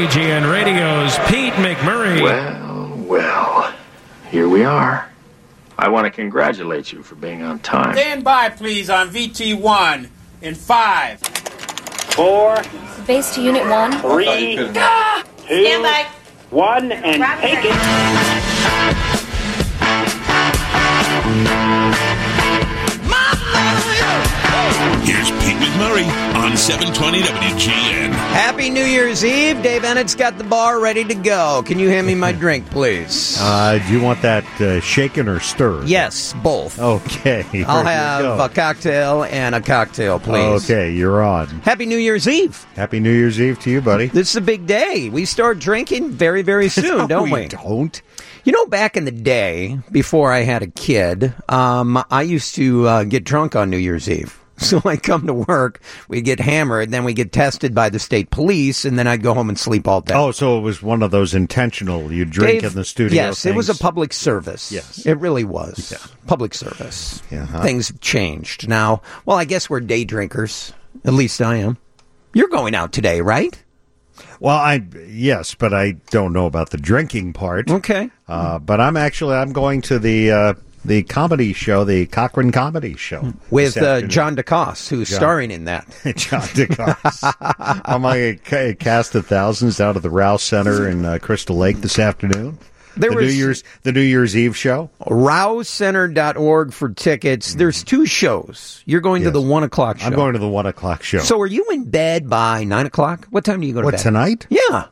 WGN Radio's Pete McMurray. Well, here we are. I want to congratulate you for being on time. Stand by, please, on VT1 in 5, 4, Base to Unit 1. 3, 2, Stand by. 1, and take it. Here's Pete McMurray on 720 WGN. Happy New Year's Eve. Dave Ennett's got the bar ready to go. Can you hand me my drink, please? Do you want that shaken or stirred? Yes, both. Okay. I'll have a cocktail and a cocktail, please. Okay, you're on. Happy New Year's Eve. Happy New Year's Eve to you, buddy. This is a big day. We start drinking very, very soon, No, don't we? we don't. You know, back in the day, before I had a kid, I used to get drunk on New Year's Eve. So I'd come to work, we'd get hammered, then we'd get tested by the state police, and then I'd go home and sleep all day. Oh, so it was one of those intentional, you drink in the studio Yes, things? it was a public service. Yes. It really was. Yeah. Public service. Uh-huh. Things have changed. Now, well, I guess we're day drinkers. At least I am. You're going out today, right? Well, yes, but I don't know about the drinking part. Okay. But I'm going to the comedy show, the Cochran Comedy Show. With John DeCoste, who's starring in that. John DeCoste. I'm going to cast of thousands out of the Rouse Center in Crystal Lake this afternoon. The New Year's Eve show. RouseCenter.org for tickets. There's two shows. You're going to the 1 o'clock show. I'm going to the 1 o'clock show. So are you in bed by 9 o'clock? What time do you go to bed? What, tonight? Yeah.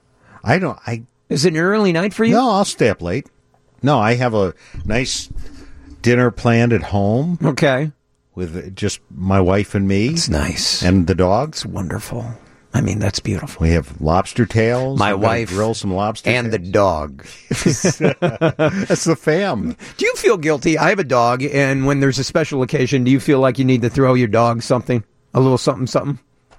Is it an early night for you? No, I'll stay up late. No, I have a nice dinner planned at home. Okay. With just my wife and me. It's nice. And the dogs. It's wonderful. I mean, that's beautiful. We have lobster tails. My wife grill some lobster and tails. the dog. That's the fam. Do you feel guilty? I have a dog, and when there's a special occasion, do you feel like you need to throw your dog something? A little something, something?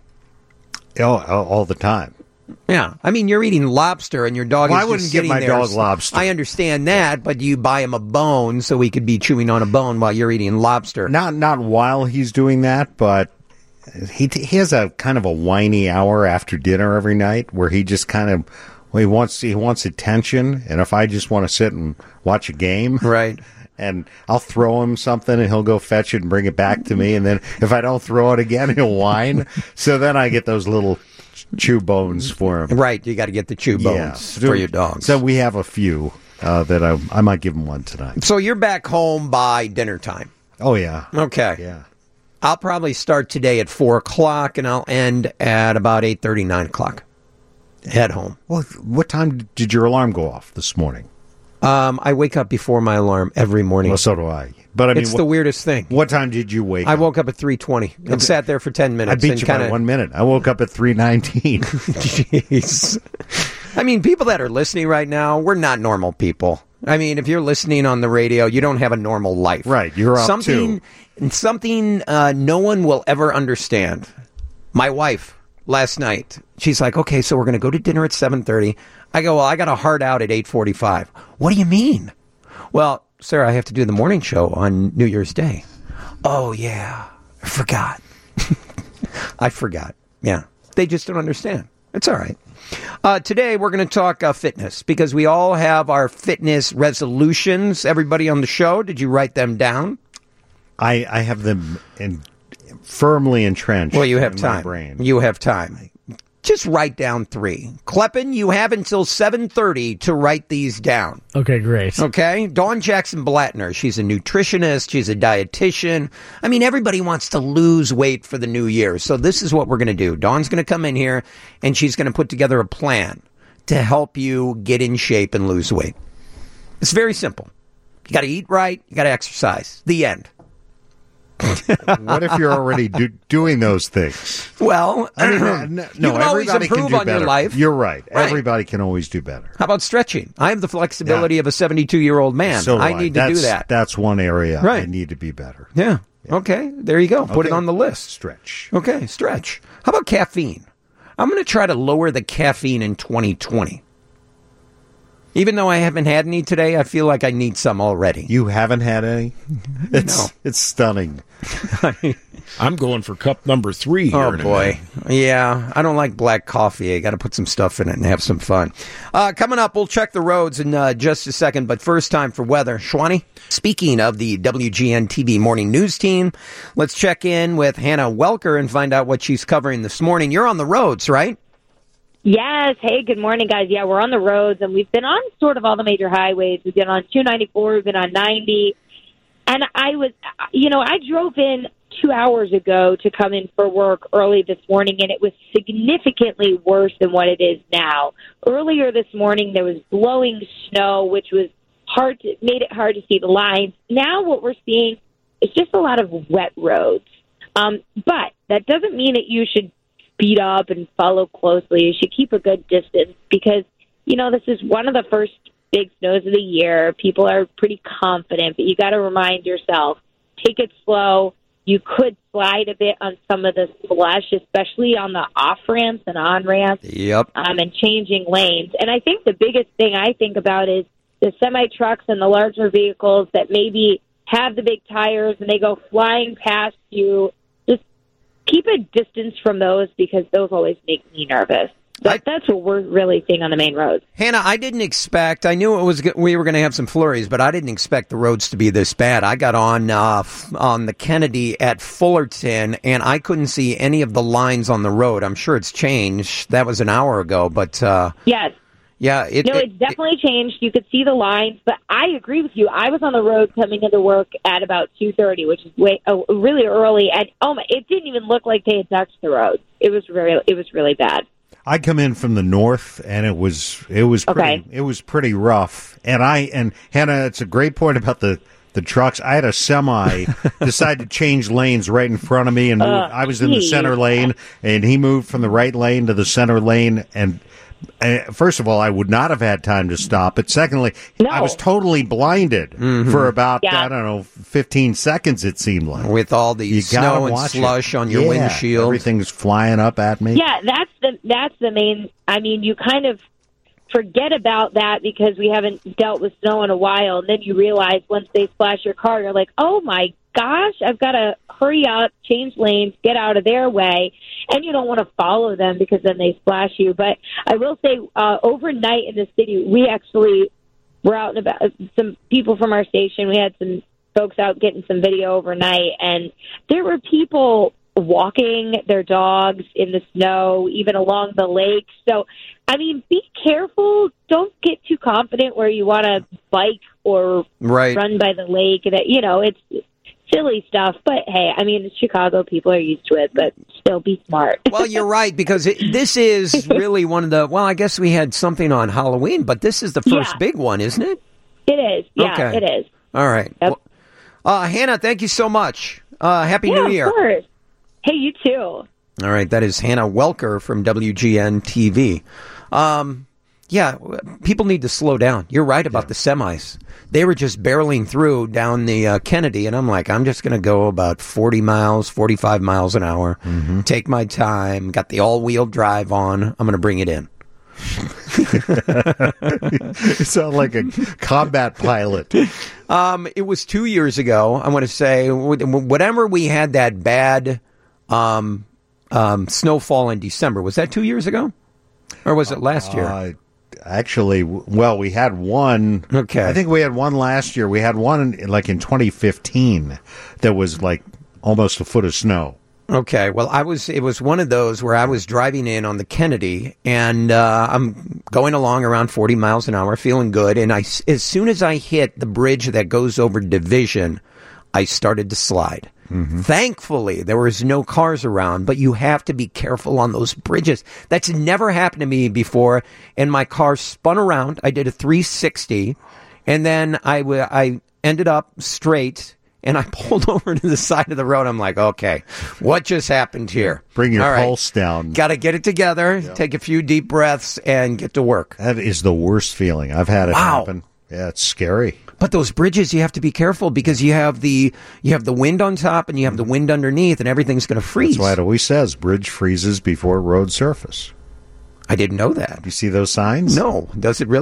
All the time. Yeah. I mean, you're eating lobster, and your dog is just I wouldn't sitting give my there. dog lobster. I understand that, but you buy him a bone so he could be chewing on a bone while you're eating lobster. Not while he's doing that, but he has a kind of a whiny hour after dinner every night where he just kind of he wants attention, and if I just want to sit and watch a game, right, and I'll throw him something and he'll go fetch it and bring it back to me, and then if I don't throw it again, he'll whine. So then I get those little chew bones for him. Right, you got to get the chew bones for your dogs. So we have a few that I might give him one tonight. So you're back home by dinner time. Oh yeah. Okay. Yeah. I'll probably start today at 4 o'clock, and I'll end at about 8:30, 9 o'clock. Head home. Well, what time did your alarm go off this morning? I wake up before my alarm every morning. Well, so do I. But I mean, it's the weirdest thing. What time did you wake up? I woke up at 3:20 and sat there for 10 minutes. I beat you by 1 minute. I woke up at 3:19. Jeez. I mean, people that are listening right now, we're not normal people. I mean, if you're listening on the radio, you don't have a normal life. Right, you're up too. Something no one will ever understand. My wife, last night, she's like, okay, so we're going to go to dinner at 7:30. I go, well, I got a hard out at 8:45. What do you mean? Well, Sarah, I have to do the morning show on New Year's Day. Oh, yeah. I forgot. I forgot. Yeah. They just don't understand. It's all right. Today, we're going to talk fitness because we all have our fitness resolutions. Everybody on the show, did you write them down? I have them firmly entrenched. Well, you have in time. My brain. You have time. Just write down 3. Kleppen, you have until 7:30 to write these down. Okay, great. Okay? Dawn Jackson Blattner, she's a nutritionist, she's a dietitian. I mean, everybody wants to lose weight for the new year. So this is what we're going to do. Dawn's going to come in here, and she's going to put together a plan to help you get in shape and lose weight. It's very simple. You got to eat right, you got to exercise. The end. What if you're already doing those things? Well, I mean, you can always improve on your life. You're right. Everybody can always do better. How about stretching? I have the flexibility of a 72-year-old man. So I need to do that. That's one area I need to be better. Yeah. Okay. There you go. Put it on the list. Stretch. Okay. Stretch. How about caffeine? I'm going to try to lower the caffeine in 2020. Even though I haven't had any today, I feel like I need some already. You haven't had any? It's stunning. I'm going for cup number 3 here. Oh, in a boy. minute. Yeah, I don't like black coffee. I got to put some stuff in it and have some fun. Coming up, we'll check the roads in just a second, but first time for weather. Shwani, speaking of the WGN TV morning news team, let's check in with Hannah Welker and find out what she's covering this morning. You're on the roads, right? Yes. Hey, good morning, guys. Yeah, we're on the roads, and we've been on sort of all the major highways. We've been on 294, we've been on 90. And I drove in 2 hours ago to come in for work early this morning, and it was significantly worse than what it is now. Earlier this morning, there was blowing snow, which was made it hard to see the lines. Now what we're seeing is just a lot of wet roads. But that doesn't mean that you should speed up and follow closely. You should keep a good distance because, this is one of the first big snows of the year. People are pretty confident, but you got to remind yourself, take it slow. You could slide a bit on some of the slush, especially on the off-ramps and on-ramps. Yep. And changing lanes. And I think the biggest thing I think about is the semi-trucks and the larger vehicles that maybe have the big tires and they go flying past you. Just keep a distance from those because those always make me nervous. That's what we're really seeing on the main roads. Hannah, I didn't expect, I knew we were going to have some flurries, but I didn't expect the roads to be this bad. I got on the Kennedy at Fullerton, and I couldn't see any of the lines on the road. I'm sure it's changed. That was an hour ago, but... Yes. Yeah, it's definitely changed. You could see the lines, but I agree with you. I was on the road coming into work at about 2:30, which is really early, and it didn't even look like they had touched the road. It was really bad. I come in from the north, and it was pretty rough. And Hannah, it's a great point about the trucks. I had a semi decide to change lanes right in front of me, and I was in the center lane, and he moved from the right lane to the center lane, and first of all, I would not have had time to stop. But secondly, I was totally blinded for about, 15 seconds, it seemed like. With all the snow and slush on your windshield. Everything's flying up at me. Yeah, that's the main, you kind of forget about that because we haven't dealt with snow in a while. And then you realize once they splash your car, you're like, oh my gosh, I've got to hurry up, change lanes, get out of their way. And you don't want to follow them because then they splash you. But I will say, overnight in the city, we actually were out and about. Some people from our station, we had some folks out getting some video overnight. And there were people walking their dogs in the snow, even along the lake. So, be careful. Don't get too confident where you want to bike or run by the lake. It's silly stuff, but hey, it's Chicago. People are used to it, but still be smart. Well, you're right, because this is really one of the, I guess we had something on Halloween, but this is the first big one, isn't it? It is. Yeah, okay. It is. All right. Yep. Well, Hannah, thank you so much. Happy New Year. Of course. Hey, you too. All right. That is Hannah Welker from WGN TV. People need to slow down. You're right about the semis. They were just barreling through down the Kennedy, and I'm like, I'm just going to go about 45 miles an hour, take my time, got the all-wheel drive on. I'm going to bring it in. You sound like a combat pilot. It was 2 years ago, I want to say, whenever we had that bad snowfall in December. Was that 2 years ago? Or was it last year? Actually, we had one. Okay. I think we had one last year. We had one in 2015 that was like almost a foot of snow. Okay. Well, it was one of those where I was driving in on the Kennedy, and I'm going along around 40 miles an hour, feeling good. And as soon as I hit the bridge that goes over Division, I started to slide. Thankfully, there was no cars around, but you have to be careful on those bridges. That's never happened to me before, and my car spun around. I did a 360, and then I ended up straight, and I pulled over to the side of the road. I'm like, okay, what just happened here? Bring your pulse down. Got to get it together, take a few deep breaths, and get to work. That is the worst feeling. I've had it happen. Yeah, it's scary. But those bridges, you have to be careful because you have the wind on top and you have the wind underneath, and everything's going to freeze. That's why it always says bridge freezes before road surface. I didn't know that. You see those signs? No. Does it really?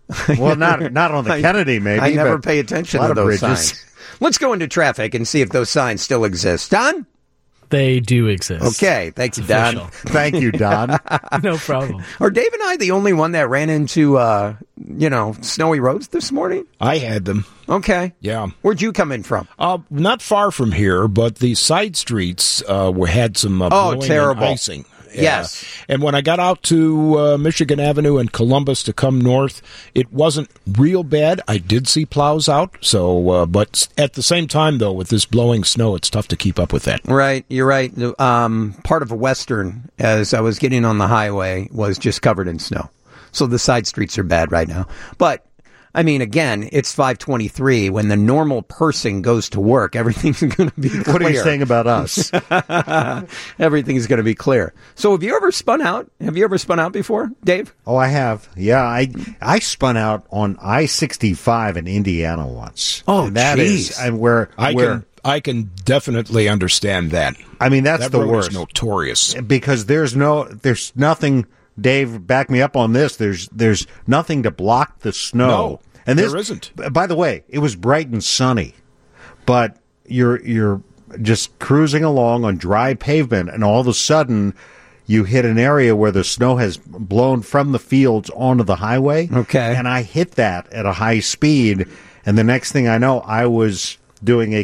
Well, not on the Kennedy, maybe. I never but pay attention a lot to of those bridges. signs. Let's go into traffic and see if those signs still exist. Don? They do exist. Okay, thank you, Don. Official. Thank you, Don. No problem. Are Dave and I the only one that ran into, snowy roads this morning? I had them. Okay. Yeah. Where'd you come in from? Not far from here, but the side streets had some blowing terrible. and icing. Yeah. Yes. And when I got out to Michigan Avenue and Columbus to come north, it wasn't real bad. I did see plows out. So, but at the same time, though, with this blowing snow, it's tough to keep up with that. Right. You're right. Part of Western, as I was getting on the highway, was just covered in snow. So the side streets are bad right now. But, I mean, again, it's 5:23. When the normal person goes to work, everything's going to be clear. What are you saying about us? Everything's going to be clear. So have you ever spun out? Have you ever spun out before, Dave? Oh, I have. Yeah, I spun out on I-65 in Indiana once. Oh, and that geez. is where I can definitely understand that. I mean, that's that the road worst. Is notorious Because there's nothing. Dave, back me up on this. There's nothing to block the snow. No, and this, there isn't. By the way, it was bright and sunny, but you're just cruising along on dry pavement, and all of a sudden you hit an area where the snow has blown from the fields onto the highway. Okay. And I hit that at a high speed, and the next thing I know, I was doing a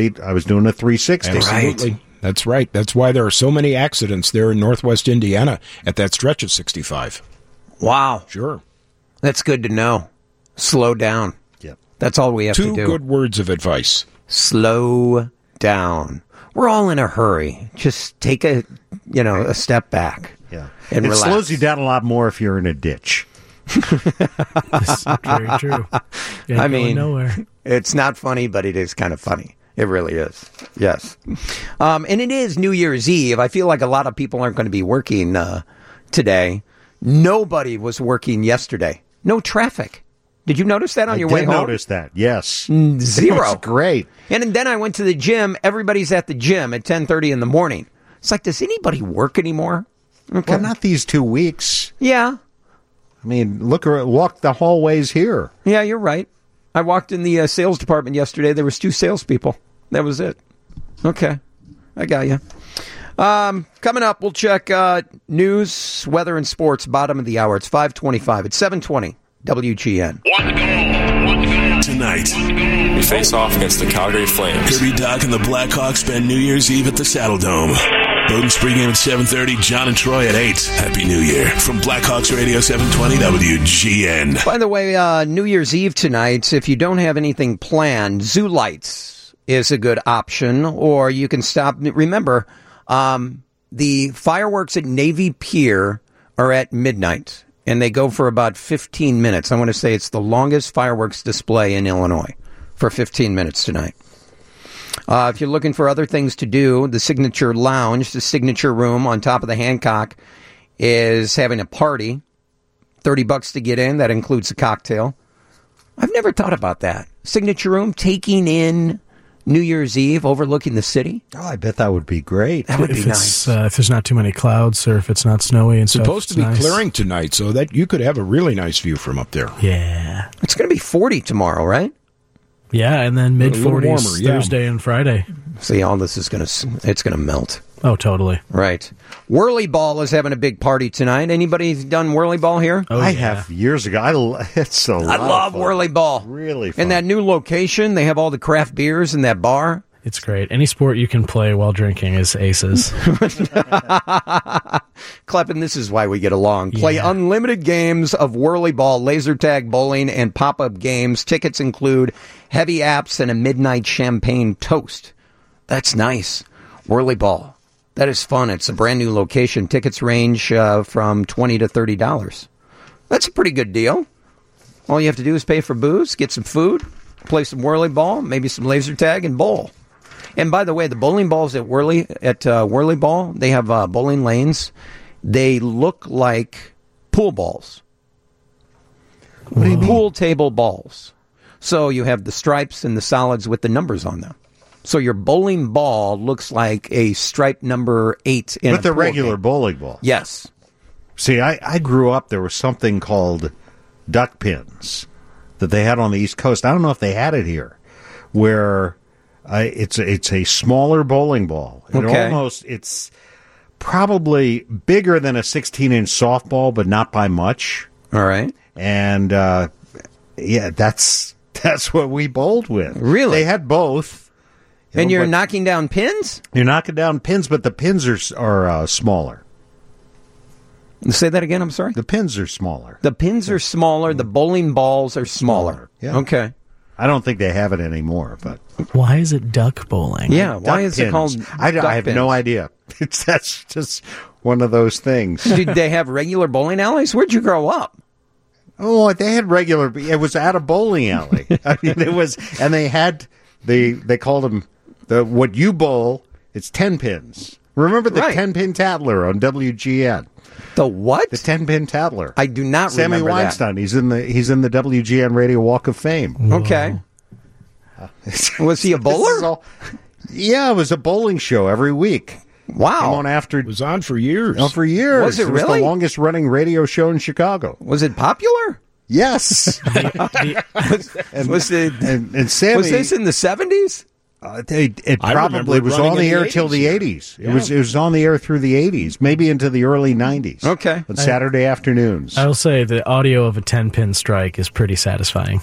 360. Absolutely. That's right. That's why there are so many accidents there in northwest Indiana at that stretch of 65. Wow. Sure. That's good to know. Slow down. Yep. That's all we have to do. Two good words of advice. Slow down. We're all in a hurry. Just take a step back. Yeah. And it relax. slows you down a lot more if you're in a ditch. This is very true. You ain't going nowhere. It's not funny, but it is kind of funny. It really is. Yes. And it is New Year's Eve. I feel like a lot of people aren't going to be working today. Nobody was working yesterday. No traffic. Did you notice that on your way home? I did notice that, yes. Zero. That's great. And then I went to the gym. Everybody's at the gym at 10:30 in the morning. It's like, does anybody work anymore? Okay. Well, not these 2 weeks. Yeah. I mean, walk the hallways here. Yeah, you're right. I walked in the sales department yesterday. There was 2 salespeople. That was it. Okay. I got you. Coming up, we'll check news, weather, and sports. Bottom of the hour. It's 5:25. It's 7:20. WGN. Tonight, we face off against the Calgary Flames. Kirby Doc and the Blackhawks spend New Year's Eve at the Saddle Dome. Bowden's pregame at 7:30, John and Troy at 8. Happy New Year. From Blackhawks Radio 720 WGN. By the way, New Year's Eve tonight, if you don't have anything planned, Zoo Lights is a good option, or you can stop. Remember, the fireworks at Navy Pier are at midnight, and they go for about 15 minutes. I want to say it's the longest fireworks display in Illinois for 15 minutes tonight. If you're looking for other things to do, the Signature Lounge, the Signature Room on top of the Hancock, is having a party. $30 to get in. That includes a cocktail. I've never thought about that. Signature Room taking in New Year's Eve, overlooking the city. Oh, I bet that would be great. That would be nice. If there's not too many clouds or if it's not snowy and stuff. Supposed to be clearing tonight, so that you could have a really nice view from up there. Yeah. It's going to be 40 tomorrow, right? Yeah, and then mid-40s warmer, yeah. Thursday and Friday. See, all this is going to melt. Oh, totally. Right. Whirly Ball is having a big party tonight. Anybody done Whirly Ball here? Oh, I have years ago. It's a lot I love of fun. Whirly Ball. Really fun. And that new location, they have all the craft beers in that bar. It's great. Any sport you can play while drinking is aces. Kleppen, this is why we get along. Play Yeah. unlimited games of Whirly Ball, laser tag, bowling, and pop-up games. Tickets include heavy apps and a midnight champagne toast. That's nice. Whirly Ball. That is fun. It's a brand new location. Tickets range from $20 to $30. That's a pretty good deal. All you have to do is pay for booze, get some food, play some Whirly Ball, maybe some laser tag, and bowl. And by the way, the bowling balls at Whirly Ball, they have bowling lanes. They look like pool balls. What do you mean? Pool table balls. So you have the stripes and the solids with the numbers on them. So your bowling ball looks like a stripe number 8 in With a the pool regular game. bowling ball. Yes. See, I grew up, there was something called duck pins that they had on the East Coast. I don't know if they had it here, where it's a smaller bowling ball. It's probably bigger than a 16-inch softball, but not by much. All right. And that's what we bowled with. Really? They had both. And you're knocking down pins? You're knocking down pins, but the pins are smaller. Say that again, I'm sorry? The pins are smaller. The pins are smaller, the bowling balls are smaller. Yeah. Okay. I don't think they have it anymore, but why is it duck bowling? Yeah, why is it called I have pins? no idea. That's just one of those things. Did they have regular bowling alleys? Where'd you grow up? Oh, they had regular. It was at a bowling alley. I mean, it was, and they had they called them what you bowl. It's 10 pins. Remember the 10-pin Tattler on WGN? The what? The 10-pin Tattler. I do not Sammy remember Weinstein. He's in the WGN Radio Walk of Fame. Whoa. Okay. Was he a bowler? Yeah, it was a bowling show every week. Wow. Came on after. It was on for years. Oh, for years. Was it was really? the longest running radio show in Chicago. Was it popular? Yes. Was Sammy, was this in the 70s? It probably was on the air till the 80s. Yeah. It was on the air through the 80s, maybe into the early 90s. Okay. On Saturday afternoons. I will say the audio of a 10-pin strike is pretty satisfying.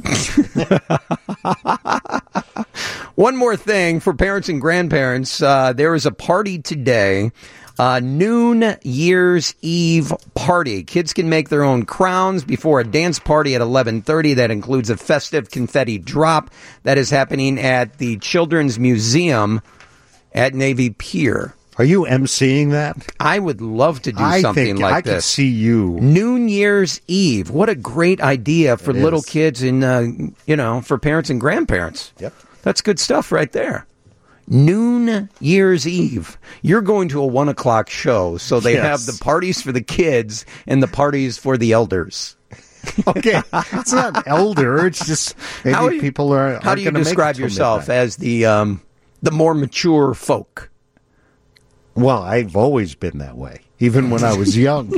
One more thing for parents and grandparents. There is a party today. Noon Year's Eve party. Kids can make their own crowns before a dance party at 11:30. That includes a festive confetti drop that is happening at the Children's Museum at Navy Pier. Are you emceeing that? I would love to do something like this. I could see you. Noon Year's Eve. What a great idea for little kids and, for parents and grandparents. Yep. That's good stuff right there. Noon Year's Eve. You're going to a 1 o'clock show, so they have the parties for the kids and the parties for the elders. Okay, it's not elder. It's just maybe people are. How do you describe yourself as the more mature folk? Well, I've always been that way, even when I was young.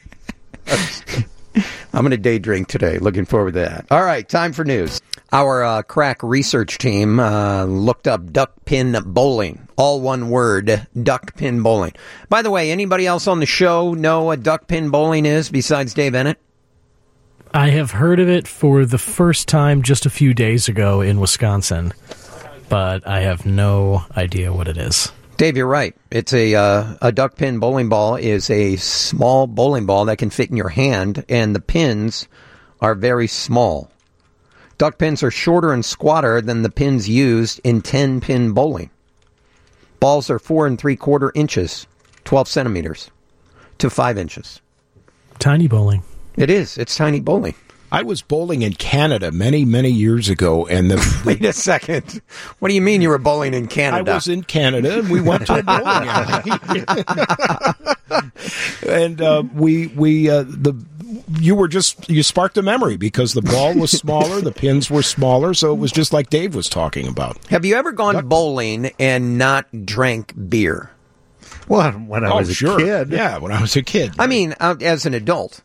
I'm going to day drink today. Looking forward to that. All right, time for news. Our crack research team looked up duck pin bowling. All one word, duck pin bowling. By the way, anybody else on the show know what duck pin bowling is besides Dave Ennett? I have heard of it for the first time just a few days ago in Wisconsin, but I have no idea what it is. Dave, you're right. It's a duck pin bowling ball is a small bowling ball that can fit in your hand, and the pins are very small. Duck pins are shorter and squatter than the pins used in 10-pin bowling. Balls are 4 3/4 inches, 12 centimeters, to 5 inches. Tiny bowling. It is. It's tiny bowling. I was bowling in Canada many, many years ago, and Wait a second. What do you mean you were bowling in Canada? I was in Canada, and we went to a bowling alley. And you sparked a memory because the ball was smaller, the pins were smaller, so it was just like Dave was talking about. Have you ever gone bowling and not drank beer? Well, when I was a kid. Yeah, when I was a kid. I mean, as an adult.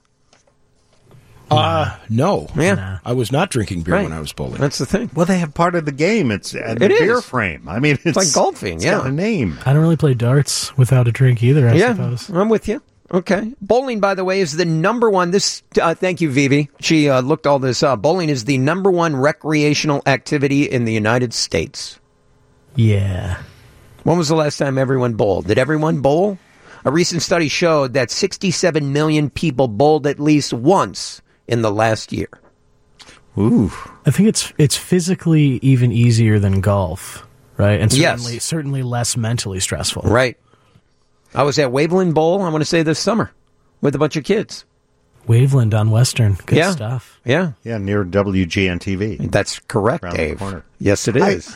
No. Yeah. Nah. I was not drinking beer Right. when I was bowling. That's the thing. Well, they have part of the game. It's the It beer is. frame. I mean, it's like golfing, it's yeah. got a name. I don't really play darts without a drink either, I suppose. I'm with you. Okay. Bowling, by the way, is the number one. Thank you, Vivi. She looked all this up. Bowling is the number one recreational activity in the United States. Yeah. When was the last time everyone bowled? Did everyone bowl? A recent study showed that 67 million people bowled at least once in the last year. Ooh. I think it's physically even easier than golf, right? And certainly less mentally stressful. Right. I was at Waveland Bowl, I want to say this summer, with a bunch of kids. Waveland on Western. Good stuff. Yeah. Yeah, near WGN-TV. That's correct, Around Dave. the corner. Yes, it is.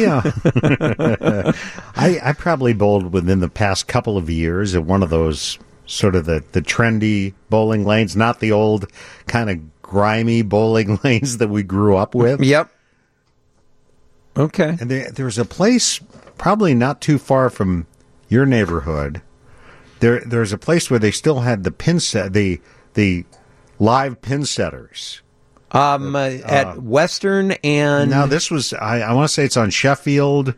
I probably bowled within the past couple of years at one of those sort of the trendy bowling lanes, not the old kind of grimy bowling lanes that we grew up with. Yep. Okay. And there's a place probably not too far from your neighborhood. There's a place where they still had the pin set, the live pin setters. At Western and... No, this was, I want to say it's on Sheffield.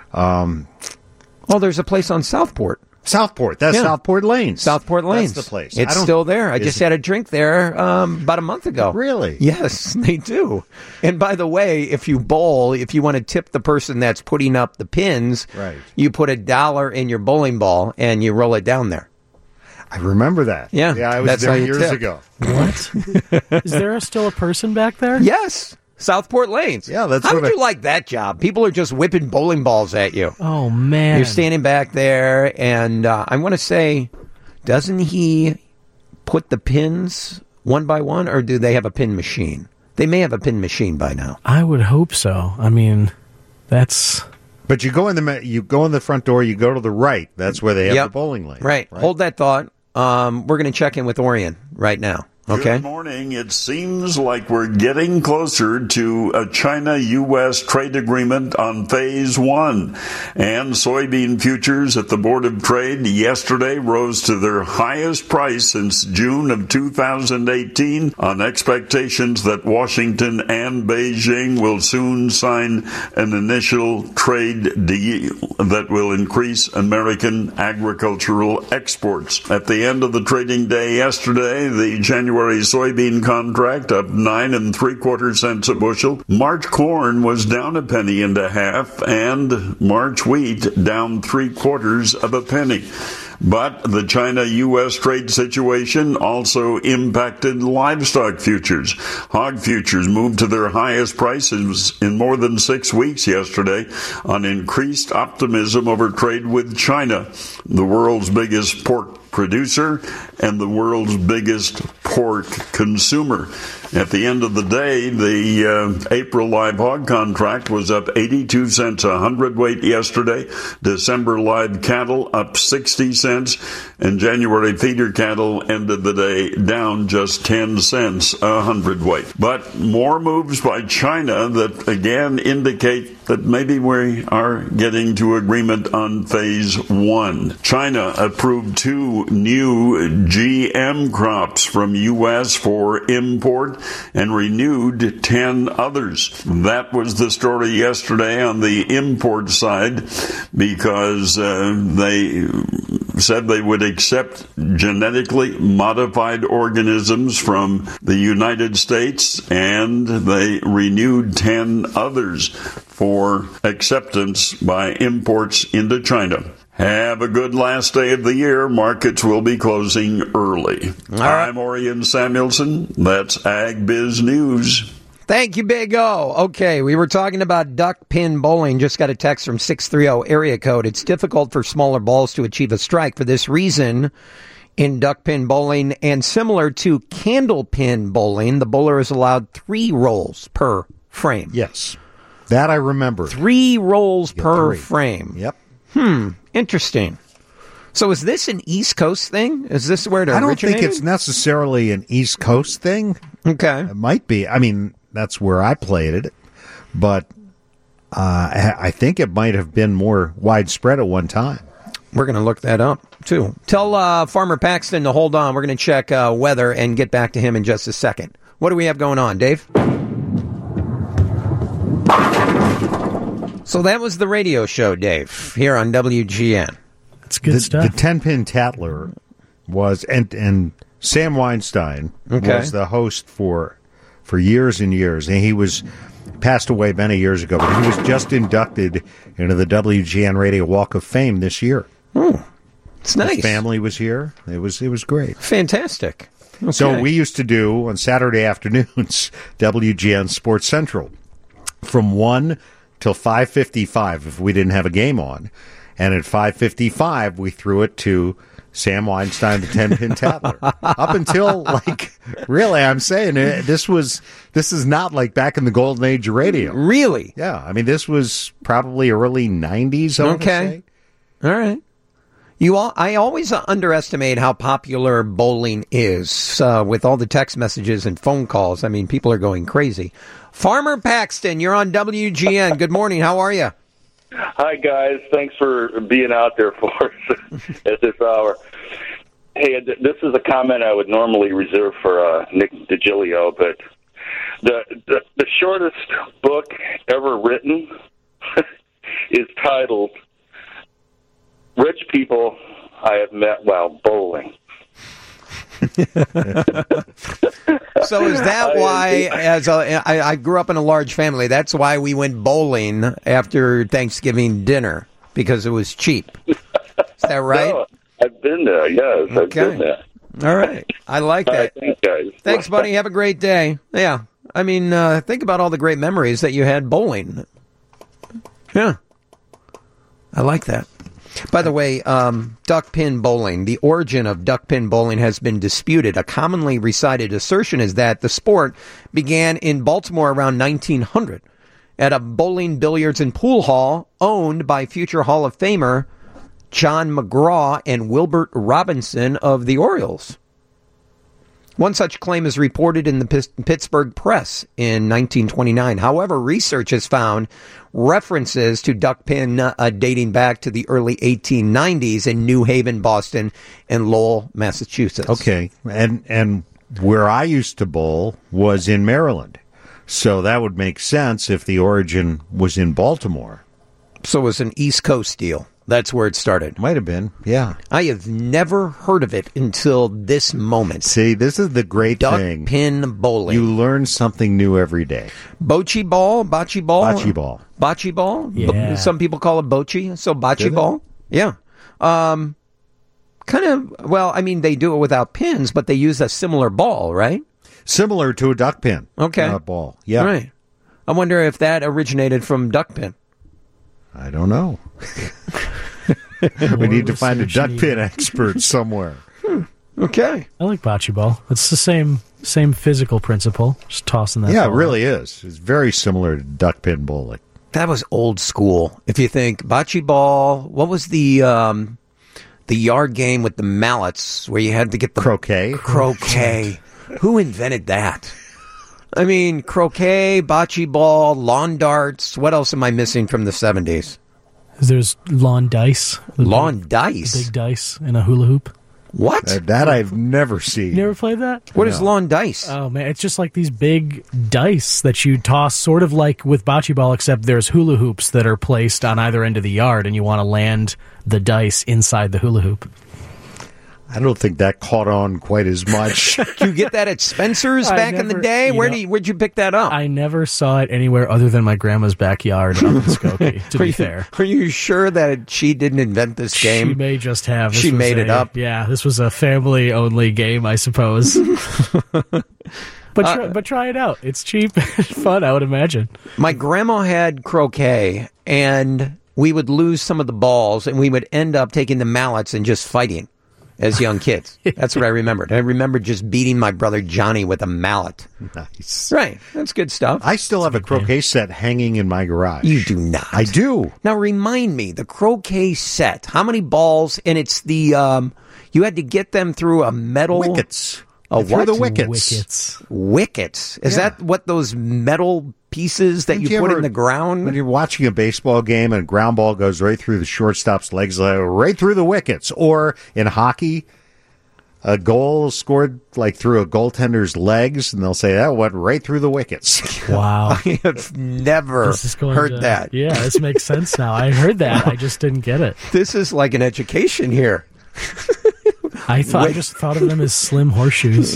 There's a place on Southport. Southport. That's Southport Lanes. Southport Lanes. That's the place. It's still there. I just had a drink there about a month ago. Really? Yes, they do. And by the way, if you bowl, if you want to tip the person that's putting up the pins, right, you put $1 in your bowling ball and you roll it down there. I remember that. Yeah, I was that's there how you years tip. ago. What? Is there still a person back there? Yes. Southport Lanes. Yeah, that's How what would you like that job? People are just whipping bowling balls at you. Oh, man. You're standing back there, and I want to say, doesn't he put the pins one by one, or do they have a pin machine? They may have a pin machine by now. I would hope so. I mean, that's... But you go in the front door, you go to the right. That's where they have the bowling lane. Right. Hold that thought. We're going to check in with Orion right now. Okay. Good morning. It seems like we're getting closer to a China-U.S. trade agreement on Phase 1. And soybean futures at the Board of Trade yesterday rose to their highest price since June of 2018 on expectations that Washington and Beijing will soon sign an initial trade deal that will increase American agricultural exports. At the end of the trading day yesterday, the January soybean contract up 9 3/4 cents a bushel. March corn was down 1.5 pennies, and March wheat down 3/4 of a penny. But the China-U.S. trade situation also impacted livestock futures. Hog futures moved to their highest prices in more than 6 weeks yesterday on increased optimism over trade with China, the world's biggest pork producer and the world's biggest pork consumer. At the end of the day, the April live hog contract was up 82 cents a hundredweight yesterday. December live cattle up 60 cents, and January feeder cattle ended the day down just 10 cents a hundredweight. But more moves by China that again indicate that maybe we are getting to agreement on Phase 1. China approved 2 new GM crops from U.S. for import and renewed 10 others. That was the story yesterday on the import side, because they said they would accept genetically modified organisms from the United States, and they renewed 10 others for acceptance by imports into China. Have a good last day of the year. Markets will be closing early. right. I'm Orion Samuelson. That's Ag Biz News. Thank you, Big O. Okay, we were talking about duck pin bowling. Just got a text from 630 area code. It's difficult for smaller balls to achieve a strike. For this reason, in duck pin bowling, and similar to candle pin bowling, the bowler is allowed 3 rolls per frame. Yes. That I remember. 3 rolls per 3. frame. Yep. Interesting. So is this an East Coast thing? Is this where it originated? I don't think it's necessarily an East Coast thing. Okay. It might be. I mean, that's where I played it. But I think it might have been more widespread at one time. We're going to look that up, too. Tell Farmer Paxton to hold on. We're going to check weather and get back to him in just a second. What do we have going on, Dave? So that was the radio show, Dave, here on WGN. That's good stuff. The 10-pin Tatler was, and Sam Weinstein was the host for years and years. And he passed away many years ago, but he was just inducted into the WGN Radio Walk of Fame this year. It's nice. His family was here. It was great. Fantastic. Okay. So we used to do on Saturday afternoons WGN Sports Central from 1 till 5:55 if we didn't have a game on, and at 5:55 we threw it to Sam Weinstein, the 10-pin Tatler. Up until really, I'm saying this is not like back in the golden age of radio. Really? Yeah, I mean this was probably early 90s. I want to say. All right. I always underestimate how popular bowling is with all the text messages and phone calls. I mean, people are going crazy. Farmer Paxton, you're on WGN. Good morning. How are you? Hi, guys. Thanks for being out there for us at this hour. Hey, this is a comment I would normally reserve for Nick DiGilio, but the shortest book ever written is titled "Rich People I Have Met While Bowling." So is that why, I grew up in a large family, that's why we went bowling after Thanksgiving dinner, because it was cheap. Is that right? No, I've been there, yes. Okay. I've been there. All right. I like that. All right, thanks, guys. Thanks, buddy. Have a great day. Yeah. I mean, think about all the great memories that you had bowling. Yeah. I like that. By the way, duck pin bowling. The origin of duck pin bowling has been disputed. A commonly recited assertion is that the sport began in Baltimore around 1900 at a bowling, billiards, and pool hall owned by future Hall of Famer John McGraw and Wilbert Robinson of the Orioles. One such claim is reported in the Pittsburgh Press in 1929. However, research has found references to duck pin dating back to the early 1890s in New Haven, Boston, and Lowell, Massachusetts. Okay, and where I used to bowl was in Maryland, so that would make sense if the origin was in Baltimore. So it was an East Coast deal. That's where it started. Might have been, yeah. I have never heard of it until this moment. See, this is the great thing. Duck pin bowling. You learn something new every day. Bocce ball? Bocce ball. Bocce ball? Yeah. Some people call it bocce, so bocce ball. Yeah. Kind of, well, I mean, they do it without pins, but they use a similar ball, right? Similar to a duck pin. Okay. Ball. Yeah. Right. I wonder if that originated from duck pin. I don't know. We need to find a duck pin expert somewhere. Okay. I like bocce ball. It's the same physical principle. Just tossing that. Yeah, it ball really is. It's very similar to duck pin bowling. That was old school. If you think bocce ball, what was the yard game with the mallets where you had to get the croquet? Croquet. Who invented that? I mean, croquet, bocce ball, lawn darts. What else am I missing from the 70s? There's lawn dice. Lawn dice? Big dice in a hula hoop. What? That I've never seen. You never played that? What is lawn dice? Oh, man. It's just like these big dice that you toss, sort of like with bocce ball, except there's hula hoops that are placed on either end of the yard, and you want to land the dice inside the hula hoop. I don't think that caught on quite as much. Did you get that at Spencer's back in the day? Where'd you pick that up? I never saw it anywhere other than my grandma's backyard up in Skokie, to be fair. Are you sure that she didn't invent this game? She may just have. She made it up? Yeah, this was a family-only game, I suppose. But try it out. It's cheap and fun, I would imagine. My grandma had croquet, and we would lose some of the balls, and we would end up taking the mallets and just fighting. As young kids. That's what I remembered. I remember just beating my brother Johnny with a mallet. Nice. Right. That's good stuff. I still have a croquet set hanging in my garage. You do not. I do. Now remind me, the croquet set, how many balls? And it's the, you had to get them through a metal... Wickets. Through what? the wickets. Wickets. Is that what those metal pieces that you put in the ground? When you're watching a baseball game and a ground ball goes right through the shortstop's legs, right through the wickets. Or in hockey, a goal scored like through a goaltender's legs, and they'll say that went right through the wickets. Wow. I have never heard that. Yeah, this makes sense now. I heard that. I just didn't get it. This is like an education here. I just thought of them as slim horseshoes.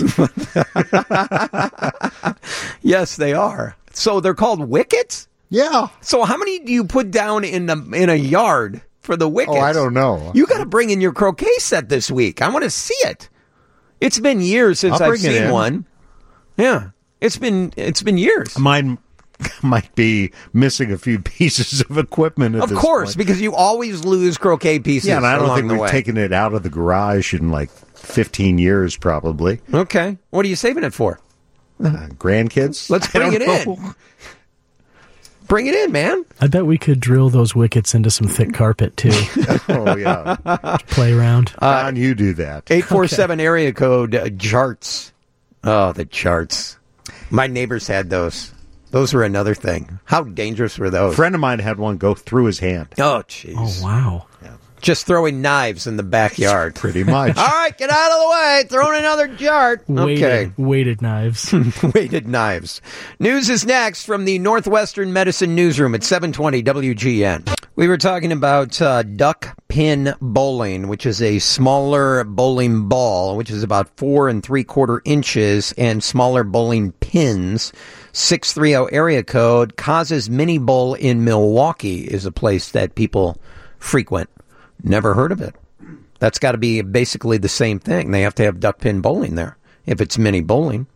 Yes, they are. So they're called wickets? Yeah. So how many do you put down in a yard for the wickets? Oh, I don't know. You got to bring in your croquet set this week. I want to see it. It's been years since I've seen one. Yeah. It's been years. Mine might be missing a few pieces of equipment at this point. Because you always lose croquet pieces. Yeah, and I don't think we've way. taken it out of the garage in like 15 years, probably. Okay. What are you saving it for? Grandkids? Let's bring it in. Bring it in, man. I bet we could drill those wickets into some thick carpet, too. Oh, yeah. Play around. Don, you do that. 847 area code Jarts. Oh, the Jarts. My neighbors had those. Those were another thing. How dangerous were those? A friend of mine had one go through his hand. Oh, jeez. Oh, wow. Yeah. Just throwing knives in the backyard. Pretty much. All right, get out of the way. Throwing another dart. Okay. Weighted knives. Weighted knives. News is next from the Northwestern Medicine Newsroom at 720 WGN. We were talking about duck pin bowling, which is a smaller bowling ball, which is about 4 3/4 inches, and smaller bowling pins. 630 area code. Causes Mini Bowl in Milwaukee is a place that people frequent. Never heard of it. That's got to be basically the same thing. They have to have duck pin bowling there if it's mini bowling.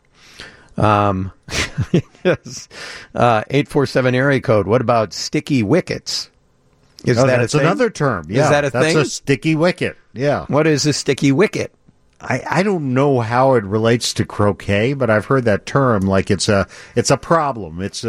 Yes. 847 area code. What about sticky wickets? Is that that's a thing? another term. Yeah, is that a thing? That's a sticky wicket. Yeah. What is a sticky wicket? I don't know how it relates to croquet, but I've heard that term like it's a problem. It's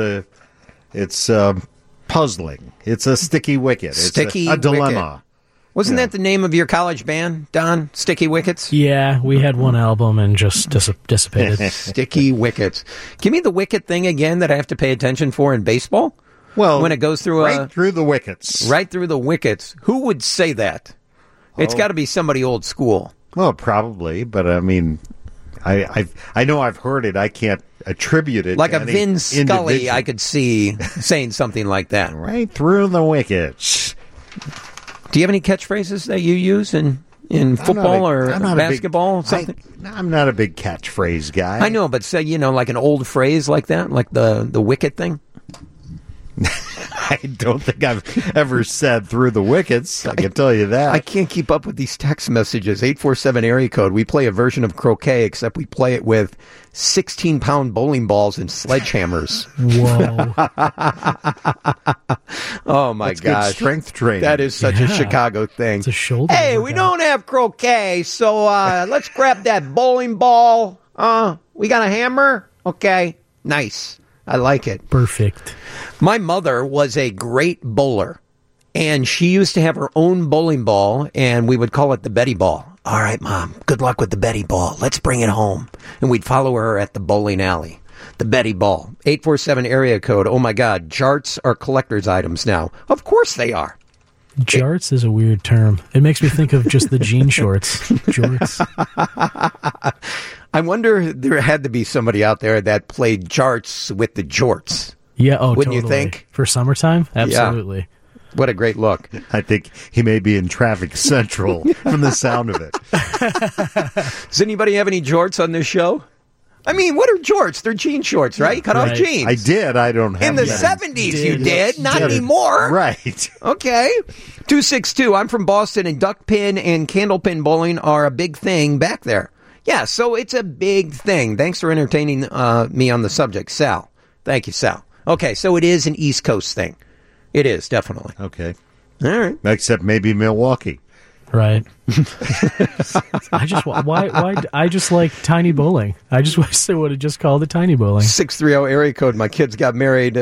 puzzling. It's a sticky wicket. It's Sticky a dilemma. wicket. Wasn't that the name of your college band, Don? Sticky Wickets? Yeah, we had one album and just dissipated. Sticky Wickets. Give me the wicket thing again that I have to pay attention for in baseball. Well, when it goes through through the wickets. Right through the wickets. Who would say that? It's got to be somebody old school. Well, probably, but I mean, I know I've heard it. I can't attribute it like to a any Vin Scully. individual. I could see saying something like that. Right through the wickets. Do you have any catchphrases that you use in football or basketball? Something? I'm not a big catchphrase guy. I know, but say, like an old phrase like that, like the wicket thing. I don't think I've ever said through the wickets. I can tell you that. I can't keep up with these text messages. 847 area code. We play a version of croquet, except we play it with 16-pound bowling balls and sledgehammers. Whoa. Oh, my That's gosh. good strength training. That is such a Chicago thing. It's a shoulder. Hey, we don't have croquet, so let's grab that bowling ball. We got a hammer? Okay. Nice. I like it. Perfect. My mother was a great bowler, and she used to have her own bowling ball, and we would call it the Betty ball. All right, Mom, good luck with the Betty ball. Let's bring it home. And we'd follow her at the bowling alley. The Betty ball. 847 area code. Oh, my God. Jarts are collector's items now. Of course they are. Jarts is a weird term. It makes me think of just the jean shorts. Jorts. I wonder there had to be somebody out there that played jarts with the jorts. Yeah, Wouldn't totally. you think? For summertime? Absolutely. Yeah. What a great look. I think he may be in traffic central from the sound of it. Does anybody have any jorts on this show? I mean, what are jorts? They're jean shorts, right? Cut off jeans. I did. I don't have in the that. 70s you did. Not anymore. Right. Okay. 262. I'm from Boston, and duck pin and candlepin bowling are a big thing back there. Yeah, so it's a big thing. Thanks for entertaining me on the subject, Sal. Thank you, Sal. Okay, so it is an East Coast thing. It is, definitely. Okay. All right. Except maybe Milwaukee. Right. I just like tiny bowling. I just wish they would have just called it tiny bowling. 630 area code. My kids got married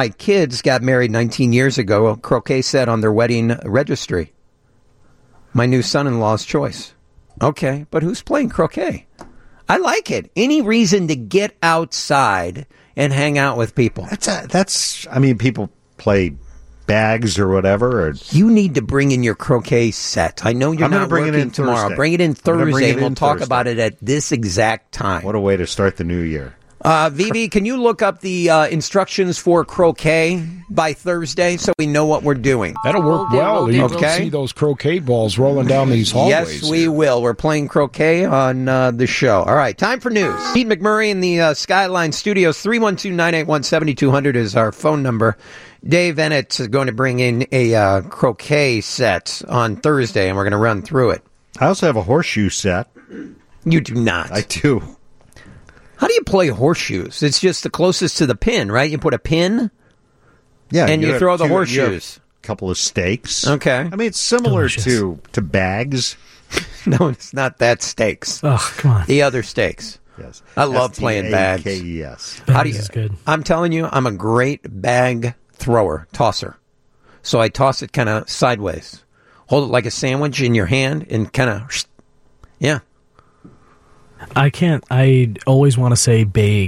19 years ago. A croquet set on their wedding registry. My new son-in-law's choice. Okay, but who's playing croquet? I like it. Any reason to get outside and hang out with people. People play bags or whatever. Or you need to bring in your croquet set. I know you're not working tomorrow. Thursday. Bring it in Thursday, and we'll talk Thursday. about it at this exact time. What a way to start the new year. Vivi, can you look up the instructions for croquet by Thursday so we know what we're doing? That'll work well. You will see those croquet balls rolling down these hallways. Yes, we will. We're playing croquet on the show. All right, time for news. Pete McMurray in the Skyline Studios. 312-981-7200 is our phone number. Dave Ennett is going to bring in a croquet set on Thursday, and we're going to run through it. I also have a horseshoe set. You do not. I do. How do you play horseshoes? It's just the closest to the pin, right? You put a pin, and you throw the horseshoes. A couple of stakes. Okay. I mean, it's similar to bags. No, it's not that stakes. Oh, come on. The other stakes. Yes. I love playing bags. Stakes. How do you? Is good. I'm telling you, I'm a great bag tosser. So I toss it kind of sideways. Hold it like a sandwich in your hand and kind of, yeah. I always want to say bags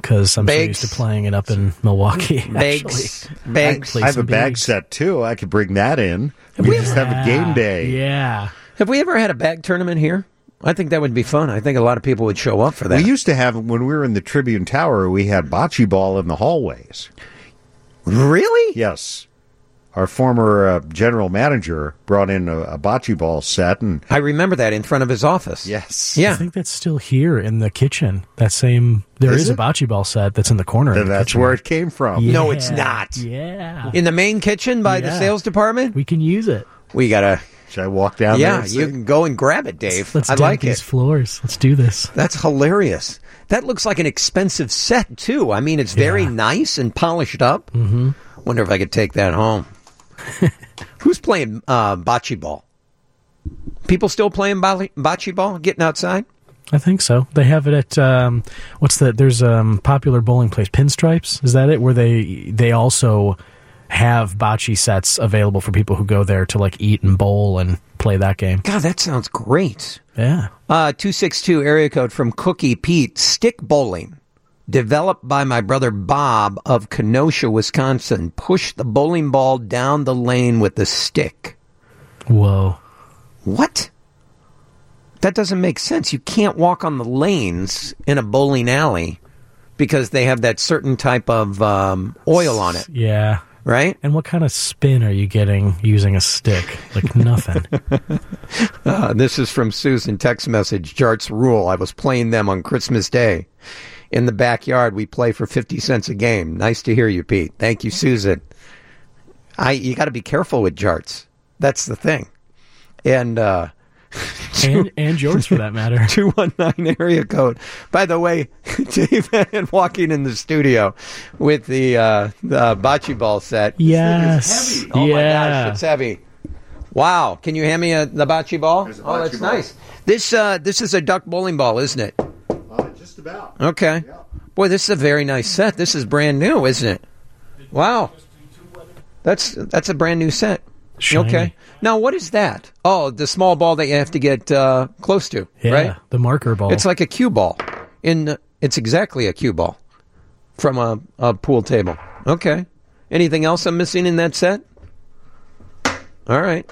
because I'm so used to playing it up in Milwaukee. Bags. I have a bag set, too. I could bring that in. We just have a game day. Yeah. Have we ever had a bag tournament here? I think that would be fun. I think a lot of people would show up for that. We used to have, when we were in the Tribune Tower, we had bocce ball in the hallways. Really? Yes. Our former general manager brought in a bocce ball set. And I remember that in front of his office. Yes. Yeah. I think that's still here in the kitchen. There is a bocce ball set that's in the corner. And that's where it came from. Yeah. No, it's not. Yeah. In the main kitchen by the sales department? We can use it. We got to... Should I walk down there? Yeah, you can go and grab it, Dave. Let's I like these it. floors. Let's do this. That's hilarious. That looks like an expensive set, too. I mean, it's very nice and polished up. Mm-hmm. Wonder if I could take that home. Who's playing bocce ball? People still playing bocce ball, getting outside? I think so. They have it at, there's a popular bowling place, Pinstripes. Is that it? Where they also have bocce sets available for people who go there to like eat and bowl and play that game. God, that sounds great. Yeah. 262 area code from Cookie Pete. Stick bowling. Developed by my brother Bob of Kenosha, Wisconsin. Push the bowling ball down the lane with the stick. Whoa. What? That doesn't make sense. You can't walk on the lanes in a bowling alley because they have that certain type of oil on it. Yeah. Right? And what kind of spin are you getting using a stick? Like nothing. This is from Susan, text message. Jarts rule. I was playing them on Christmas Day. In the backyard, we play for 50 cents a game. Nice to hear you, Pete. Thank you, Susan. You got to be careful with jarts. That's the thing. And and yours for that matter. 219 area code. By the way, Dave and walking in the studio with the bocce ball set. Yes. It's heavy. Oh my gosh, it's heavy. Wow. Can you hand me the bocce ball? Oh, that's nice. This is a duck bowling ball, isn't it? Just about. Okay. Yeah. Boy, this is a very nice set. This is brand new, isn't it? Wow. That's a brand new set. Shiny. Okay. Now, what is that? Oh, the small ball that you have to get close to, right? The marker ball. It's like a cue ball. It's exactly a cue ball from a pool table. Okay. Anything else I'm missing in that set? All right.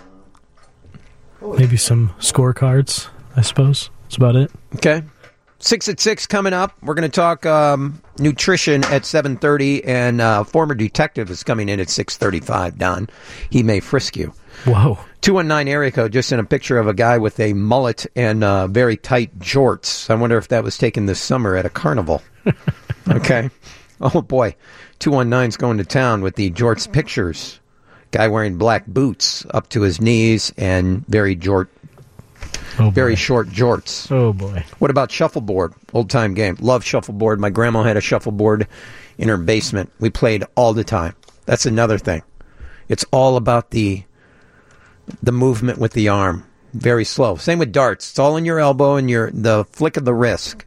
Maybe some scorecards, I suppose. That's about it. Okay. 6 at 6 coming up. We're going to talk nutrition at 7:30, and former detective is coming in at 6:35. Don, he may frisk you. Whoa. 219 area code just in a picture of a guy with a mullet and very tight jorts. I wonder if that was taken this summer at a carnival. Okay. Oh boy, 219's going to town with the jorts pictures. Guy wearing black boots up to his knees and very short jorts. Oh, boy. What about shuffleboard? Old-time game. Love shuffleboard. My grandma had a shuffleboard in her basement. We played all the time. That's another thing. It's all about the movement with the arm. Very slow. Same with darts. It's all in your elbow and the flick of the wrist.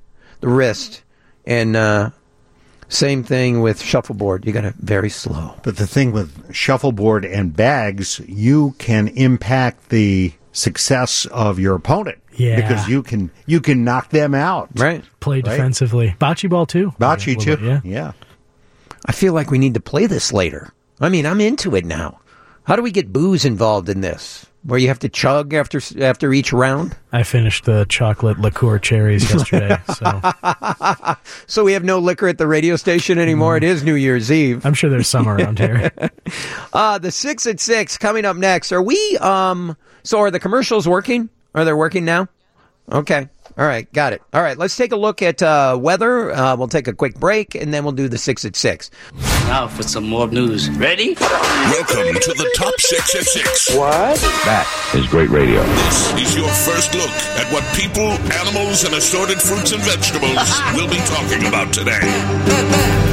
And same thing with shuffleboard. You got to very slow. But the thing with shuffleboard and bags, you can impact the success of your opponent. Yeah. Because you can knock them out. Right. Play defensively. Bocce ball, too. Bocce, too. Yeah. I feel like we need to play this later. I mean, I'm into it now. How do we get booze involved in this? Where you have to chug after each round? I finished the chocolate liqueur cherries yesterday. So we have no liquor at the radio station anymore. It is New Year's Eve. I'm sure there's some around here. The 6 at 6 coming up next. Are we? So are the commercials working? Are they working now? Okay. All right. Got it. All right. Let's take a look at weather. We'll take a quick break, and then we'll do the 6 at 6. Now for some more news. Ready? Welcome to the Top 6 at 6. What? That is great radio. This is your first look at what people, animals, and assorted fruits and vegetables will be talking about today.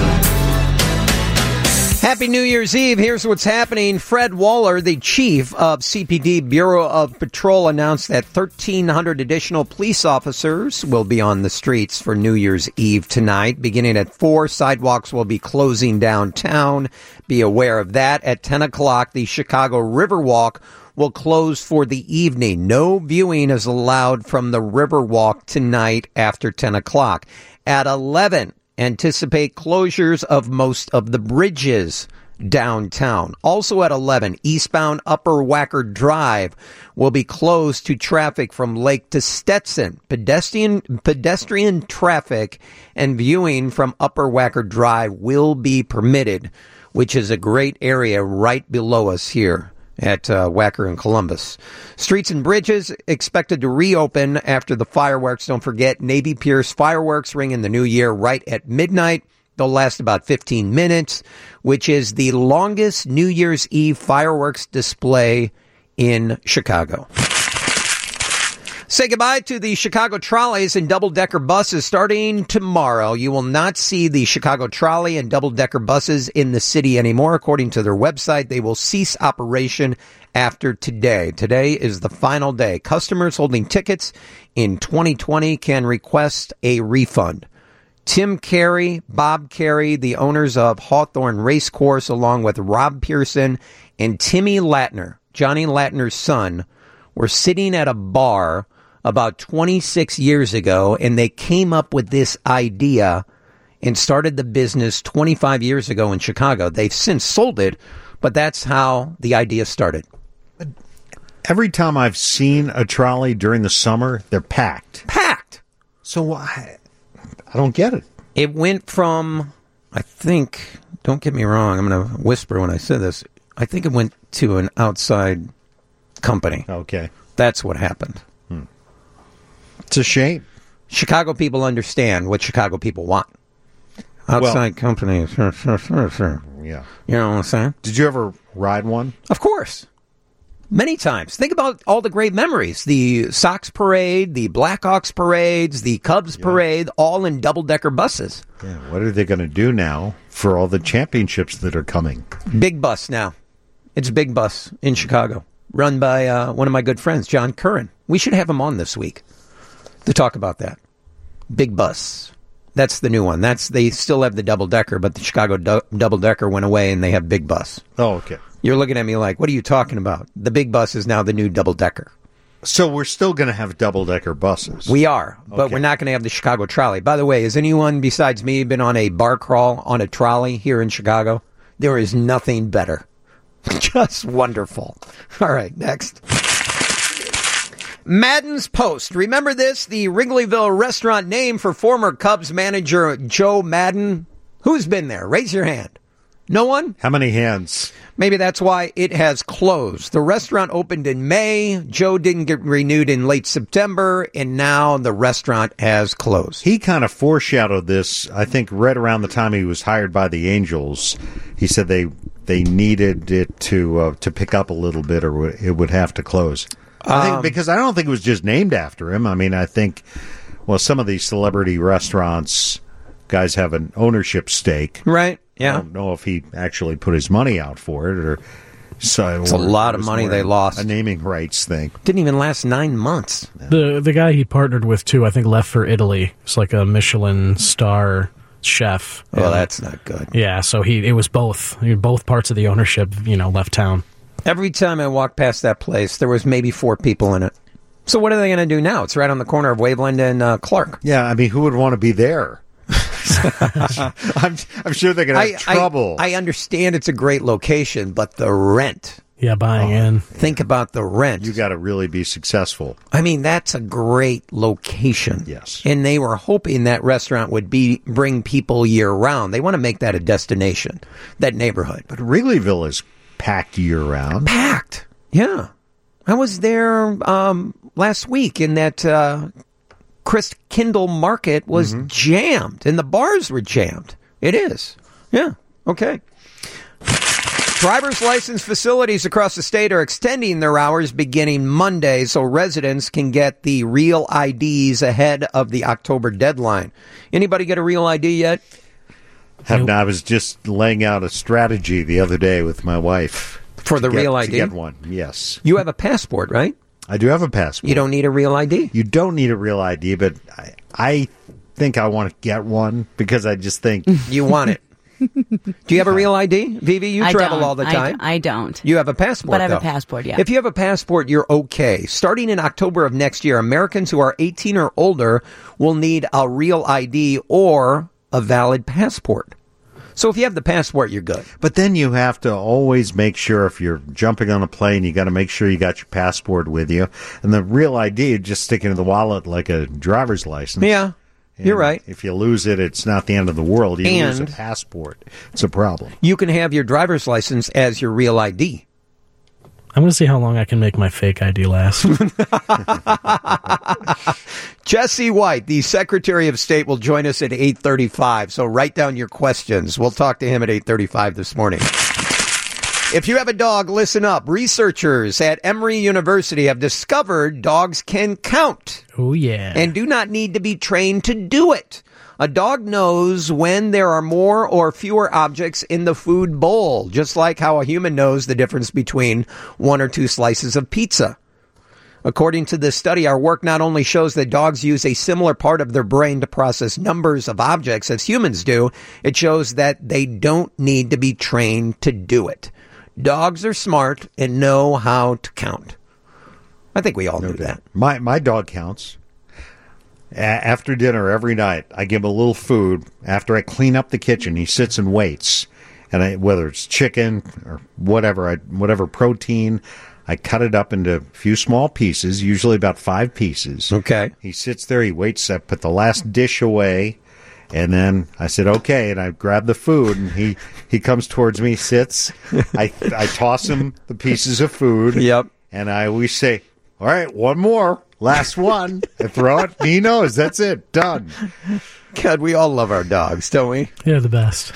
Happy New Year's Eve. Here's what's happening. Fred Waller, the chief of CPD Bureau of Patrol, announced that 1,300 additional police officers will be on the streets for New Year's Eve tonight. Beginning at 4, sidewalks will be closing downtown. Be aware of that. At 10 o'clock, the Chicago Riverwalk will close for the evening. No viewing is allowed from the Riverwalk tonight after 10 o'clock. At 11 Anticipate closures of most of the bridges downtown. Also at 11, eastbound Upper Wacker Drive will be closed to traffic from Lake to Stetson. Pedestrian traffic and viewing from Upper Wacker Drive will be permitted, which is a great area right below us here at Wacker and Columbus. Streets and bridges expected to reopen after the fireworks. Don't forget, Navy Pierce fireworks ring in the new year right at midnight. They'll last about 15 minutes, which is the longest New Year's Eve fireworks display in Chicago. Say goodbye to the Chicago trolleys and double-decker buses starting tomorrow. You will not see the Chicago trolley and double-decker buses in the city anymore. According to their website, they will cease operation after today. Today is the final day. Customers holding tickets in 2020 can request a refund. Tim Carey, Bob Carey, the owners of Hawthorne Racecourse, along with Rob Pearson and Timmy Latner, Johnny Latner's son, were sitting at a bar about 26 years ago, and they came up with this idea and started the business 25 years ago in Chicago. They've since sold it, but that's how the idea started. Every time I've seen a trolley during the summer, they're packed. Packed! So why? I don't get it. It went from, I think, don't get me wrong, I'm going to whisper when I say this, I think it went to an outside company. Okay. That's what happened. It's a shame. Chicago people understand what Chicago people want. Outside companies. Sure. Yeah. You know what I'm saying? Did you ever ride one? Of course. Many times. Think about all the great memories. The Sox parade, the Blackhawks parades, the Cubs parade, all in double-decker buses. Yeah. What are they going to do now for all the championships that are coming? Big bus now. It's a big bus in Chicago, run by one of my good friends, John Curran. We should have him on this week to talk about that. Big bus. That's the new one. They still have the double-decker, but the Chicago double-decker went away and they have big bus. Oh, okay. You're looking at me like, what are you talking about? The big bus is now the new double-decker. So we're still going to have double-decker buses. We are, but we're not going to have the Chicago trolley. By the way, has anyone besides me been on a bar crawl on a trolley here in Chicago? There is nothing better. Just wonderful. All right, next. Madden's Post. Remember this? The Wrigleyville restaurant name for former Cubs manager Joe Madden. Who's been there? Raise your hand. No one? How many hands? Maybe that's why it has closed. The restaurant opened in May. Joe didn't get renewed in late September, and now the restaurant has closed. He kind of foreshadowed this, I think, right around the time he was hired by the Angels. He said they needed it to pick up a little bit, or it would have to close. I think because I don't think it was just named after him. I mean, I think, some of these celebrity restaurants, guys have an ownership stake. Right. Yeah. I don't know if he actually put his money out for it, or so. It's a lot of money they lost. A naming rights thing. Didn't even last 9 months. The guy he partnered with too, I think, left for Italy. It's like a Michelin star chef. Well, that's not good. Yeah, so it was both parts of the ownership, left town. Every time I walked past that place, there was maybe 4 people in it. So what are they going to do now? It's right on the corner of Waveland and Clark. Yeah, I mean, who would want to be there? I'm sure they're going to have trouble. I understand it's a great location, but the rent. Yeah, buying in. Think about the rent. You got to really be successful. I mean, that's a great location. Yes. And they were hoping that restaurant would bring people year round. They want to make that a destination, that neighborhood. But Wrigleyville is packed year round. Packed. Yeah. I was there last week, and that Chris Kindle Market was jammed, and the bars were jammed. It is. Yeah. Okay. Driver's license facilities across the state are extending their hours beginning Monday so residents can get the real IDs ahead of the October deadline. Anybody get a real ID yet? I was just laying out a strategy the other day with my wife. For the real ID? To get one, yes. You have a passport, right? I do have a passport. You don't need a real ID? You don't need a real ID, but I think I want to get one because I just think... You want it. Do you have a real ID? Vivi, you travel all the time. I don't. You have a passport, But I have a passport, yeah. If you have a passport, you're okay. Starting in October of next year, Americans who are 18 or older will need a real ID or a valid passport. So if you have the passport, you're good. But then you have to always make sure if you're jumping on a plane, you got to make sure you got your passport with you. And the real ID, just stick it in the wallet like a driver's license. Yeah, you're right. If you lose it, it's not the end of the world. You lose a passport, it's a problem. You can have your driver's license as your real ID. I'm going to see how long I can make my fake ID last. Jesse White, the Secretary of State, will join us at 8:35. So write down your questions. We'll talk to him at 8:35 this morning. If you have a dog, listen up. Researchers at Emory University have discovered dogs can count. Oh, yeah. And do not need to be trained to do it. A dog knows when there are more or fewer objects in the food bowl, just like how a human knows the difference between 1 or 2 slices of pizza. According to this study, our work not only shows that dogs use a similar part of their brain to process numbers of objects as humans do, it shows that they don't need to be trained to do it. Dogs are smart and know how to count. I think we all knew that. My dog counts. After dinner every night, I give him a little food. After I clean up the kitchen, he sits and waits. And whether it's chicken or whatever protein, I cut it up into a few small pieces, usually about 5 pieces. Okay. He sits there, he waits. I put the last dish away, and then I said, okay, and I grab the food, and he comes towards me, sits. I toss him the pieces of food. Yep. And I always say, all right, one more. Last one. I throw it. He knows. That's it. Done. God, we all love our dogs, don't we? They're the best.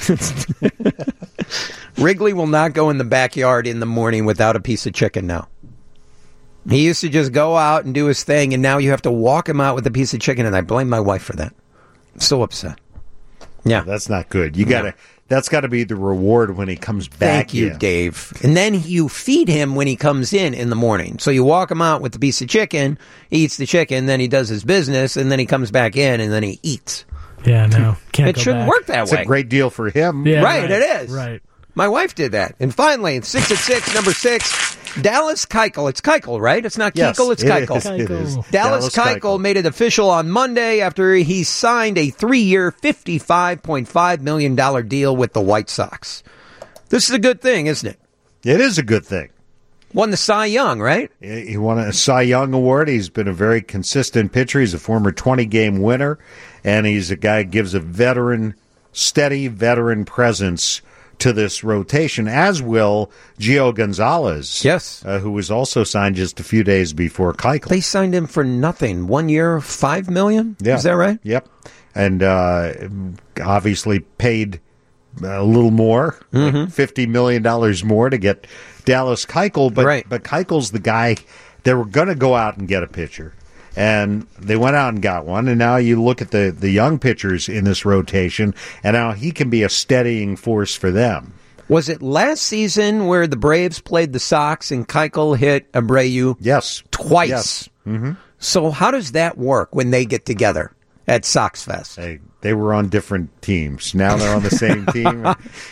Wrigley will not go in the backyard in the morning without a piece of chicken now. He used to just go out and do his thing, and now you have to walk him out with a piece of chicken, and I blame my wife for that. I'm so upset. Yeah. That's not good. That's got to be the reward when he comes back. Thank you, Dave. And then you feed him when he comes in the morning. So you walk him out with the piece of chicken, he eats the chicken, then he does his business, and then he comes back in, and then he eats. Yeah, no. It shouldn't work that way. It's a great deal for him. Yeah, right, it is. Right. My wife did that. And finally, 6 at 6, number 6, Dallas Keuchel. It's Keuchel, right? It's not Keuchel, it's Keuchel. It is. Dallas Keuchel made it official on Monday after he signed a 3-year, $55.5 million deal with the White Sox. This is a good thing, isn't it? It is a good thing. Won the Cy Young, right? He won a Cy Young award. He's been a very consistent pitcher. He's a former 20-game winner, and he's a guy who gives a steady veteran presence to this rotation, as will Gio Gonzalez. Yes. Who was also signed just a few days before Keuchel. They signed him for nothing. 1 year, $5 million? Yeah. Is that right? Yep. And obviously paid a little more, like $50 million more to get Dallas Keuchel. But Keuchel's the guy, they were going to go out and get a pitcher. And they went out and got one, and now you look at the young pitchers in this rotation, and now he can be a steadying force for them. Was it last season where the Braves played the Sox and Keuchel hit Abreu? Yes. Twice. Yes. Mm-hmm. So how does that work when they get together at Sox Fest? They were on different teams. Now they're on the same team.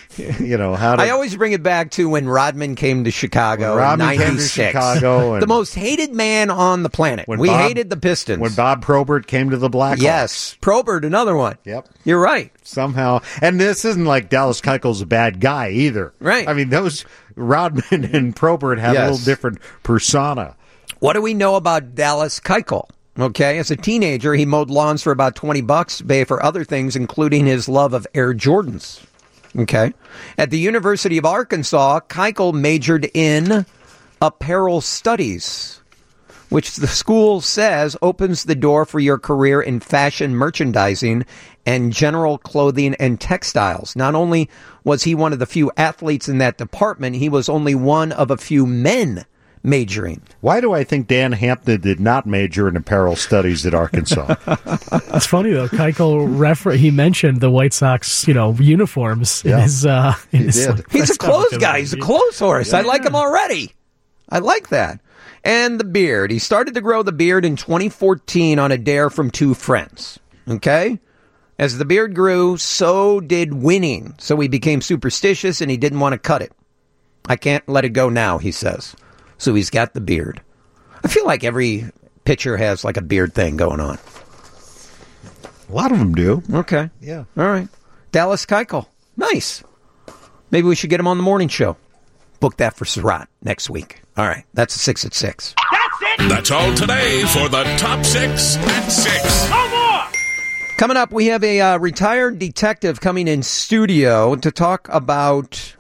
I always bring it back to when Rodman came to Chicago in 96. The most hated man on the planet. We hated the Pistons. When Bob Probert came to the Blackhawks. Yes, Probert, another one. Yep. You're right. Somehow. And this isn't like Dallas Keuchel's a bad guy either. Right. I mean, those Rodman and Probert have a little different persona. What do we know about Dallas Keuchel? Okay, as a teenager, he mowed lawns for about $20 to pay for other things, including his love of Air Jordans. Okay. At the University of Arkansas, Keuchel majored in apparel studies, which the school says opens the door for your career in fashion merchandising and general clothing and textiles. Not only was he one of the few athletes in that department, he was only one of a few men majoring. Why do I think Dan Hampton did not major in apparel studies at Arkansas? It's funny though. Keuchel he mentioned the White Sox, uniforms in his. He's a clothes guy. He's a clothes horse. I like him already. I like that. And the beard. He started to grow the beard in 2014 on a dare from 2 friends. Okay. As the beard grew, so did winning. So he became superstitious and he didn't want to cut it. I can't let it go now, he says. So he's got the beard. I feel like every pitcher has like a beard thing going on. A lot of them do. Okay. Yeah. All right. Dallas Keuchel. Nice. Maybe we should get him on the morning show. Book that for Surratt next week. All right. That's 6 at 6. That's all today for the Top 6 at 6. No more! Coming up, we have a retired detective coming in studio to talk about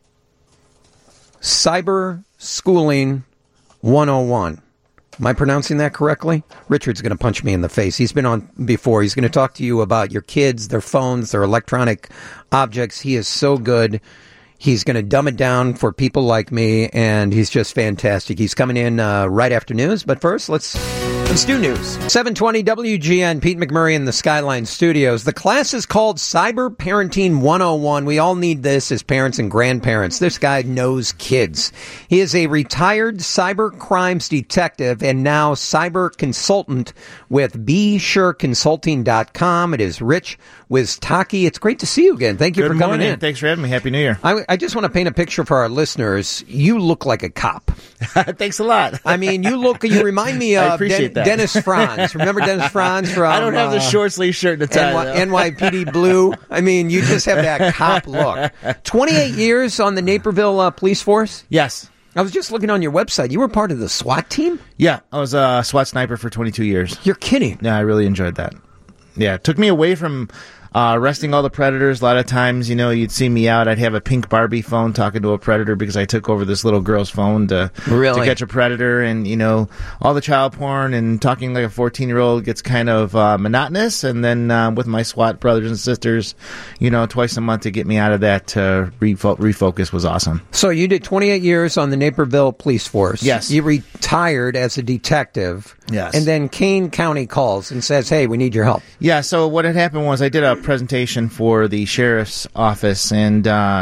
Cyber Schooling 101. Am I pronouncing that correctly? Richard's going to punch me in the face. He's been on before. He's going to talk to you about your kids, their phones, their electronic objects. He is so good. He's going to dumb it down for people like me, and he's just fantastic. He's coming in right after news, but first, let's do news. 720 WGN, Pete McMurray in the Skyline Studios. The class is called Cyber Parenting 101. We all need this as parents and grandparents. This guy knows kids. He is a retired cyber crimes detective and now cyber consultant with BeSureConsulting.com. It is Rich Wistaki. It's great to see you again. Thank you for coming in. Thanks for having me. Happy New Year. I just want to paint a picture for our listeners. You look like a cop. Thanks a lot. I mean, you remind me of Dennis Franz. Remember Dennis Franz from... I don't have the short sleeve shirt and the tie. NYPD Blue. I mean, you just have that cop look. 28 years on the Naperville police force? Yes. I was just looking on your website. You were part of the SWAT team? Yeah, I was a SWAT sniper for 22 years. You're kidding. Yeah, I really enjoyed that. Yeah, it took me away from arresting all the predators. A lot of times, you'd see me out. I'd have a pink Barbie phone talking to a predator because I took over this little girl's phone to catch a predator. And, all the child porn and talking like a 14-year-old gets kind of monotonous. And then with my SWAT brothers and sisters, twice a month to get me out of that to refocus was awesome. So you did 28 years on the Naperville police force. Yes. You retired as a detective. Yes. And then Kane County calls and says, hey, we need your help. Yeah, so what had happened was I did a presentation for the sheriff's office, and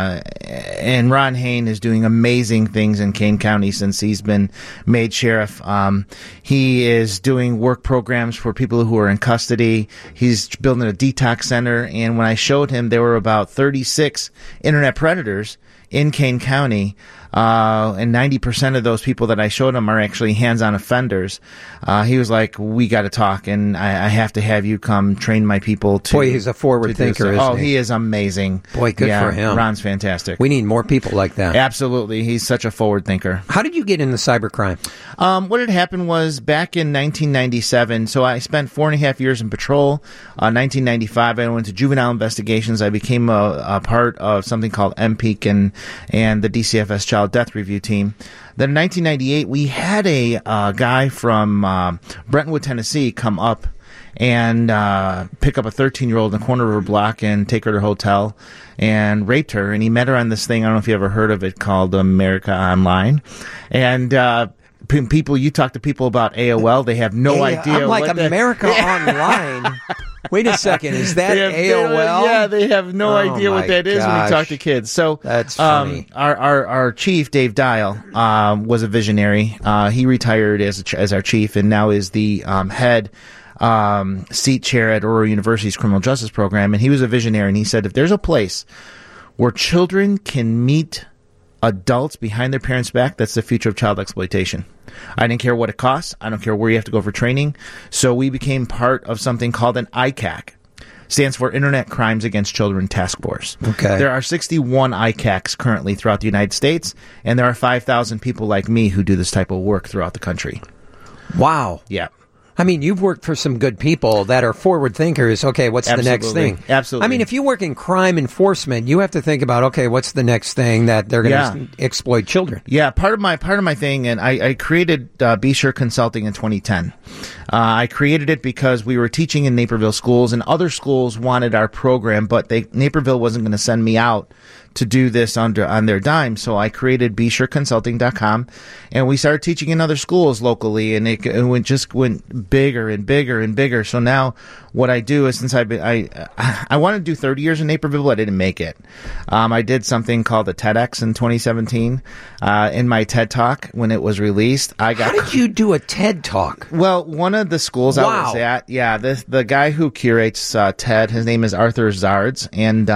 Ron Hain is doing amazing things in Kane County since he's been made sheriff. He is doing work programs for people who are in custody. He's building a detox center, and when I showed him, there were about 36 internet predators in Kane County. And 90% of those people that I showed him are actually hands-on offenders. He was like, we got to talk, and I have to have you come train my people to... Boy, he's a forward thinker, isn't he? He is amazing. Boy, good for him. Ron's fantastic. We need more people like that. Absolutely. He's such a forward thinker. How did you get into cybercrime? What had happened was back in 1997, so I spent 4.5 years in patrol. 1995, I went to juvenile investigations. I became a part of something called MPEAK and the DCFS Child Death Review Team. Then in 1998, we had a guy from Brentwood, Tennessee, come up and pick up a 13-year-old in the corner of her block and take her to her hotel and raped her. And he met her on this thing, I don't know if you ever heard of it, called America Online. And people, you talk to people about AOL, they have no idea. I'm like, America Online. Wait a second, is that AOL? Yeah, they have no idea what that is when you talk to kids. So that's funny. Our chief, Dave Dial, was a visionary. He retired as our chief and now is the head seat chair at Aurora University's criminal justice program. And he was a visionary, and he said, if there's a place where children can meet adults behind their parents' back, that's the future of child exploitation. I didn't care what it costs. I don't care where you have to go for training. So we became part of something called an ICAC. Stands for Internet Crimes Against Children Task Force. Okay. There are 61 ICACs currently throughout the United States, and there are 5,000 people like me who do this type of work throughout the country. Wow. Yeah. I mean, you've worked for some good people that are forward thinkers. Okay, what's the next thing? Absolutely. I mean, if you work in crime enforcement, you have to think about, okay, what's the next thing that they're going to exploit children? Yeah, part of my thing, and I created Be Sure Consulting in 2010. I created it because we were teaching in Naperville schools, and other schools wanted our program, but Naperville wasn't going to send me out to do this on their dime. So I created BeSureConsulting.com, and we started teaching in other schools locally, and it just went bigger and bigger and bigger. So now what I do is, since I wanted to do 30 years in Naperville, but I didn't make it. I did something called the TEDx in 2017. In my TED Talk, when it was released, How did you do a TED Talk? Well, one of the schools I was at, the guy who curates TED, his name is Arthur Zards, and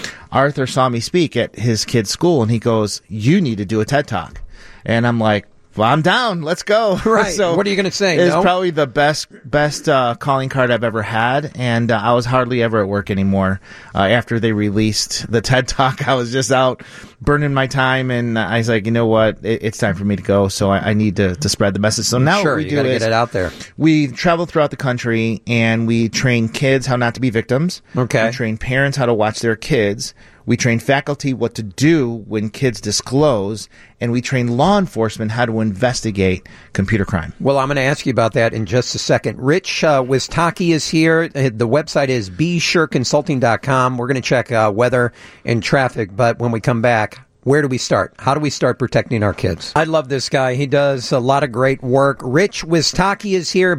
Arthur saw me speak at his kid's school, and he goes, you need to do a TED Talk. And I'm like, well, I'm down. Let's go. Right. What are you going to say? It's No? probably the best calling card I've ever had, and I was hardly ever at work anymore. After they released the TED Talk, I was just out burning my time, and I was like, you know what? It's time for me to go, so I need to spread the message. So now Sure, what we you do gotta is get it out there. we travel throughout the country, and we train kids how not to be victims. Okay. We train parents how to watch their kids. We train faculty what to do when kids disclose, and we train law enforcement how to investigate computer crime. Well, I'm going to ask you about that in just a second. Rich Wistaki is here. The website is BeSureConsulting.com. We're going to check weather and traffic, but when we come back, where do we start? How do we start protecting our kids? I love this guy. He does a lot of great work. Rich Wistaki is here,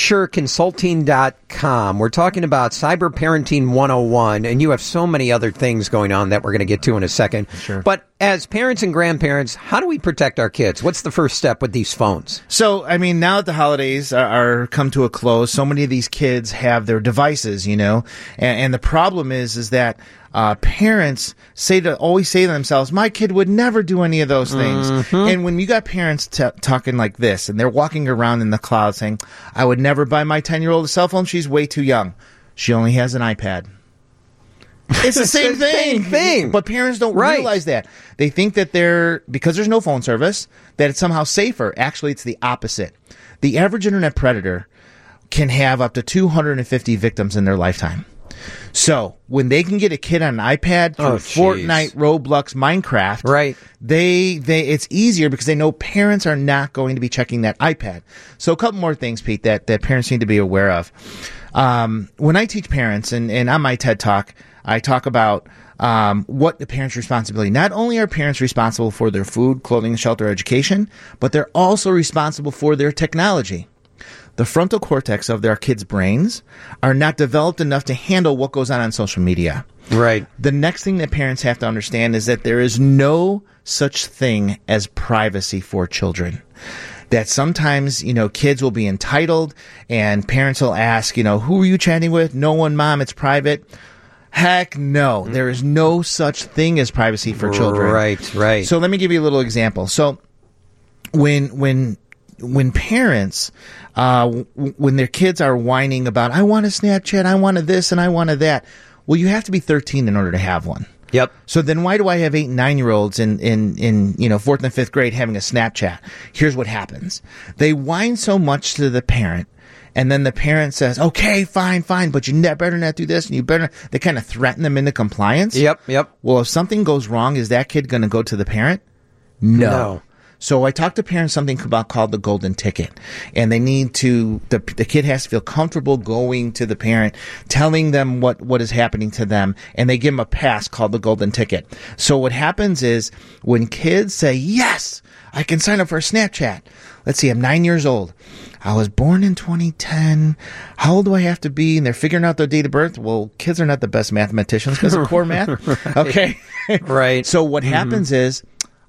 BeSureConsulting.com. We're talking about Cyber Parenting 101, and you have so many other things going on that we're going to get to in a second. Sure. But as parents and grandparents, how do we protect our kids? What's the first step with these phones? So, I mean, now that the holidays are come to a close, so many of these kids have their devices, you know, and the problem is that parents always say to themselves, my kid would never do any of those things. Mm-hmm. And when you got parents talking like this, and they're walking around in the cloud saying, I would never buy my 10-year-old a cell phone. She's way too young. She only has an iPad. It's the same thing. But parents don't realize that. They think that because there's no phone service, that it's somehow safer. Actually, it's the opposite. The average internet predator can have up to 250 victims in their lifetime. So when they can get a kid on an iPad through Fortnite, Roblox, Minecraft, right? It's easier because they know parents are not going to be checking that iPad. So a couple more things, Pete, that parents need to be aware of. When I teach parents, and on my TED Talk, I talk about what the parents' responsibility. Not only are parents responsible for their food, clothing, shelter, education, but they're also responsible for their technology. The frontal cortex of their kids' brains are not developed enough to handle what goes on social media. Right. The next thing that parents have to understand is that there is no such thing as privacy for children. That sometimes, kids will be entitled and parents will ask, who are you chatting with? No one, Mom, it's private. Heck no. There is no such thing as privacy for children. Right. So let me give you a little example. So when parents, when their kids are whining about, I want a Snapchat, I want a this, and I want a that. Well, you have to be 13 in order to have one. Yep. So then why do I have 8 and 9-year-olds in 4th and 5th grade having a Snapchat? Here's what happens. They whine so much to the parent, and then the parent says, okay, fine, but you better not do this, and you better, they kind of threaten them into compliance. Yep. Well, if something goes wrong, is that kid going to go to the parent? No. So I talked to parents something called the golden ticket, and they need to, the kid has to feel comfortable going to the parent, telling them what is happening to them, and they give them a pass called the golden ticket. So what happens is when kids say, yes, I can sign up for a Snapchat. Let's see, I'm 9 years old. I was born in 2010. How old do I have to be? And they're figuring out their date of birth. Well, kids are not the best mathematicians because of core math. Right. Okay. Right. So what happens is,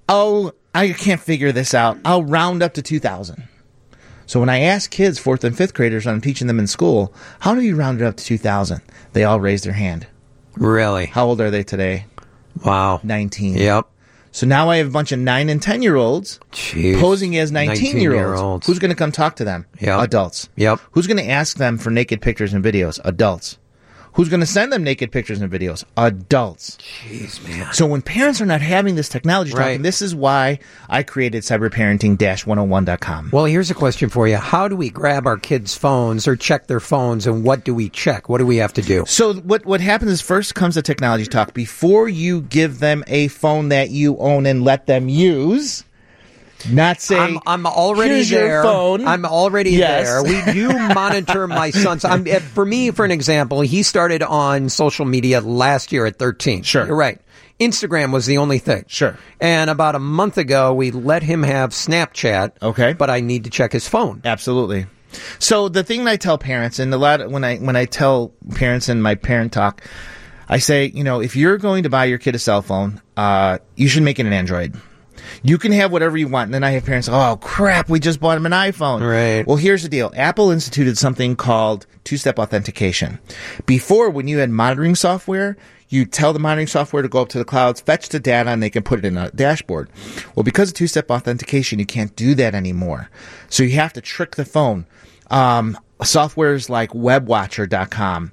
I can't figure this out. I'll round up to 2,000. So when I ask kids, 4th and 5th graders, when I'm teaching them in school, how do you round it up to 2,000? They all raise their hand. Really? How old are they today? Wow. 19. Yep. So now I have a bunch of 9 and 10-year-olds posing as 19-year-olds. Who's going to come talk to them? Yep. Adults. Yep. Who's going to ask them for naked pictures and videos? Adults. Who's going to send them naked pictures and videos? Adults. Jeez, man. So when parents are not having this technology talk, and this is why I created cyberparenting-101.com. Well, here's a question for you. How do we grab our kids' phones or check their phones, and what do we check? What do we have to do? So what happens is first comes the technology talk. Before you give them a phone that you own and let them use... Not saying I'm already here's there. Your phone. I'm already there. We do monitor my son's. For me, for an example, he started on social media last year at 13. Sure, you're right. Instagram was the only thing. Sure. And about a month ago, we let him have Snapchat. Okay. But I need to check his phone. Absolutely. So the thing I tell parents, and when I tell parents in my parent talk, I say, if you're going to buy your kid a cell phone, you should make it an Android. You can have whatever you want. And then I have parents, oh, crap, we just bought him an iPhone. Right. Well, here's the deal. Apple instituted something called two-step authentication. Before, when you had monitoring software, You tell the monitoring software to go up to the clouds, fetch the data, and they can put it in a dashboard. Well, because of two-step authentication, you can't do that anymore. So you have to trick the phone. Softwares like webwatcher.com,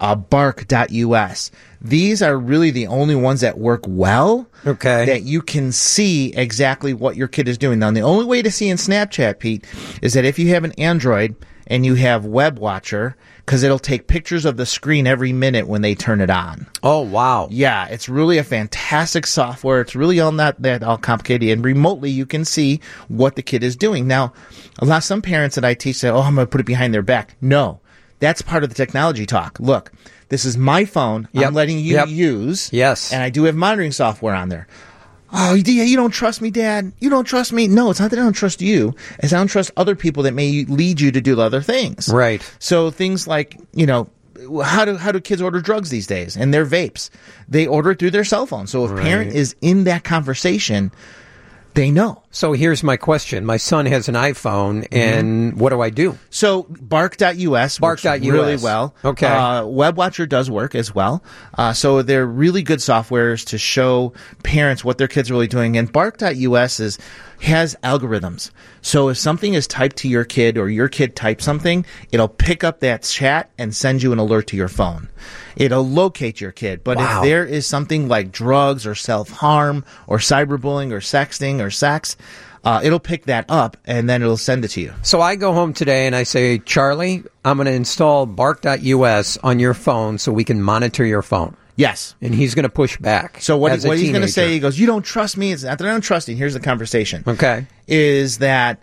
bark.us. These are really the only ones that work well. Okay. That you can see exactly what your kid is doing. Now, the only way to see in Snapchat, Pete, is that if you have an Android and you have WebWatcher, because it'll take pictures of the screen every minute when they turn it on. Oh, wow. Yeah, it's really a fantastic software. It's really all not that all complicated. And remotely, you can see what the kid is doing. Now, some parents that I teach say, I'm going to put it behind their back. No, that's part of the technology talk. Look, this is my phone. Yep. I'm letting you use. Yes. And I do have monitoring software on there. Oh, you don't trust me, Dad? You don't trust me? No, it's not that I don't trust you. It's I don't trust other people that may lead you to do other things. Right. So things like, how do kids order drugs these days? And their vapes. They order it through their cell phone. So if a parent is in that conversation, they know. So here's my question. My son has an iPhone, and what do I do? So bark.us works really well. Okay. WebWatcher does work as well. So they're really good softwares to show parents what their kids are really doing. And bark.us has algorithms. So if something is typed to your kid or your kid types something, it'll pick up that chat and send you an alert to your phone. It'll locate your kid. But if there is something like drugs or self-harm or cyberbullying or sexting or sex, it'll pick that up and then it'll send it to you. So I go home today and I say, Charlie, I'm going to install bark.us on your phone so we can monitor your phone. Yes. And he's going to push back. So what he's going to say, he goes, you don't trust me. It's not that I don't trust you. Here's the conversation. Okay. Is that,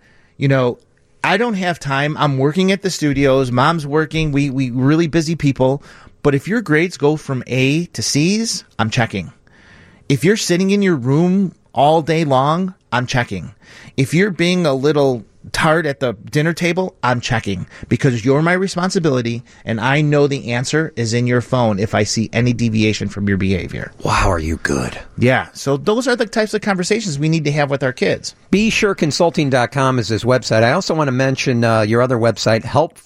I don't have time. I'm working at the studios. Mom's working. We really busy people. But if your grades go from A to C's, I'm checking. If you're sitting in your room all day long, I'm checking. If you're being a little tart at the dinner table, I'm checking because you're my responsibility and I know the answer is in your phone if I see any deviation from your behavior. Wow, are you good? Yeah. So those are the types of conversations we need to have with our kids. BeSureConsulting.com is his website. I also want to mention your other website,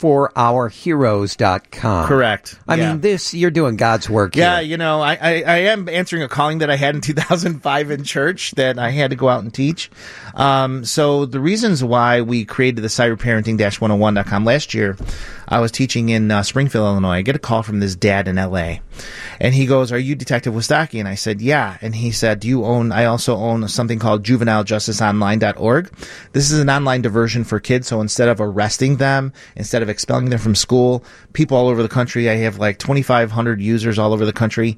HelpForOurHeroes.com. Correct. I mean, you're doing God's work here. Yeah, I am answering a calling that I had in 2005 in church that I had to go out and teach. So the reasons why we created the cyberparenting-101.com last year, I was teaching in Springfield, Illinois. I get a call from this dad in L.A. And he goes, are you Detective Wistocki? And I said, yeah. And he said, I also own something called JuvenileJusticeOnline.org. This is an online diversion for kids. So instead of arresting them, instead of expelling them from school, people all over the country, I have like 2,500 users all over the country.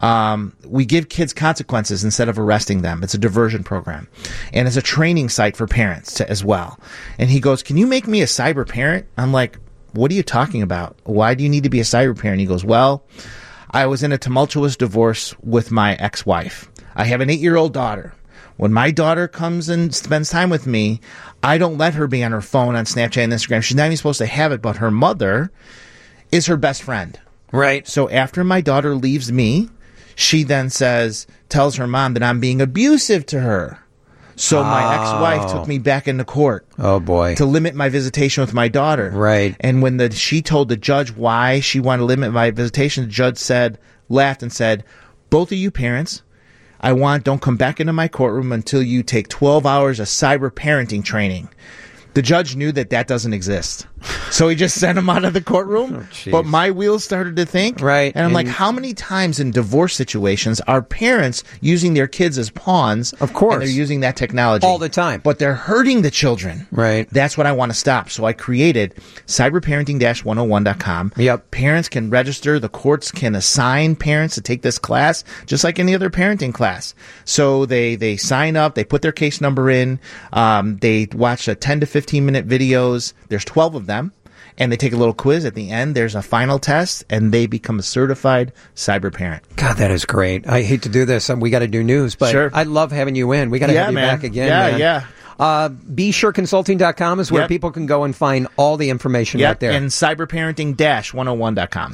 We give kids consequences instead of arresting them. It's a diversion program. And it's a training site for parents as well. And he goes, can you make me a cyber parent? I'm like, what are you talking about? Why do you need to be a cyber parent? He goes, well, I was in a tumultuous divorce with my ex-wife. I have an 8-year-old daughter. When my daughter comes and spends time with me, I don't let her be on her phone on Snapchat and Instagram. She's not even supposed to have it, but her mother is her best friend. Right. So after my daughter leaves me, she then tells her mom that I'm being abusive to her. So my ex-wife took me back into court. Oh, boy. To limit my visitation with my daughter. Right. And when she told the judge why she wanted to limit my visitation, the judge laughed and said, both of you parents, don't come back into my courtroom until you take 12 hours of cyber parenting training. The judge knew that doesn't exist. So he just sent him out of the courtroom. But my wheels started to think. Right. And I'm like, how many times in divorce situations are parents using their kids as pawns? Of course. And they're using that technology. All the time. But they're hurting the children. Right. That's what I want to stop. So I created cyberparenting-101.com. Yep. Parents can register. The courts can assign parents to take this class, just like any other parenting class. So they sign up. They put their case number in. They watch 10 to 15-minute videos. There's 12 of them. And they take a little quiz at the end. There's a final test, and they become a certified cyber parent. God, that is great. I hate to do this. We got to do news, but sure. I love having you in. We got to have you back again. Man. Yeah. BeSureConsulting.com is where people can go and find all the information right there. And cyberparenting-101.com.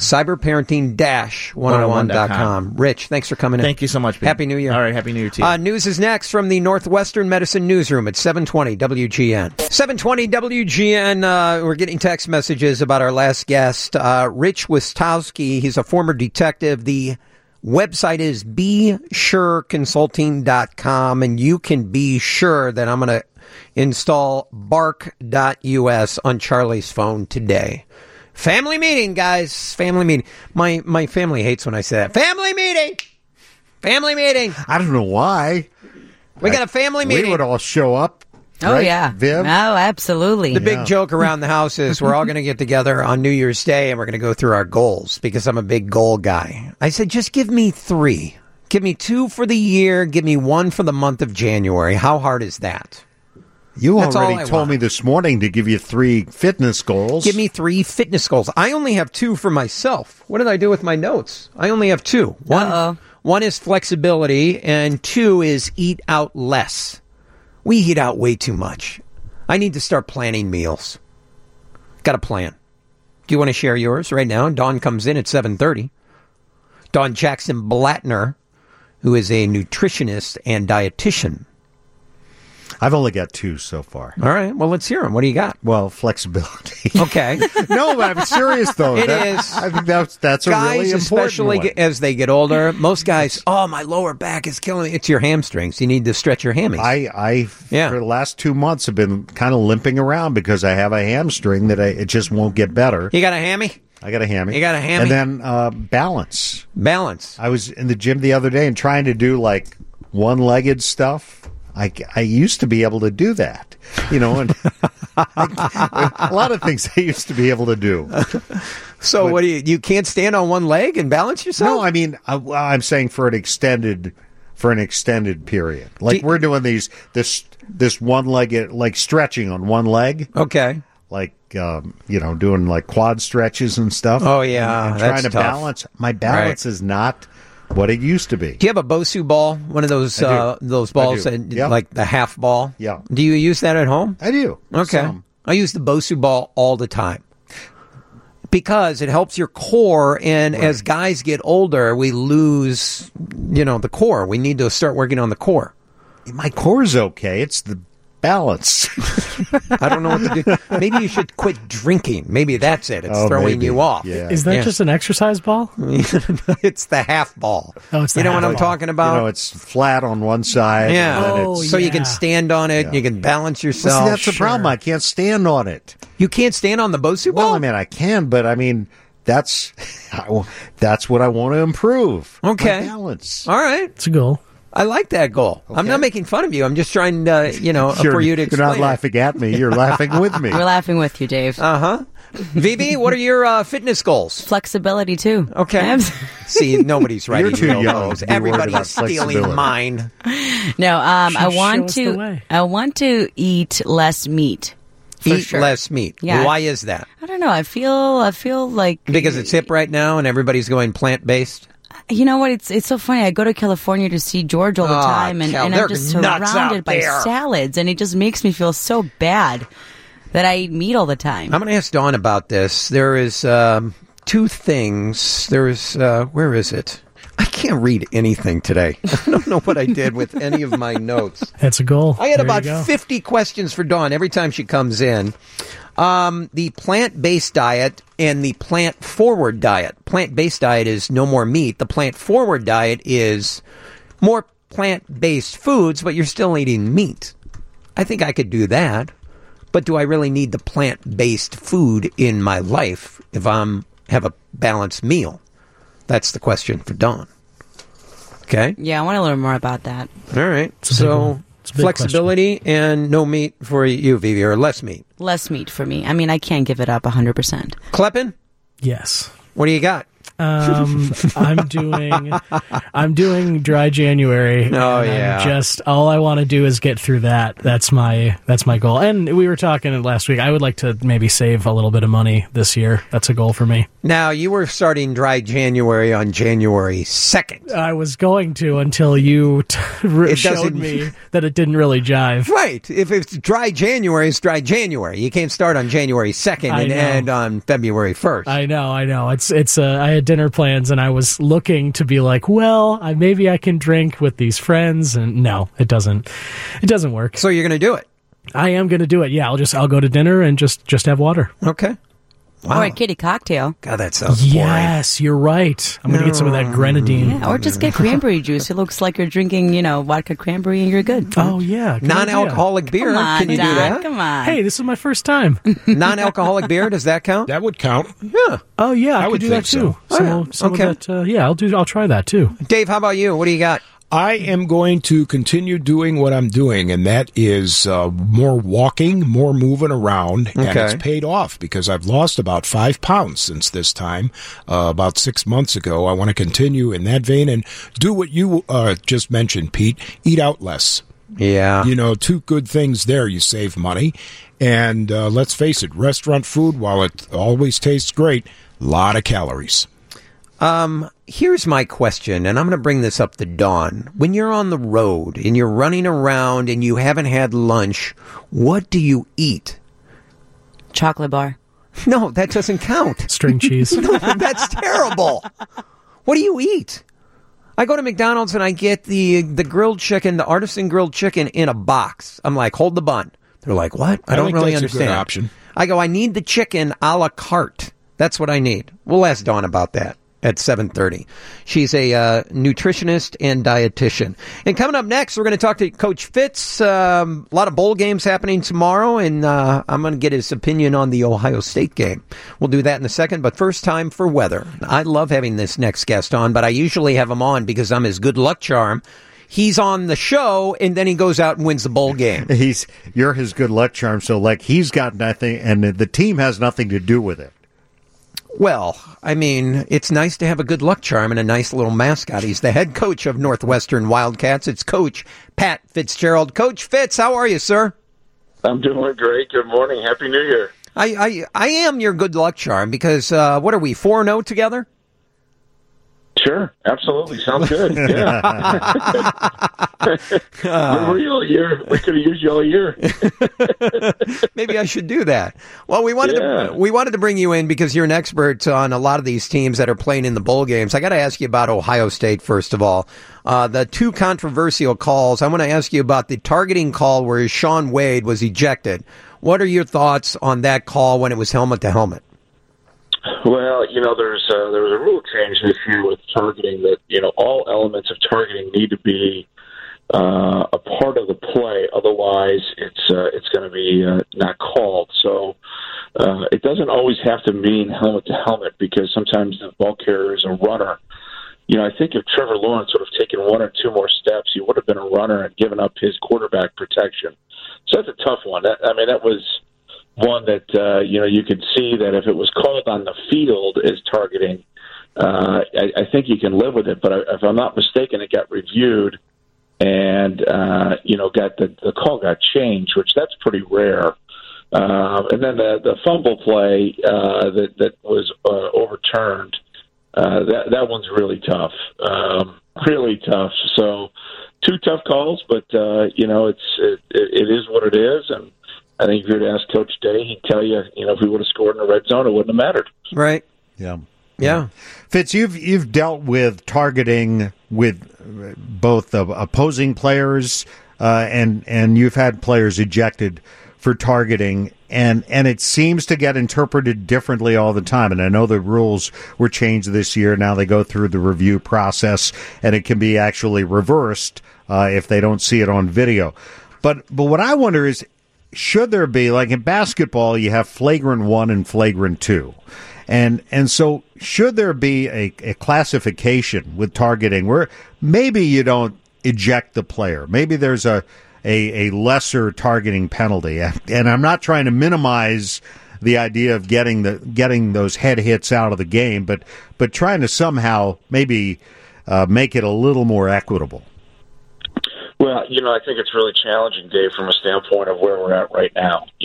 Cyberparenting-101.com. Rich, thanks for coming in. Thank you so much, Pete. Happy New Year. All right, Happy New Year to you. News is next from the Northwestern Medicine Newsroom at 720 WGN. 720 WGN, we're getting text messages about our last guest, Rich Wistocki. He's a former detective. The Website is BeSureConsulting.com, and you can be sure that I'm going to install Bark.us on Charlie's phone today. Family meeting, guys. Family meeting. My family hates when I say that. Family meeting. Family meeting. I don't know why. We got a family meeting. We would all show up. Oh, right, yeah. Viv? Oh, absolutely. The big joke around the house is we're all going to get together on New Year's Day and we're going to go through our goals because I'm a big goal guy. I said, just give me 3. Give me 2 for the year. Give me 1 for the month of January. How hard is that? That's already told me this morning to give you 3 fitness goals. Give me 3 fitness goals. I only have 2 for myself. What did I do with my notes? I only have 2. One is flexibility, and 2 is eat out less. We eat out way too much. I need to start planning meals. Got a plan. Do you want to share yours right now? Dawn comes in at 7:30. Dawn Jackson Blattner, who is a nutritionist and dietitian. I've only got 2 so far. All right. Well, let's hear them. What do you got? Well, flexibility. Okay. No, but I'm serious, though. It is. I think that's guys, a really important especially one. as they get older, most guys, my lower back is killing me. It's your hamstrings. You need to stretch your hammies. I for the last 2 months, have been kind of limping around because I have a hamstring that it just won't get better. You got a hammy? I got a hammy. You got a hammy? And then balance. Balance. I was in the gym the other day and trying to do like one-legged stuff. I used to be able to do that, and a lot of things I used to be able to do. So what do you can't stand on one leg and balance yourself? No, I mean, I'm saying for an extended period. Like we're doing this one-legged, like stretching on one leg. Okay. Like, doing like quad stretches and stuff. Oh, yeah. And that's trying to tough. balance. My balance is not what it used to be. Do you have a Bosu ball? One of those balls, like the half ball? Yeah. Do you use that at home? I do. Okay. Some. I use the Bosu ball all the time because it helps your core. And as guys get older, we lose, the core. We need to start working on the core. My core's okay. It's the balance. I don't know what to do. Maybe you should quit drinking. Maybe that's it. It's throwing you off. Yeah. Is that just an exercise ball? It's the half ball. Oh, it's the you know half what I'm ball. talking about? It's flat on one side. Yeah. And So you can stand on it. You can balance yourself. See, that's the problem. I can't stand on it. You can't stand on the Bosu ball? Well, I mean, I can, but I mean, that's what I want to improve. Okay. My balance. All right. It's a goal. I like that goal. I'm not making fun of you. I'm just trying to, for you to explain. You're not laughing at me. You're laughing with me. We're laughing with you, Dave. Uh-huh. VB, what are your fitness goals? Flexibility, too. Okay. See, nobody's writing You're too real young goals. to be worried Everybody's about stealing flexibility. mine. No, I Show want us the to. way. I want to eat less meat. For Eat sure. less meat. Yeah. Why is that? I don't know. I feel like Because it's hip right now and everybody's going plant-based? You know what? It's so funny. I go to California to see George all the time, and Cal, I'm they're just nuts out surrounded by there. salads, and it just makes me feel so bad that I eat meat all the time. I'm going to ask Dawn about this. There is 2 things. There's, where is it? I can't read anything today. I don't know what I did with any of my notes. That's a goal. I had There you about go. 50 questions for Dawn every time she comes in. The plant-based diet and the plant-forward diet. Plant-based diet is no more meat. The plant-forward diet is more plant-based foods, but you're still eating meat. I think I could do that. But do I really need the plant-based food in my life if I'm have a balanced meal? That's the question for Dawn. Okay? Yeah, I want to learn more about that. All right. It's a big So one. It's a big flexibility and no meat for you, Vivi, or less meat. Less meat for me. I mean, I can't give it up 100%. Kleppen, Yes. what do you got? I'm doing dry January. Oh, and yeah. Just all I want to do is get through that. That's my goal. And we were talking last week. I would like to maybe save a little bit of money this year. That's a goal for me. Now, you were starting dry January on January 2nd. I was going to until you showed doesn't- me that it didn't really jive. Right. If it's dry January, it's dry January. You can't start on January 2nd I and know. end on February 1st. I know. It's. I had dinner plans, and I was looking to be like, well, maybe I can drink with these friends, and no, it doesn't. It doesn't work. So you're going to do it? I am going to do it. Yeah, I'll go to dinner and just have water. Okay. Or a kitty cocktail. God, that sounds Yes, you're right. I'm going to get some of that grenadine. Yeah, or just get cranberry juice. It looks like you're drinking, vodka cranberry, and you're good. Oh, yeah. Good Non-alcoholic beer. Come on, Can you do Don, that? Come on. Hey, this is my first time. Non-alcoholic beer, does that count? That would count. Yeah. Oh, yeah, I would could do that, think too. so. Some of that, I'll try that, too. Dave, how about you? What do you got? I am going to continue doing what I'm doing, and that is more walking, more moving around, and Okay. it's paid off because I've lost about 5 pounds since this time, about 6 months ago. I want to continue in that vein and do what you just mentioned, Pete, eat out less. Yeah. Two good things there. You save money, and let's face it, restaurant food, while it always tastes great, a lot of calories. Here's my question, and I'm going to bring this up to Dawn. When you're on the road and you're running around and you haven't had lunch, what do you eat? Chocolate bar. No, that doesn't count. String cheese. No, that's terrible. What do you eat? I go to McDonald's and I get the grilled chicken, the artisan grilled chicken in a box. I'm like, hold the bun. They're like, what? I don't think really that's understand. a good option. I go, I need the chicken a la carte. That's what I need. We'll ask Dawn about that at 7:30. She's a nutritionist and dietitian. And coming up next, we're going to talk to Coach Fitz. A lot of bowl games happening tomorrow, and I'm going to get his opinion on the Ohio State game. We'll do that in a second, but first time for weather. I love having this next guest on, but I usually have him on because I'm his good luck charm. He's on the show, and then he goes out and wins the bowl game. You're his good luck charm, so he's got nothing, and the team has nothing to do with it. Well, I mean, it's nice to have a good luck charm and a nice little mascot. He's the head coach of Northwestern Wildcats. It's Coach Pat Fitzgerald. Coach Fitz, how are you, sir? I'm doing great. Good morning. Happy New Year. I am your good luck charm because, what are we, 4-0 together? Sure, absolutely. Sounds good. Yeah. Where were you all year? We could have used you all year. Maybe I should do that. Well, we wanted to bring you in because you're an expert on a lot of these teams that are playing in the bowl games. I got to ask you about Ohio State first of all. The two controversial calls. I want to ask you about the targeting call where Shaun Wade was ejected. What are your thoughts on that call when it was helmet to helmet? Well, there was a rule change this year with targeting that, all elements of targeting need to be a part of the play. Otherwise, it's going to be not called. So it doesn't always have to mean helmet to helmet because sometimes the ball carrier is a runner. I think if Trevor Lawrence would have taken one or two more steps, he would have been a runner and given up his quarterback protection. So that's a tough one. That was one that, you could see that if it was called on the field as targeting, I think you can live with it. But if I'm not mistaken, it got reviewed and, the call got changed, which that's pretty rare. And then the fumble play that was overturned, that one's really tough. Really tough. So two tough calls, but, it is what it is. And I think if you were to ask Coach Day, he'd tell you, if we would have scored in the red zone, it wouldn't have mattered. Right. Yeah. Fitz, you've dealt with targeting with both the opposing players and you've had players ejected for targeting, and it seems to get interpreted differently all the time. And I know the rules were changed this year. Now they go through the review process, and it can be actually reversed if they don't see it on video. But what I wonder is, should there be, like in basketball, you have flagrant 1 and flagrant 2. And so should there be a classification with targeting where maybe you don't eject the player? Maybe there's a lesser targeting penalty. And I'm not trying to minimize the idea of getting those head hits out of the game, but trying to somehow maybe make it a little more equitable. Well, I think it's really challenging, Dave, from a standpoint of where we're at right now. You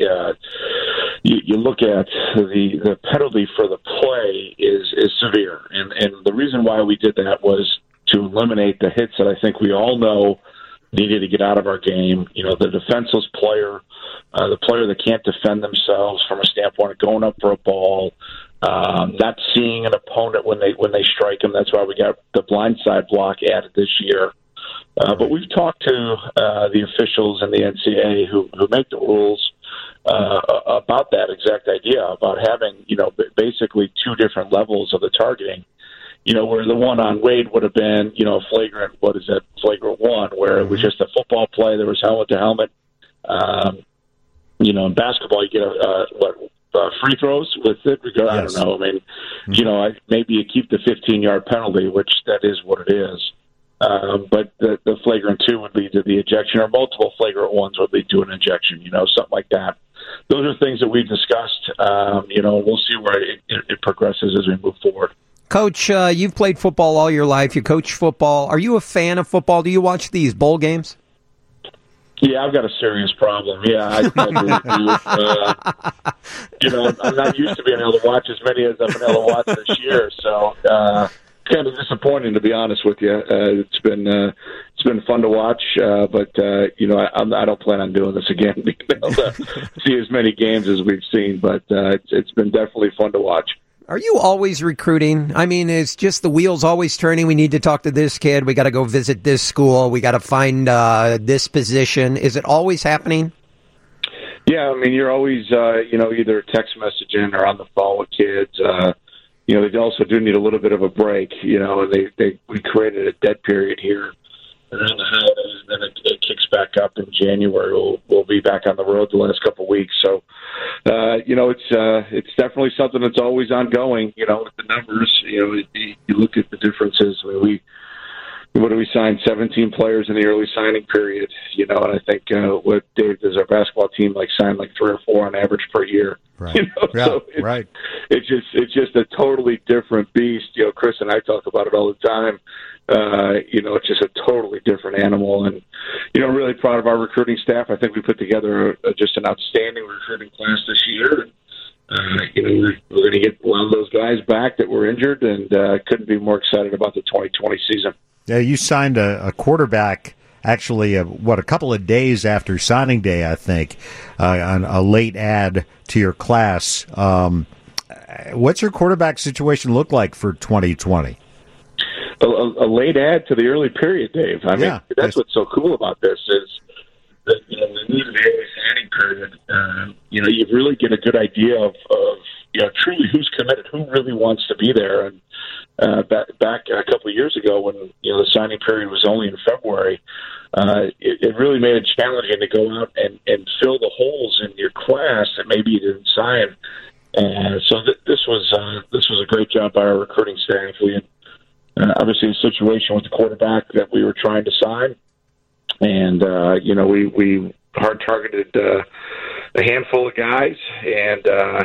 look at the penalty for the play is severe, and the reason why we did that was to eliminate the hits that I think we all know needed to get out of our game. The defenseless player, the player that can't defend themselves from a standpoint of going up for a ball, not seeing an opponent when they strike them. That's why we got the blindside block added this year. But we've talked to the officials in the NCAA who make the rules, about that exact idea, about having, basically two different levels of the targeting. Where the one on Wade would have been, flagrant one, where it was just a football play. There was helmet to helmet. In basketball, you get free throws with it. I don't know. I mean, maybe you keep the 15-yard penalty, which that is what it is. But the flagrant two would lead to the ejection, or multiple flagrant ones would lead to an ejection, something like that. Those are things that we've discussed, we'll see where it progresses as we move forward. Coach, you've played football all your life. You coach football. Are you a fan of football? Do you watch these bowl games? Yeah, I've got a serious problem. Yeah, I agree with you. I'm not used to being able to watch as many as I've been able to watch this year, so kind of disappointing, to be honest with you. It's been fun to watch, but I don't plan on doing this again. Being able to see as many games as we've seen, but it's been definitely fun to watch. Are you always recruiting? I mean, is just the wheels always turning? We need to talk to this kid. We got to go visit this school. We got to find this position. Is it always happening? Yeah, I mean, you're always, either text messaging or on the phone with kids. They also do need a little bit of a break, and we created a dead period here around the holidays, and then it kicks back up in January. We'll be back on the road the last couple of weeks. So, it's definitely something that's always ongoing, with the numbers. You look at the differences. I mean, we signed 17 players in the early signing period, and I think what Dave does, our basketball team, signed 3 or 4 on average per year. Right. Right. It's just a totally different beast. Chris and I talk about it all the time. It's just a totally different animal, and really proud of our recruiting staff. I think we put together just an outstanding recruiting class this year. We're going to get a lot of those guys back that were injured, and couldn't be more excited about the 2020 season. Yeah, you signed a quarterback. Actually, a couple of days after signing day, I think, on a late add to your class. What's your quarterback situation look like for 2020 A late add to the early period, Dave. I mean, that's what's so cool about this is that, the need of the early signing period, you really get a good idea of truly who's committed, who really wants to be there. And back a couple of years ago when, the signing period was only in February, it really made it challenging to go out and fill the holes in your class that maybe you didn't sign. So this was a great job by our recruiting staff. We had obviously a situation with the quarterback that we were trying to sign, and we hard targeted a handful of guys, and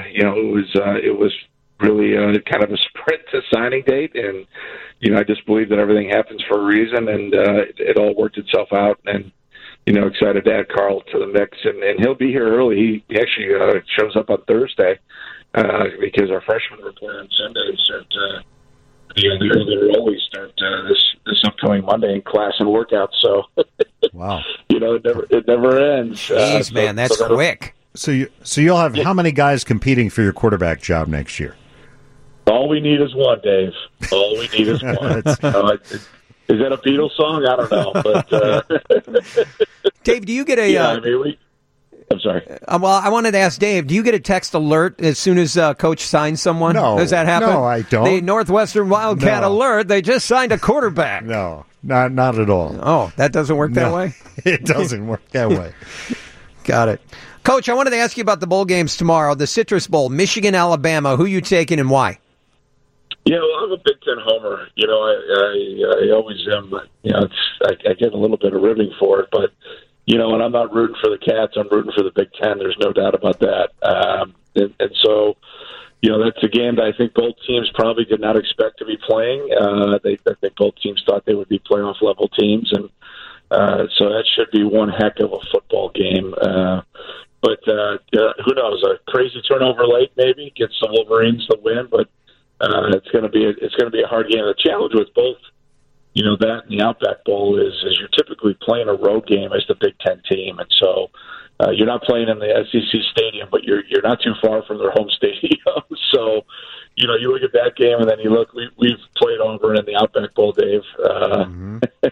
it was really kind of a sprint to signing date, and I just believe that everything happens for a reason, and it all worked itself out, and excited to add Carl to the mix, and he'll be here early. He actually shows up on Thursday because our freshmen were playing on Sunday, so the earlier always start this upcoming Monday in class and workouts. So wow, it never ends. Jeez, man, that's quick. So you'll have how many guys competing for your quarterback job next year? All we need is one, Dave. All we need is one. Is that a Beatles song? I don't know. But Dave, do you get a? I'm sorry. Well, I wanted to ask Dave, do you get a text alert as soon as Coach signs someone? No. Does that happen? No, I don't. The Northwestern Wildcat alert, they just signed a quarterback. No, not at all. Oh, that doesn't work that way? It doesn't work that way. Got it. Coach, I wanted to ask you about the bowl games tomorrow, the Citrus Bowl, Michigan, Alabama. Who you taking and why? Yeah, well, I'm a Big Ten homer. I always am. I get a little bit of ribbing for it, but when I'm not rooting for the Cats, I'm rooting for the Big Ten. There's no doubt about that. And so, that's a game that I think both teams probably did not expect to be playing. I think both teams thought they would be playoff level teams, and so that should be one heck of a football game. But who knows? A crazy turnover late maybe gets the Wolverines the win, but it's going to be a hard game. The challenge with both, that and the Outback Bowl is you're typically playing a road game as the Big Ten team, and so you're not playing in the SEC stadium, but you're not too far from their home stadium. So, you look at that game, and then you look. We've played over in the Outback Bowl, Dave.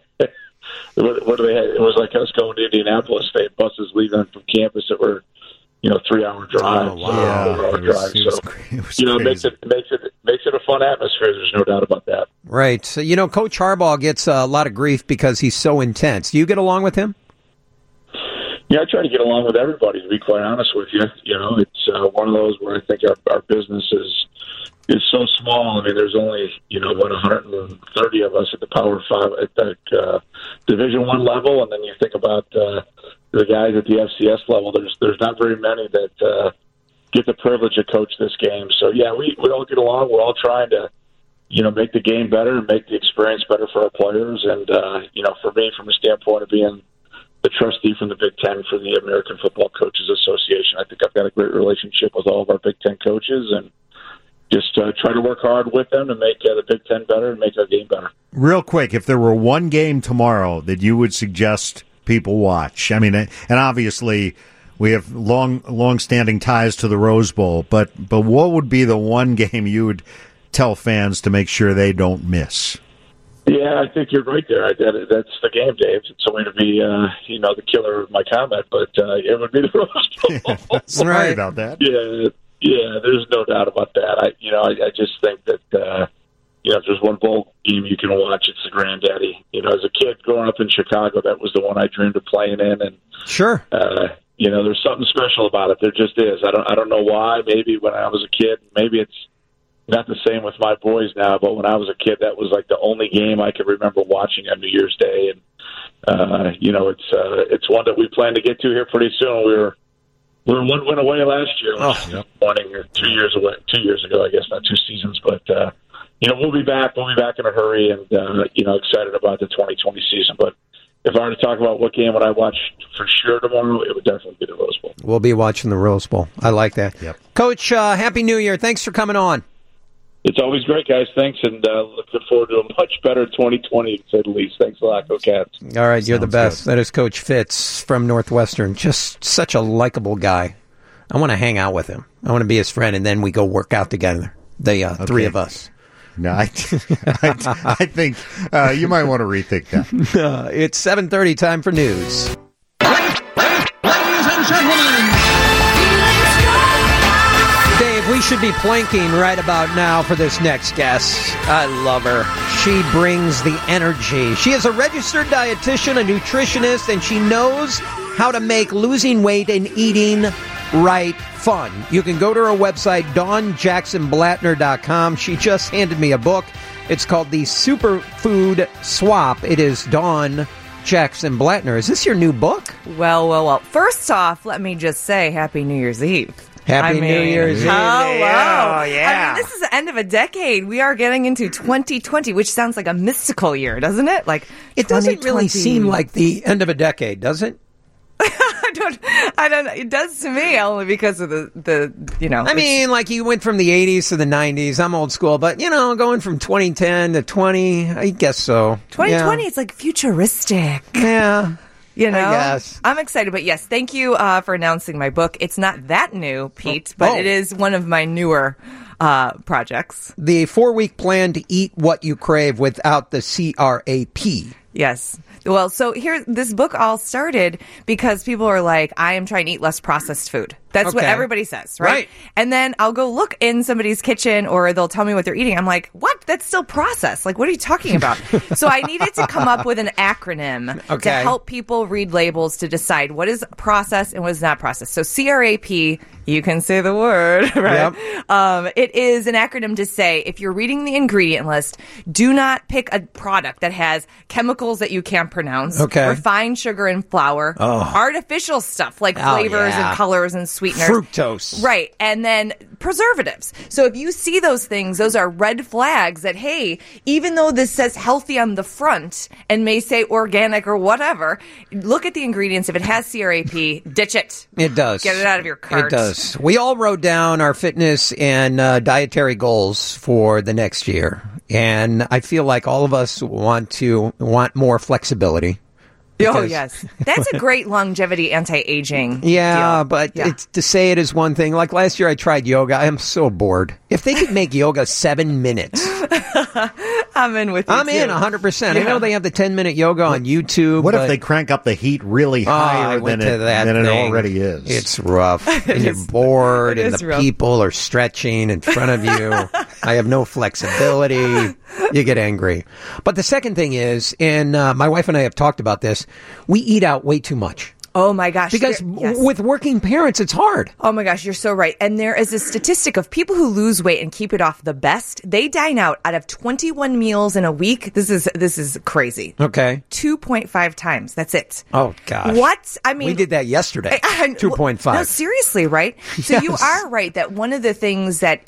What do they have? It was like us going to Indianapolis. They had buses leaving from campus that were 3-hour drive. Oh, wow. So, 4-hour drive. It makes it a fun atmosphere. There's no doubt about that. Right. So, Coach Harbaugh gets a lot of grief because he's so intense. Do you get along with him? Yeah, I try to get along with everybody, to be quite honest with you. It's one of those where I think our business is so small. I mean, there's only, 130 of us at the Power 5 at the Division I level, and then you think about the guys at the FCS level. There's not very many that get the privilege to coach this game. So, yeah, we all get along. We're all trying to, make the game better and make the experience better for our players. And, for me, from a standpoint of being the trustee from the Big Ten for the American Football Coaches Association, I think I've got a great relationship with all of our Big Ten coaches, and just try to work hard with them to make the Big Ten better and make our game better. Real quick, if there were one game tomorrow that you would suggest people watch, I mean, and obviously we have long-standing ties to the Rose Bowl, but what would be the one game you would tell fans to make sure they don't miss? Yeah, I think you're right there. That's the game, Dave. It's a way to be, the killer of my comment, but it would be the Rose Bowl. Sorry about that. Yeah, there's no doubt about that. I just think that if there's one bowl game you can watch, it's the Granddaddy. As a kid growing up in Chicago, that was the one I dreamed of playing in, and sure, there's something special about it. There just is. I don't know why. Maybe when I was a kid, maybe it's not the same with my boys now, but when I was a kid, that was like the only game I could remember watching on New Year's Day. And, it's one that we plan to get to here pretty soon. We were one win away last year, winning 2 years away, 2 years ago, I guess, not 2 seasons, but, we'll be back. We'll be back in a hurry and, excited about the 2020 season. But if I were to talk about what game would I watch for sure tomorrow, it would definitely be the Rose Bowl. We'll be watching the Rose Bowl. I like that. Yep. Coach, Happy New Year. Thanks for coming on. It's always great, guys. Thanks, and looking forward to a much better 2020, to say the least. Thanks a lot, Go Cats. All right, you're the best. Good. That is Coach Fitz from Northwestern. Just such a likable guy. I want to hang out with him. I want to be his friend, and then we go work out together, the three of us. No, I think you might want to rethink that. It's 7:30, time for news. Ladies and gentlemen, we should be planking right about now for this next guest. I love her. She brings the energy. She is a registered dietitian, a nutritionist, and she knows how to make losing weight and eating right fun. You can go to her website, DawnJacksonBlattner.com. She just handed me a book. It's called The Superfood Swap. It is Dawn Jackson Blattner. Is this your new book? Well. First off, let me just say Happy New Year's Eve. Happy New Year's Eve. Hello. Yeah. This is the end of a decade. We are getting into 2020, which sounds like a mystical year, doesn't it? Like it doesn't really seem like the end of a decade, does it? I don't know. It does to me only because of the I mean, like you went from the 80s to the 90s. I'm old school, but going from 2010 to 20, I guess so. 2020, It's like futuristic. Yeah. I guess. I'm excited, but yes, thank you for announcing my book. It's not that new, Pete, but it is one of my newer projects. The 4-week plan to eat what you crave without the CRAP. Yes. Well, so this book all started because people are like, I am trying to eat less processed food. That's what everybody says, right? And then I'll go look in somebody's kitchen or they'll tell me what they're eating. I'm like, what? That's still processed. Like, what are you talking about? So I needed to come up with an acronym to help people read labels to decide what is processed and what is not processed. So CRAP, you can say the word, right? Yep. It is an acronym to say, if you're reading the ingredient list, do not pick a product that has chemicals that you can't pronounce, refined sugar and flour, artificial stuff like flavors and colors and sweeteners. Fructose. Right. And then preservatives. So if you see those things, those are red flags that, hey, even though this says healthy on the front and may say organic or whatever, look at the ingredients. If it has CRAP, ditch it. It does. Get it out of your cart. It does. We all wrote down our fitness and dietary goals for the next year. And I feel like all of us want more flexibility. Oh, because- yes. That's a great longevity anti-aging Yeah, deal. but Yeah. It's, to say it is one thing. Like last year I tried yoga. I'm so bored. If they could make yoga 7 minutes, I'm in with you, I'm in too. 100%. I Yeah. know they have the 10-minute yoga on YouTube. What if but- they crank up the heat really Oh, I higher went than to that it thing. already is? It's rough. And you're bored, it and is the rough. people are stretching in front of you. I have no flexibility. You get angry. But the second thing is, and my wife and I have talked about this, we eat out way too much. Oh my gosh. Because with working parents, it's hard. Oh my gosh, you're so right. And there is a statistic of people who lose weight and keep it off the best. They dine out of 21 meals in a week. This is crazy. Okay. 2.5 times. That's it. Oh, gosh. What? I mean, We did that yesterday. 2.5. No, seriously, right? So you Yes. are right that one of the things that,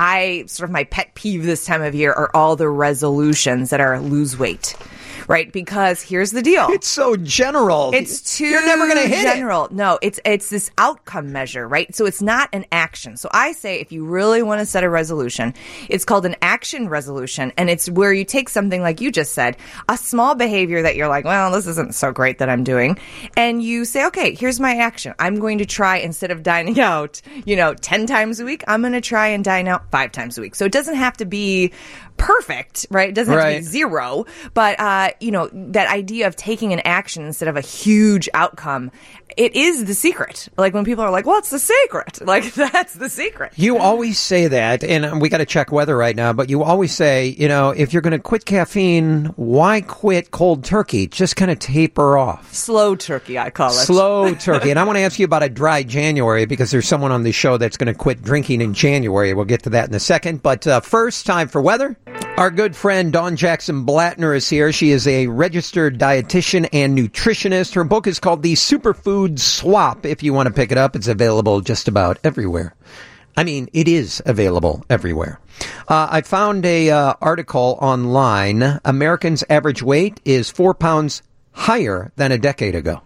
I sort of my pet peeve this time of year are all the resolutions that are lose weight. Right? Because here's the deal. It's so general. It's too You're never going to hit general. No, it's this outcome measure, right? So it's not an action. So I say if you really want to set a resolution, it's called an action resolution. And it's where you take something like you just said, a small behavior that you're like, well, this isn't so great that I'm doing. And you say, okay, here's my action. I'm going to try, instead of dining out, 10 times a week, I'm going to try and dine out 5 times a week. So it doesn't have to be perfect, right? It doesn't have to Right. be 0, but that idea of taking an action instead of a huge outcome, it is the secret. Like when people are like, "What's the secret?" Like that's the secret. You always say that, and we got to check weather right now, but you always say, if you're going to quit caffeine, why quit cold turkey? Just kind of taper off. Slow turkey, I call it. Slow turkey. And I want to ask you about a dry January because there's someone on the show that's going to quit drinking in January. We'll get to that in a second. But first, time for weather. Our good friend Dawn Jackson Blattner is here. She is a registered dietitian and nutritionist. Her book is called The Superfood Swap. If you want to pick it up, it's available just about everywhere. I mean, it is available everywhere. I found a article online. Americans' average weight is 4 pounds higher than a decade ago.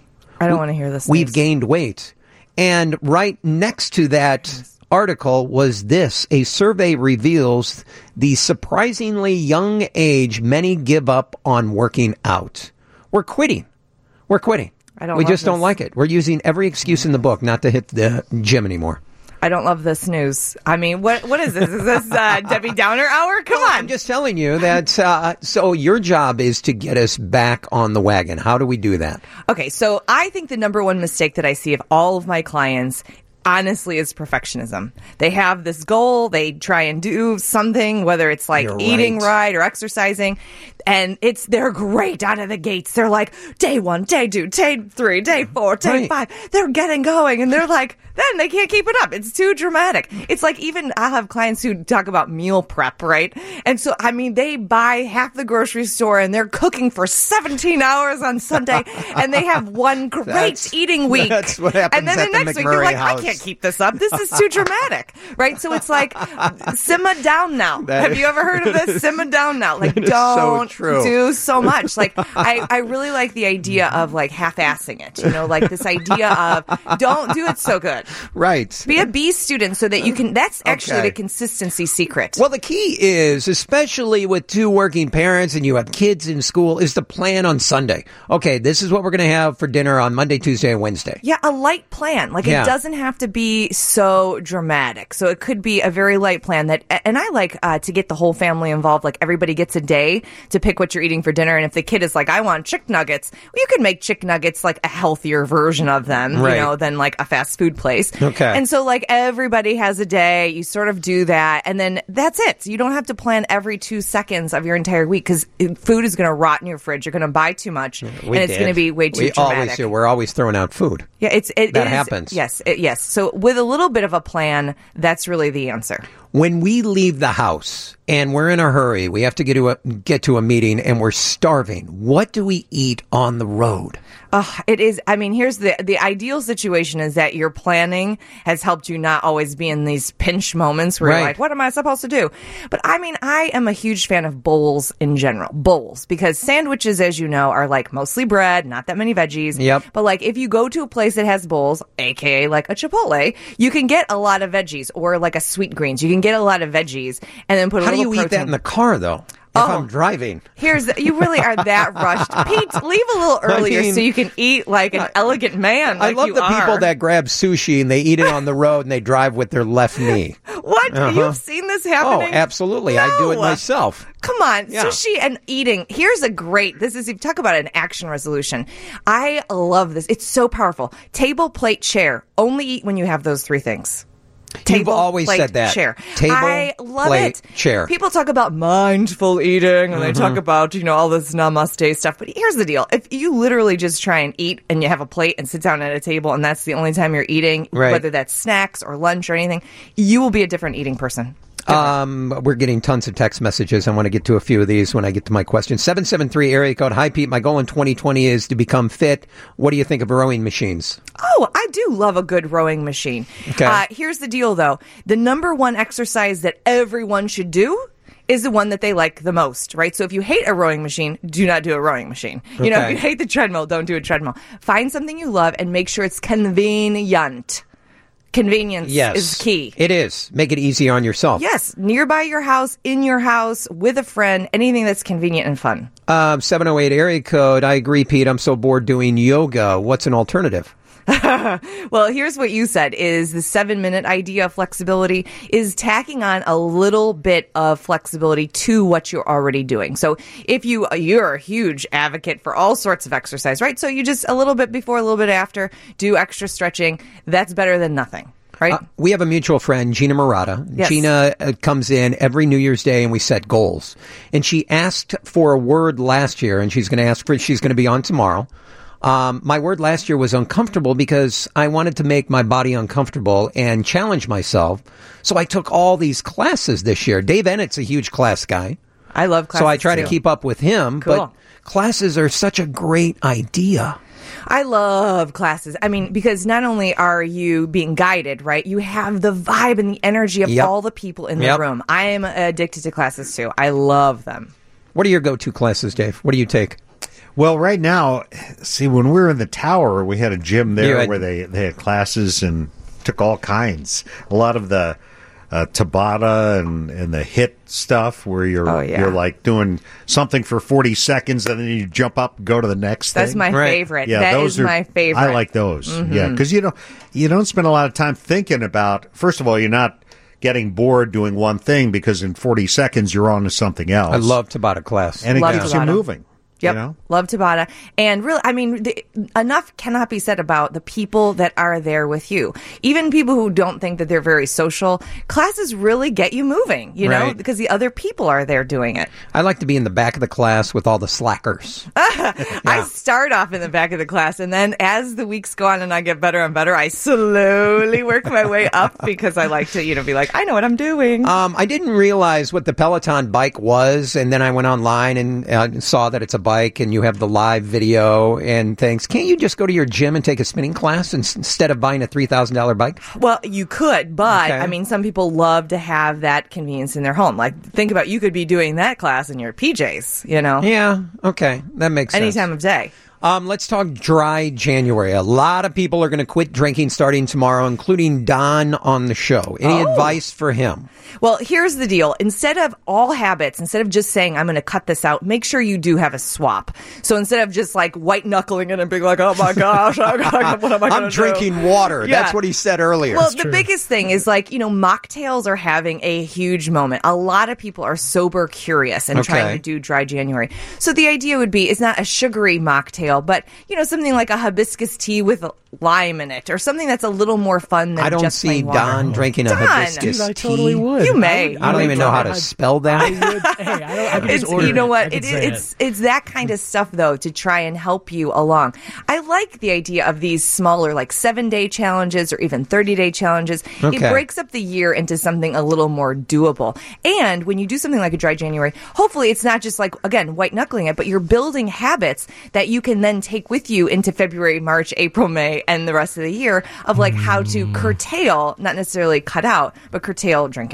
I don't want to hear this. We've gained weight. And right next to that article was this. A survey reveals the surprisingly young age many give up on working out. We're quitting. We love just don't this. like it. We're using every excuse in the book not to hit the gym anymore. I don't love this news. I mean, what is this? Is this Debbie Downer hour? Come on. I'm just telling you that, so your job is to get us back on the wagon. How do we do that? Okay, so I think the number one mistake that I see of all of my clients honestly is perfectionism. They have this goal, they try and do something, whether it's like You're eating right. right or exercising, and they're great out of the gates. They're like day 1, day 2, day 3, day 4, day 5. They're getting going, and they're like, then they can't keep it up. It's too dramatic. It's like even I have clients who talk about meal prep, right? And so, I mean, they buy half the grocery store and they're cooking for 17 hours on Sunday and they have one great eating week. That's what happens and then at the the next week they're McMurray like, house. I can't keep this up. This is too dramatic, right? So it's like, simmer down now. Have you ever heard of this? Simmer down now. Like, That is so don't true. do so much. Like, I really like the idea of like half-assing it, like this idea of don't do it so good. Right. Be a B student so that you can, that's actually Okay. the consistency secret. Well, the key is, especially with 2 working parents and you have kids in school, is to plan on Sunday. Okay, this is what we're going to have for dinner on Monday, Tuesday, and Wednesday. Yeah, a light plan. Like Yeah. it doesn't have to be so dramatic. So it could be a very light plan that, and I like to get the whole family involved. Like everybody gets a day to pick what you're eating for dinner. And if the kid is like, I want chicken nuggets, well, you could make chicken nuggets like a healthier version of them, Right. than like a fast food place. Okay. And so like everybody has a day. You sort of do that. And then that's it. You don't have to plan every 2 seconds of your entire week because food is going to rot in your fridge. You're going to buy too much and it's going to be way too We dramatic. always do. We're always throwing out food. Yeah, it That is- happens. Yes, yes. So with a little bit of a plan, that's really the answer. When we leave the house and we're in a hurry, we have to get to a meeting and we're starving. What do we eat on the road? It is. I mean, here's the ideal situation is that your planning has helped you not always be in these pinch moments where Right. you're like, what am I supposed to do? But I mean, I am a huge fan of bowls in general. Bowls, because sandwiches, as you know, are like mostly bread, not that many veggies. Yep. But like if you go to a place that has bowls, aka like a Chipotle, you can get a lot of veggies or like a sweet greens. You can get a lot of veggies and then put a How do little you eat protein. that in the car, though? I'm driving. You really are that rushed. Pete, leave a little earlier so you can eat like an elegant man. I love the people that grab sushi and they eat it on the road and they drive with their left knee. What? You've seen this happening? Oh, absolutely. No. I do it myself. Come on. Yeah. Sushi and eating. Here's you talk about an action resolution. I love this. It's so powerful. Table, plate, chair. Only eat when you have those three things. You've always said that. Chair. Table, I love plate, it. chair. People talk about mindful eating and they talk about, all this namaste stuff. But here's the deal. If you literally just try and eat and you have a plate and sit down at a table and that's the only time you're eating, whether that's snacks or lunch or anything, you will be a different eating person. We're getting tons of text messages. I want to get to a few of these when I get to my question. 773 area code. Hi, Pete. My goal in 2020 is to become fit. What do you think of rowing machines? Oh, I do love a good rowing machine. Okay. Here's the deal, though. The number one exercise that everyone should do is the one that they like the most, right? So if you hate a rowing machine, do not do a rowing machine. Okay. If you hate the treadmill, don't do a treadmill. Find something you love and make sure it's convenient. Convenience is key. It is. Make it easier on yourself. Yes. Nearby your house, in your house, with a friend, anything that's convenient and fun. 708 area code. I agree, Pete. I'm so bored doing yoga. What's an alternative? Well, here's what you said is the 7-minute idea of flexibility is tacking on a little bit of flexibility to what you're already doing. So if you're a huge advocate for all sorts of exercise, right? So you just a little bit before, a little bit after, do extra stretching. That's better than nothing. Right? We have a mutual friend, Gina Murata. Yes. Gina comes in every New Year's Day and we set goals. And she asked for a word last year and she's going to be on tomorrow. My word last year was uncomfortable because I wanted to make my body uncomfortable and challenge myself. So I took all these classes this year. Dave Ennett's a huge class guy. I love classes. So I try to keep up with him. Cool. But classes are such a great idea. I love classes. I mean, because not only are you being guided, right? You have the vibe and the energy of all the people in the room. I am addicted to classes too. I love them. What are your go-to classes, Dave? What do you take? Well, right now, see, when we were in the tower, we had a gym there where they had classes and took all kinds. A lot of the Tabata and the HIIT stuff where you're like doing something for 40 seconds and then you jump up and go to the next thing. That's my favorite. Yeah, that is my favorite. I like those. Mm-hmm. Yeah, because you don't spend a lot of time thinking about, first of all, you're not getting bored doing one thing because in 40 seconds you're on to something else. I love Tabata class. And it keeps you moving. Yep. Love Tabata. And really, I mean, enough cannot be said about the people that are there with you. Even people who don't think that they're very social, classes really get you moving, you know, because the other people are there doing it. I like to be in the back of the class with all the slackers. I start off in the back of the class, and then as the weeks go on and I get better and better, I slowly work my way up because I like to, be like, I know what I'm doing. I didn't realize what the Peloton bike was, and then I went online and saw that it's a bike and you have the live video and things. Can't you just go to your gym and take a spinning class instead of buying a $3,000 bike? Well, you could, but I mean, some people love to have that convenience in their home. Like, think about, you could be doing that class in your PJs, Yeah, okay. That makes sense. Any time of day. Let's talk dry January. A lot of people are going to quit drinking starting tomorrow, including Don on the show. Any advice for him? Well, here's the deal. Instead of just saying, I'm going to cut this out, make sure you do have a swap. So instead of just like white knuckling it and being like, oh my gosh, what am I going to do? I'm drinking water. Yeah. That's what he said earlier. Well, the biggest thing is mocktails are having a huge moment. A lot of people are sober curious and trying to do dry January. So the idea would be, it's not a sugary mocktail, but, something like a hibiscus tea with lime in it or something that's a little more fun than just plain water. I don't see Don drinking a hibiscus tea. I totally would. You may. I don't even know how to spell that. I would. Hey, I could just order you know what? It's that kind of stuff, though, to try and help you along. I like the idea of these smaller, like 7-day challenges or even 30-day challenges. Okay. It breaks up the year into something a little more doable. And when you do something like a dry January, hopefully it's not just like, again, white knuckling it, but you're building habits that you can then take with you into February, March, April, May, and the rest of the year of like how to curtail, not necessarily cut out, but curtail drinking.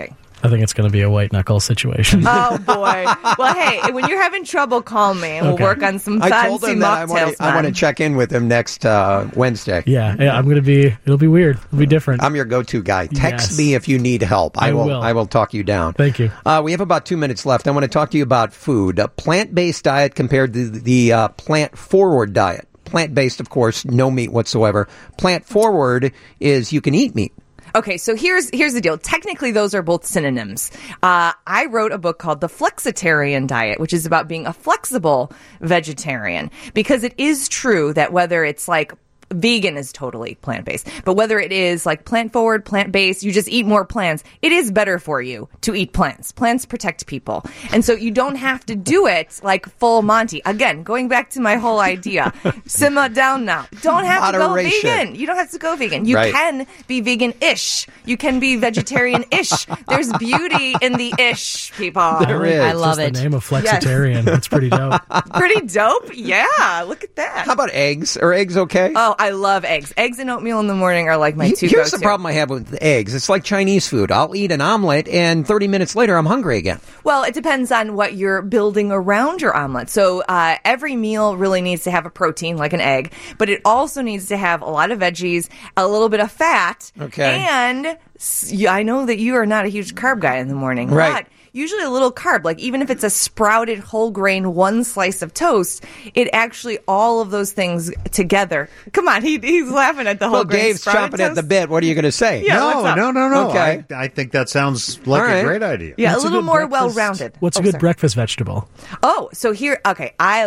I think it's going to be a white knuckle situation. Oh, boy. Well, hey, when you're having trouble, call me, and we'll work on some I told fancy him that mocktails. I want to check in with him next Wednesday. Yeah, I'm going to be. It'll be weird. It'll be different. I'm your go-to guy. Text Yes. me if you need help. I will talk you down. Thank you. We have about 2 minutes left. I want to talk to you about food. A plant-based diet compared to the plant-forward diet. Plant-based, of course, no meat whatsoever. Plant-forward is you can eat meat. Okay, so here's the deal. Technically, those are both synonyms. I wrote a book called The Flexitarian Diet, which is about being a flexible vegetarian. Because it is true that whether it's like vegan is totally plant-based, but whether it is like plant-forward, plant-based, you just eat more plants, it is better for you to eat plants. Plants protect people. And so you don't have to do it like full Monty. Again, going back to my whole idea. Simmer down now. Don't have Moderation. to go vegan. You don't have to go vegan. You Right. can be vegan-ish. You can be vegetarian-ish. There's beauty in the ish, people. There is. I love Just it. the name of flexitarian. That's pretty dope. Pretty dope? Yeah, look at that. How about eggs? Are eggs okay? Oh, I love eggs. Eggs and oatmeal in the morning are like my two Here's go-to. the problem I have with eggs. It's like Chinese food. I'll eat an omelet, and 30 minutes later, I'm hungry again. Well, it depends on what you're building around your omelet. So every meal really needs to have a protein, like an egg, but it also needs to have a lot of veggies, a little bit of fat, Okay. and I know that you are not a huge carb guy in the morning, Right. but usually a little carb, like even if it's a sprouted whole grain, one slice of toast, it actually, all of those things together. Come on, he's laughing at the whole Well, grain Dave's sprouted chomping at toast. the bit. What are you going to say? Yeah, what's up? No. Okay. I think that sounds like All right. a great idea. Yeah, What's a little good more breakfast- well-rounded. What's a Oh, good sorry. breakfast vegetable? Oh, so here, okay, I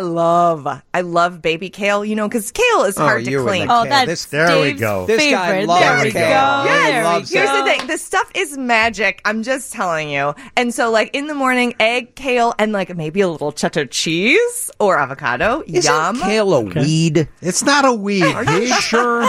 love baby kale, because kale is hard to you and clean. the Oh, kale. that's There we Dave's go. This guy favorite. loves There we kale. go. Yes. There Loves we it. Here's go. the thing. The stuff is magic. I'm just telling you. And so, like, in the morning, egg, kale, and, like, maybe a little cheddar cheese or avocado. Isn't Yum. kale a weed? It's not a weed. Are you sure?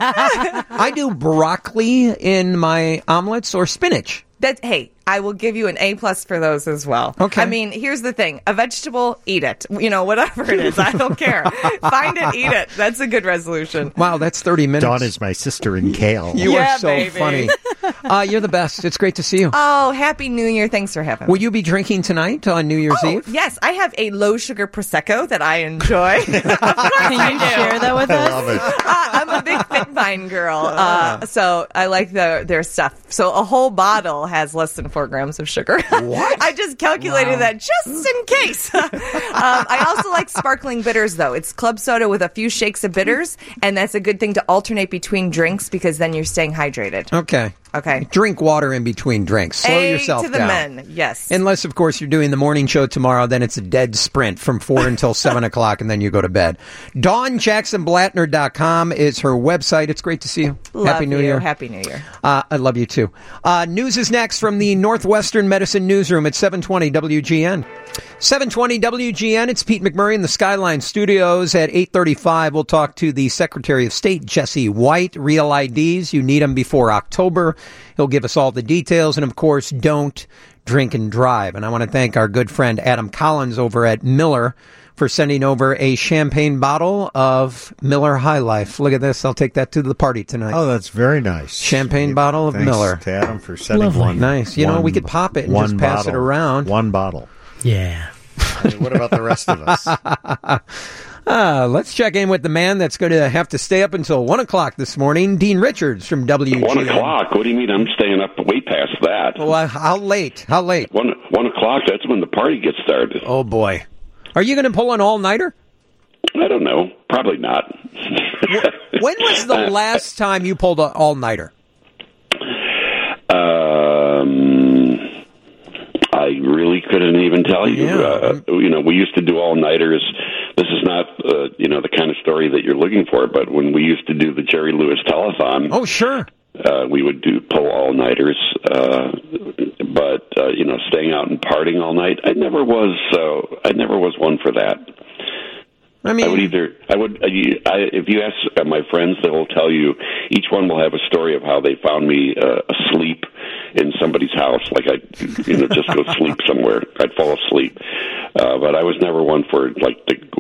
I do broccoli in my omelets or spinach. Hey, I will give you an A+ for those as well. Okay. I mean, here's the thing. A vegetable, eat it. Whatever it is. I don't care. Find it, eat it. That's a good resolution. Wow, that's 30 minutes. Dawn is my sister in kale. You Yeah, are so baby. funny. You're the best. It's great to see you. Oh, Happy New Year. Thanks for having me. Will you be drinking tonight on New Year's Eve? Yes, I have a low sugar Prosecco that I enjoy. Of course Can you share that with I us? love it. I'm a big Fitbine girl, so I like their stuff. So a whole bottle has less than 4 grams of sugar. What? I just calculated that just in case. I also like sparkling bitters, though. It's club soda with a few shakes of bitters, and that's a good thing to alternate between drinks because then you're staying hydrated. Okay. Okay. Drink water in between drinks. Slow A yourself to the down. men, yes. Unless, of course, you're doing the morning show tomorrow, then it's a dead sprint from 4 until 7 o'clock, and then you go to bed. DawnJacksonBlattner.com is her website. It's great to see you. Love Happy New you. Year. Happy New Year. I love you, too. News is next from the Northwestern Medicine Newsroom at 720 WGN. 720 WGN, it's Pete McMurray in the Skyline Studios at 8:35. We'll talk to the Secretary of State, Jesse White. Real IDs, you need them before October. He'll give us all the details. And, of course, don't drink and drive. And I want to thank our good friend Adam Collins over at Miller for sending over a champagne bottle of Miller High Life. Look at this. I'll take that to the party tonight. Oh, that's very nice. Champagne bottle of Thanks Miller. to Adam for sending Lovely. one. Nice. You know, we could pop it and one just pass it bottle. around. One bottle. Yeah. Hey, what about the rest of us? Let's check in with the man that's going to have to stay up until 1 o'clock this morning, Dean Richards from WGN. 1 o'clock? What do you mean I'm staying up way past that? Well, how late? How late? 1 o'clock, that's when the party gets started. Oh, boy. Are you going to pull an all-nighter? I don't know. Probably not. When was the last time you pulled an all-nighter? I really couldn't even tell you. Yeah. We used to do all-nighters. This is not, the kind of story that you're looking for, but when we used to do the Jerry Lewis Telethon... Oh, sure. We would pull all-nighters, but staying out and partying all night, I never was one for that. I mean, if you ask my friends, they will tell you, each one will have a story of how they found me asleep in somebody's house. Like I'd, just go sleep somewhere. I'd fall asleep. But I was never one for, like, the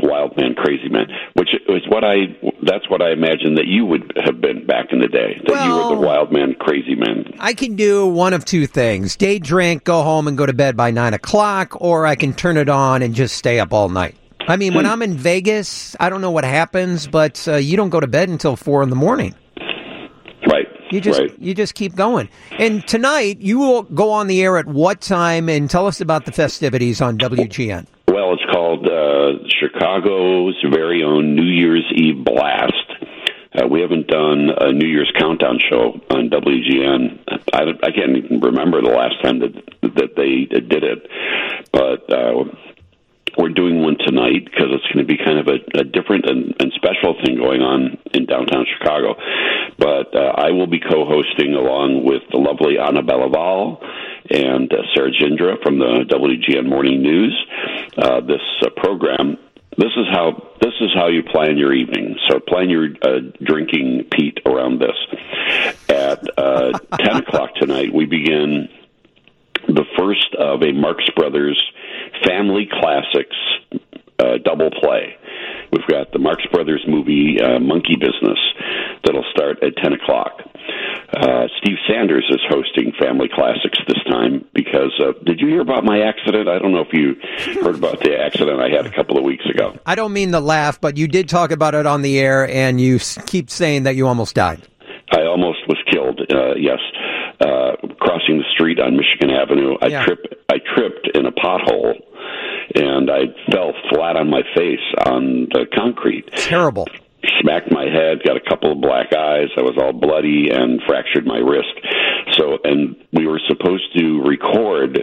wild man, crazy man, which is that's what I imagine that you would have been back in the day, that you were the wild man, crazy man. I can do one of two things: day drink, go home, and go to bed by 9 o'clock, or I can turn it on and just stay up all night. I mean, when I'm in Vegas, I don't know what happens, but you don't go to bed until 4 in the morning. Right. You just keep going. And tonight, you will go on the air at what time, and tell us about the festivities on WGN. Well, it's called Chicago's very own New Year's Eve Blast. We haven't done a New Year's countdown show on WGN. I can't even remember the last time that they did it, but we're doing one tonight because it's going to be kind of a different and special thing going on in downtown Chicago. But I will be co-hosting along with the lovely Anna Bellaval and Sarah Gindra from the WGN Morning News. This program. This is how you plan your evening. So plan your drinking, Pete, around this. At 10 o'clock tonight, we begin the first of a Marx Brothers Family Classics double play. We've got the Marx Brothers movie Monkey Business that'll start at 10 o'clock. Steve Sanders is hosting Family Classics this time because did you hear about my accident? I don't know if you heard about the accident I had a couple of weeks ago. I don't mean to laugh, but you did talk about it on the air, and you keep saying that you almost died. I almost was killed, yes. Crossing the street on Michigan Avenue, I tripped in a pothole, and I fell flat on my face on the concrete. Terrible. Smacked my head, got a couple of black eyes. I was all bloody and fractured my wrist. So, and we were supposed to record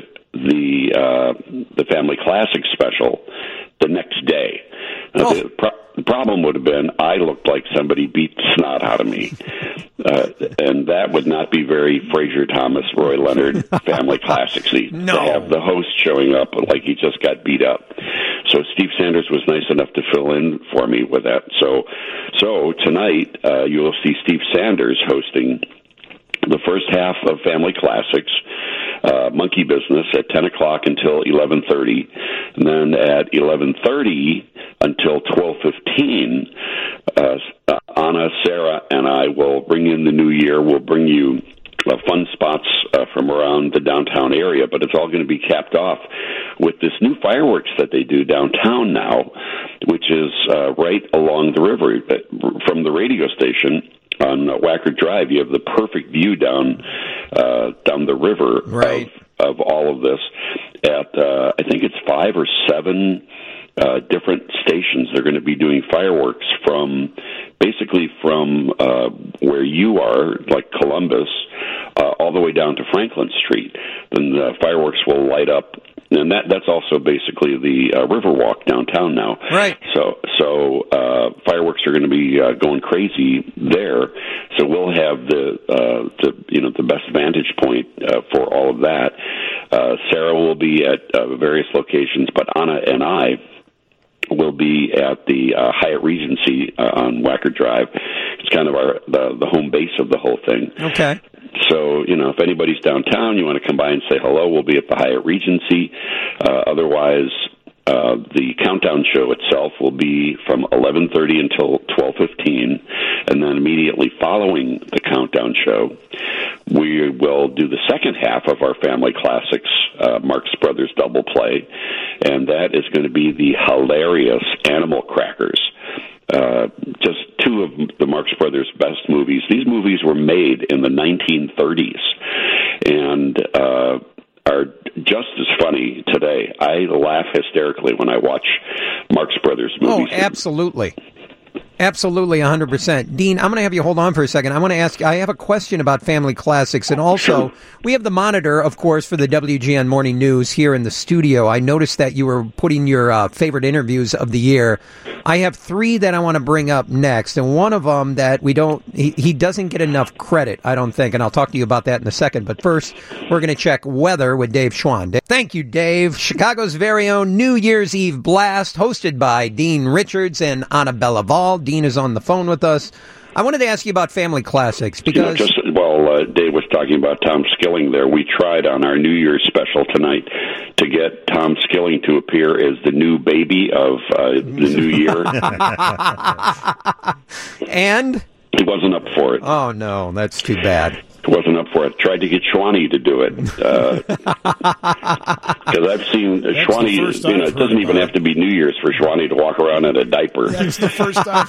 the Family Classics special the next day. Now, the problem would have been I looked like somebody beat the snot out of me. And that would not be very Fraser Thomas, Roy Leonard Family Classics-y to have the host showing up like he just got beat up. So Steve Sanders was nice enough to fill in for me with that. So tonight you will see Steve Sanders hosting the first half of Family Classics, Monkey Business, at 10 o'clock until 11:30. And then at 11:30 until 12:15, Anna, Sarah, and I will bring in the new year. We'll bring you fun spots from around the downtown area, but it's all going to be capped off with this new fireworks that they do downtown now, which is right along the river from the radio station on Wacker Drive. You have the perfect view down the river of all of this. At I think it's 5 or 7 different stations. They're going to be doing fireworks from where you are, like Columbus, all the way down to Franklin Street. Then the fireworks will light up, and that's also basically the Riverwalk downtown now. Right. So fireworks are going to be going crazy there. So we'll have the best vantage point for all of that. Sarah will be at various locations, but Anna and I will be at the Hyatt Regency on Wacker Drive. It's kind of the home base of the whole thing. Okay. So, if anybody's downtown, you want to come by and say hello, we'll be at the Hyatt Regency. Otherwise, the countdown show itself will be from 11:30 until 12:15, and then immediately following the countdown show, we will do the second half of our Family Classics Marx Brothers double play, and that is going to be the hilarious Animal Crackers. Just two of the Marx Brothers' best movies. These movies were made in the 1930s and are just as funny today. I laugh hysterically when I watch Marx Brothers movies. Oh, absolutely. Absolutely, 100%. Dean, I'm going to have you hold on for a second. I want to ask, I have a question about Family Classics, and also, we have the monitor, of course, for the WGN Morning News here in the studio. I noticed that you were putting your favorite interviews of the year. I have 3 that I want to bring up next, and one of them that he doesn't get enough credit, I don't think, and I'll talk to you about that in a second. But first, we're going to check weather with Dave Schwann. Thank you, Dave. Chicago's very own New Year's Eve Blast, hosted by Dean Richards and Anna Bellaval. Dean is on the phone with us. I wanted to ask you about Family Classics because... Dave was talking about Tom Skilling there. We tried on our New Year's special tonight to get Tom Skilling to appear as the new baby of the new year. And? He wasn't up for it. Oh, no, that's too bad. Wasn't up for it. Tried to get Schwani to do it. Because I've seen Schwani, it doesn't even have to be New Year's for Schwani to walk around in a diaper. That's the first time.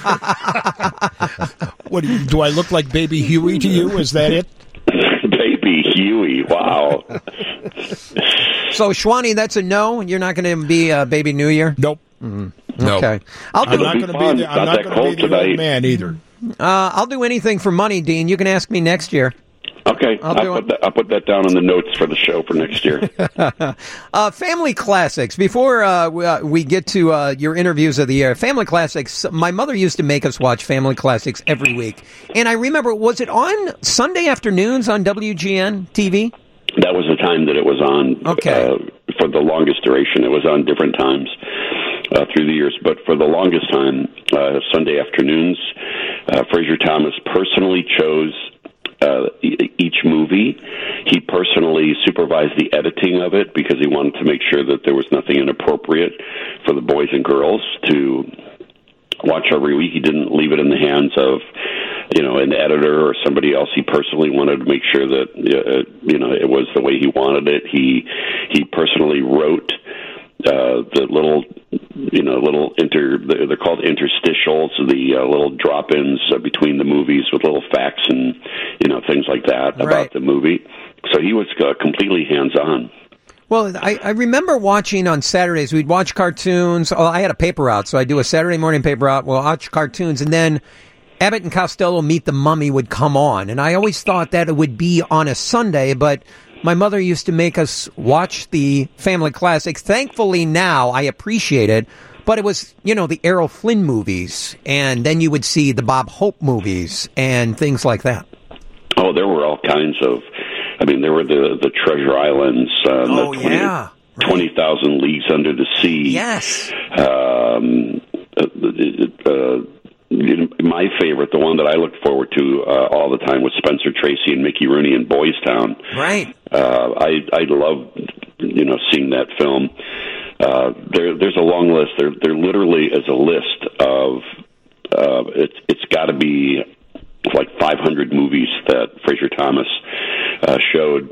What do I look like Baby Huey to you? Is that it? Baby Huey, wow. So, Schwani, that's a no? You're not going to be Baby New Year? Nope. Mm-hmm. Okay. I'm not going to be the old man either. I'll do anything for money, Dean. You can ask me next year. Okay, I'll put that down in the notes for the show for next year. Family Classics. Before we get to your interviews of the year, Family Classics, my mother used to make us watch Family Classics every week. And I remember, was it on Sunday afternoons on WGN TV? That was the time that it was on. Okay. For the longest duration. It was on different times through the years. But for the longest time, Sunday afternoons, Fraser Thomas personally chose each movie. He personally supervised the editing of it because he wanted to make sure that there was nothing inappropriate for the boys and girls to watch every week. He didn't leave it in the hands of, an editor or somebody else. He personally wanted to make sure that, it was the way he wanted it. He personally wrote the little they're called interstitials, the little drop-ins between the movies with little facts and things like that about the movie. So he was completely hands-on. Well, I remember watching on Saturdays. We'd watch cartoons. Oh, I had a paper route, so I'd do a Saturday morning paper route. We'll watch cartoons, and then Abbott and Costello Meet the Mummy would come on. And I always thought that it would be on a Sunday, but my mother used to make us watch the Family Classics. Thankfully now, I appreciate it. But it was, the Errol Flynn movies, and then you would see the Bob Hope movies and things like that. Oh, there were all kinds of, there were the Treasure Islands, 20,000 Leagues Under the Sea. Yes. My favorite, the one that I looked forward to all the time, was Spencer Tracy and Mickey Rooney in Boys Town. Right. I loved, seeing that film. There's a long list. There literally is a list of it's got to be like 500 movies that Fraser Thomas showed.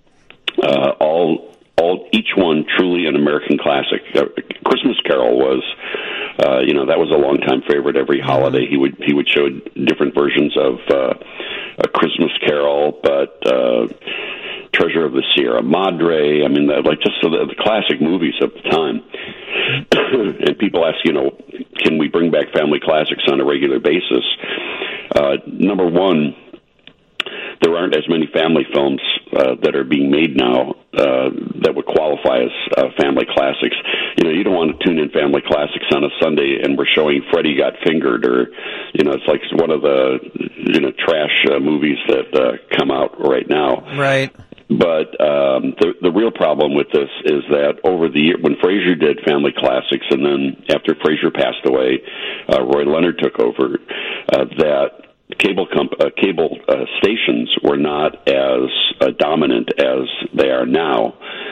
Each one truly an American classic. Christmas Carol was, that was a longtime favorite. Every holiday he would show different versions of A Christmas Carol, but Treasure of the Sierra Madre. The classic movies of the time. And people ask, can we bring back family classics on a regular basis? Number one, there aren't as many family films that are being made now that would qualify as family classics. You don't want to tune in family classics on a Sunday and we're showing Freddy Got Fingered, or it's like one of the trash movies that come out right now. Right. But the real problem with this is that over the year, when Fraser did family classics, and then after Fraser passed away, Roy Leonard took over, that cable stations were not as dominant as they are now,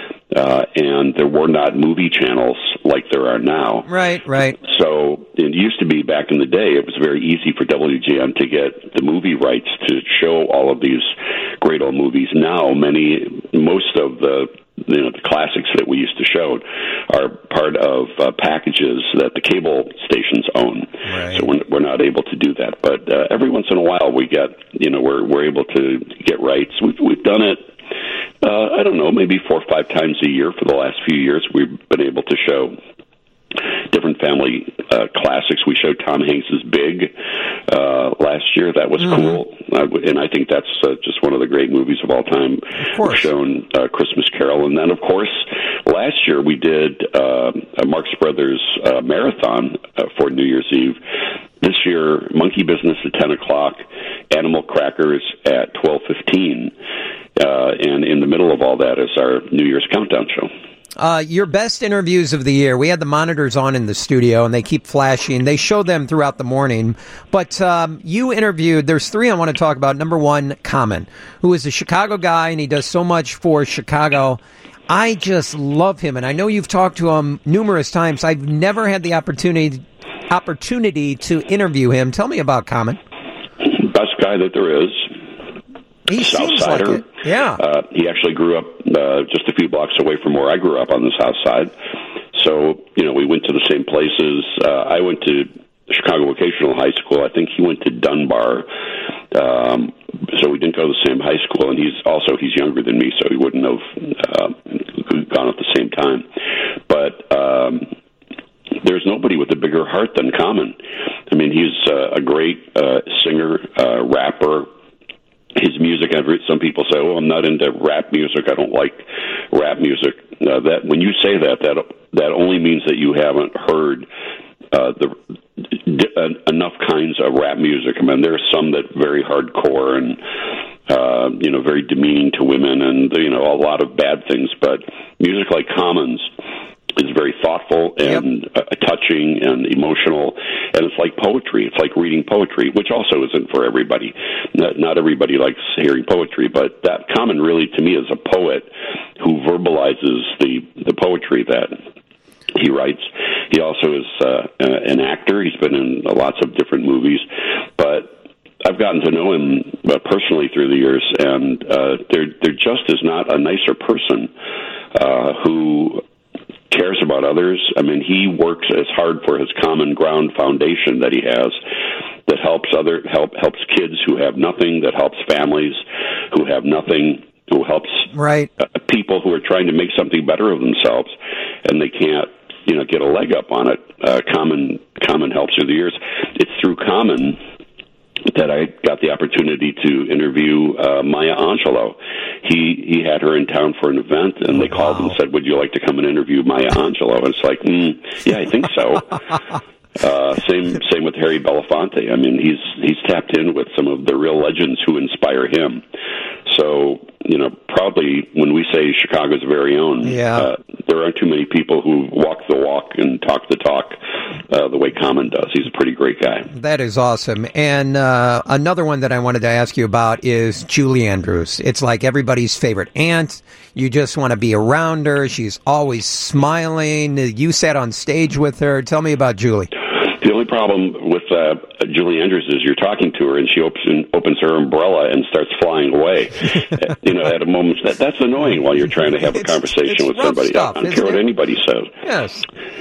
and there were not movie channels like there are now. Right. So it used to be back in the day, it was very easy for WGN to get the movie rights to show all of these great old movies. Now, most of the classics that we used to show are part of packages that the cable stations own. Right. So we're not able to do that. But every once in a while we get, we're able to get rights. We've done it, I don't know, maybe 4 or 5 times a year for the last few years. We've been able to show different family classics. We showed Tom Hanks's Big last year. That was cool. And I think that's just one of the great movies of all time. Of course. We've shown Christmas Carol. And then, of course, last year we did a Marx Brothers marathon for New Year's Eve. This year, Monkey Business at 10 o'clock, Animal Crackers at 12:15. And in the middle of all that is our New Year's Countdown show. Your best interviews of the year. We had the monitors on in the studio, and they keep flashing. They show them throughout the morning. But you interviewed, there's 3 I want to talk about. Number 1, Common, who is a Chicago guy, and he does so much for Chicago. I just love him, and I know you've talked to him numerous times. I've never had the opportunity to interview him. Tell me about Common. Best guy that there is. He seems like it. Yeah. He actually grew up just a few blocks away from where I grew up on the south side. So, we went to the same places. I went to Chicago Vocational High School. I think he went to Dunbar. So we didn't go to the same high school, and he's younger than me, so he wouldn't have gone at the same time. But there's nobody with a bigger heart than Common. I mean, he's a great singer, rapper. His music, some people say, "Oh, I'm not into rap music. I don't like rap music." That when you say that only means that you haven't heard enough kinds of rap music. I mean, there's some that very hardcore and very demeaning to women, and a lot of bad things. But music like Common's is very thoughtful and touching and emotional, and it's like poetry. It's like reading poetry, which also isn't for everybody. Not everybody likes hearing poetry, but that Common really, to me, is a poet who verbalizes the poetry that he writes. He also is an actor. He's been in lots of different movies, but I've gotten to know him personally through the years, and there just is not a nicer person who cares about others. I mean, he works as hard for his Common Ground Foundation that he has, that helps kids who have nothing, that helps families who have nothing, who helps people who are trying to make something better of themselves, and they can't, get a leg up on it. Common helps through the years. It's through Common that I got the opportunity to interview Maya Angelou. He had her in town for an event, and they called and said, "Would you like to come and interview Maya Angelou?" And it's like, yeah, I think so. Same with Harry Belafonte. I mean, he's tapped in with some of the real legends who inspire him. So, probably when we say Chicago's very own, there aren't too many people who walk the walk and talk the talk the way Common does. He's a pretty great guy. That is awesome. And another one that I wanted to ask you about is Julie Andrews. It's like everybody's favorite aunt. You just want to be around her. She's always smiling. You sat on stage with her. Tell me about Julie. The only problem with Julie Andrews is you're talking to her and she opens her umbrella and starts flying away. At a moment that's annoying while you're trying to have a conversation with somebody. Stuff, I don't care what anybody says. Yes.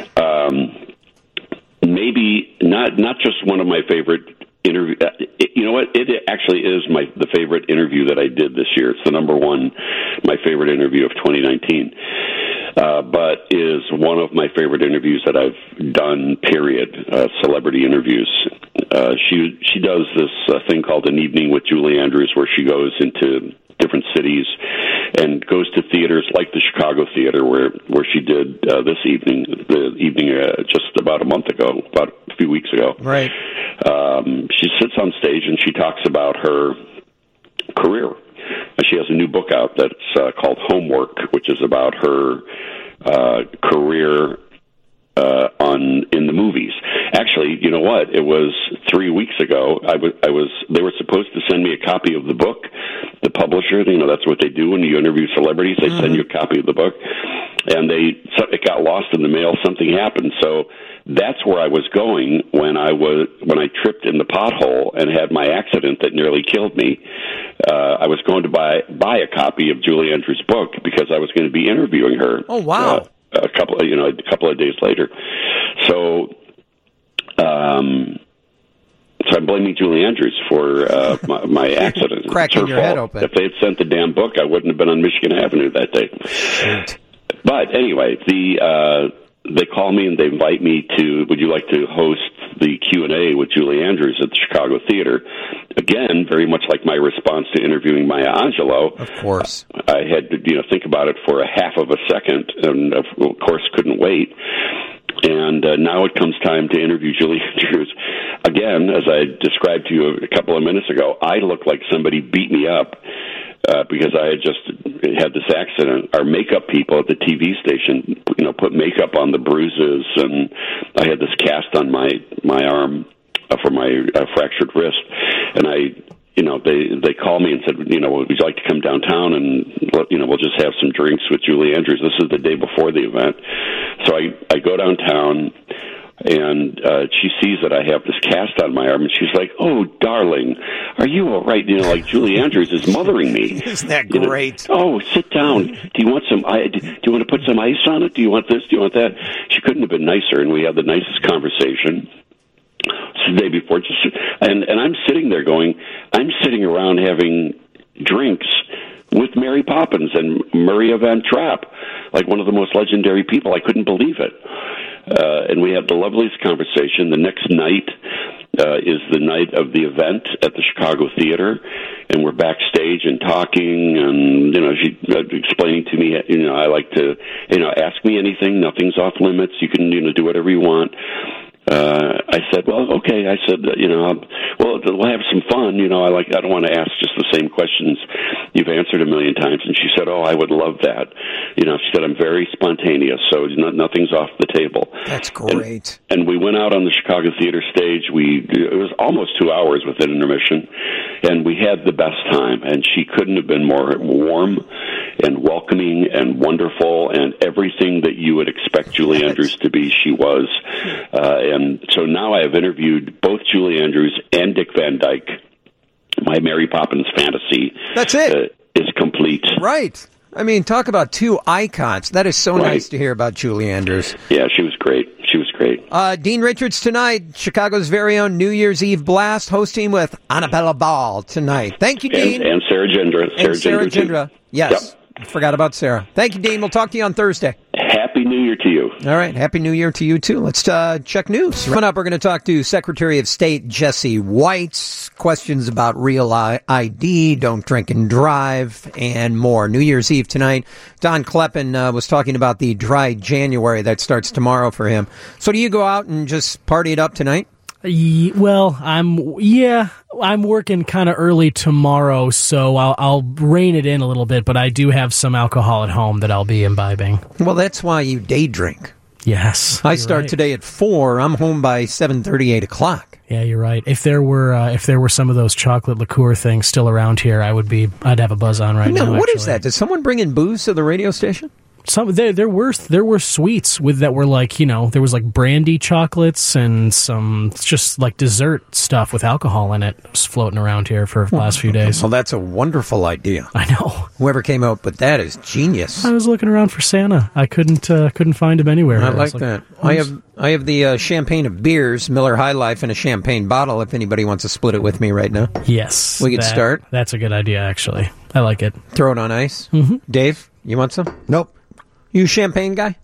Maybe not just one of my favorite interview. You know what? It actually is the favorite interview that I did this year. It's the number one, my favorite interview of 2019. But is one of my favorite interviews that I've done, period, celebrity interviews. She does this thing called An Evening with Julie Andrews, where she goes into different cities and goes to theaters like the Chicago Theater, where she did the evening just about a few weeks ago. Right. She sits on stage and she talks about her career. She has a new book out that's called Homework, which is about her career in the movies. Actually, you know what? It was 3 weeks ago. They were supposed to send me a copy of the book. The publisher, that's what they do when you interview celebrities. They send you a copy of the book, and it got lost in the mail. Something happened, so that's where I was going when I tripped in the pothole and had my accident that nearly killed me. I was going to buy a copy of Julie Andrews' book because I was going to be interviewing her. Oh, wow. A couple of days later. So I'm blaming Julie Andrews for my accident. Cracking your head open. If they had sent the damn book, I wouldn't have been on Michigan Avenue that day. Shoot. But anyway, they call me and they invite me to, would you like to host the Q&A with Julie Andrews at the Chicago Theater? Again, very much like my response to interviewing Maya Angelou. Of course. I had to think about it for a half of a second, and of course couldn't wait. And now it comes time to interview Julie Andrews. Again, as I described to you a couple of minutes ago, I look like somebody beat me up because I had just had this accident. Our makeup people at the TV station, put makeup on the bruises, and I had this cast on my arm for my fractured wrist. And they called me and said, would you like to come downtown and, we'll just have some drinks with Julie Andrews. This is the day before the event. So I go downtown, and she sees that I have this cast on my arm, and she's like, "Oh, darling, are you all right?" Like Julie Andrews is mothering me. Isn't that great? Oh, sit down. Do you want some? Do you want to put some ice on it? Do you want this? Do you want that? She couldn't have been nicer, and we had the nicest conversation. It's the day before, and I'm sitting there I'm sitting around having drinks with Mary Poppins and Maria Van Trapp, like one of the most legendary people. I couldn't believe it. And we had the loveliest conversation. The next night is the night of the event at the Chicago Theater, and we're backstage and talking, and she explaining to me, I like to, ask me anything. Nothing's off limits. You can, do whatever you want. I said, well, okay. I said, we'll have some fun. I don't want to ask just the same questions you've answered a million times. And she said, oh, I would love that. She said, I'm very spontaneous, so nothing's off the table. That's great. And we went out on the Chicago Theater stage. It was almost 2 hours within intermission, and we had the best time. And she couldn't have been more warm and welcoming and wonderful, and everything that you would expect Julie Andrews to be, she was. And so now I have interviewed both Julie Andrews and Dick Van Dyke. My Mary Poppins fantasy is complete. Right. I mean, talk about two icons. That is so nice to hear about Julie Andrews. Yeah, she was great. She was great. Dean Richards tonight, Chicago's very own New Year's Eve blast, hosting with Annabella Ball tonight. Thank you, Dean. And Sarah Gindra. Sarah Gindra. Yes. Yep. Forgot about Sarah. Thank you, Dean. We'll talk to you on Thursday. Happy New Year to you. All right. Happy New Year to you, too. Let's check news. Coming up, we're going to talk to Secretary of State Jesse White. Questions about real ID, don't drink and drive, and more. New Year's Eve tonight. Don Kleppen was talking about the dry January that starts tomorrow for him. So do you go out and just party it up tonight? Well, I'm working kind of early tomorrow, so I'll rein it in a little bit, but I do have some alcohol at home that I'll be imbibing. Well, that's why you day drink. Yes. I start today at 4. I'm home by 7:30, 8 o'clock. Yeah, you're right. If there were some of those chocolate liqueur things still around here, I'd have a buzz on right now. What is that? Did someone bring in booze to the radio station? There were sweets that were like, there was like brandy chocolates and some just like dessert stuff with alcohol in it just floating around here for the last few days. Well, that's a wonderful idea. I know. Whoever came up with that is genius. I was looking around for Santa. I couldn't find him anywhere. I like that. I have the champagne of beers, Miller High Life, in a champagne bottle. If anybody wants to split it with me right now, yes, we could start. That's a good idea, actually. I like it. Throw it on ice. Mm-hmm. Dave, you want some? Nope. You a champagne guy?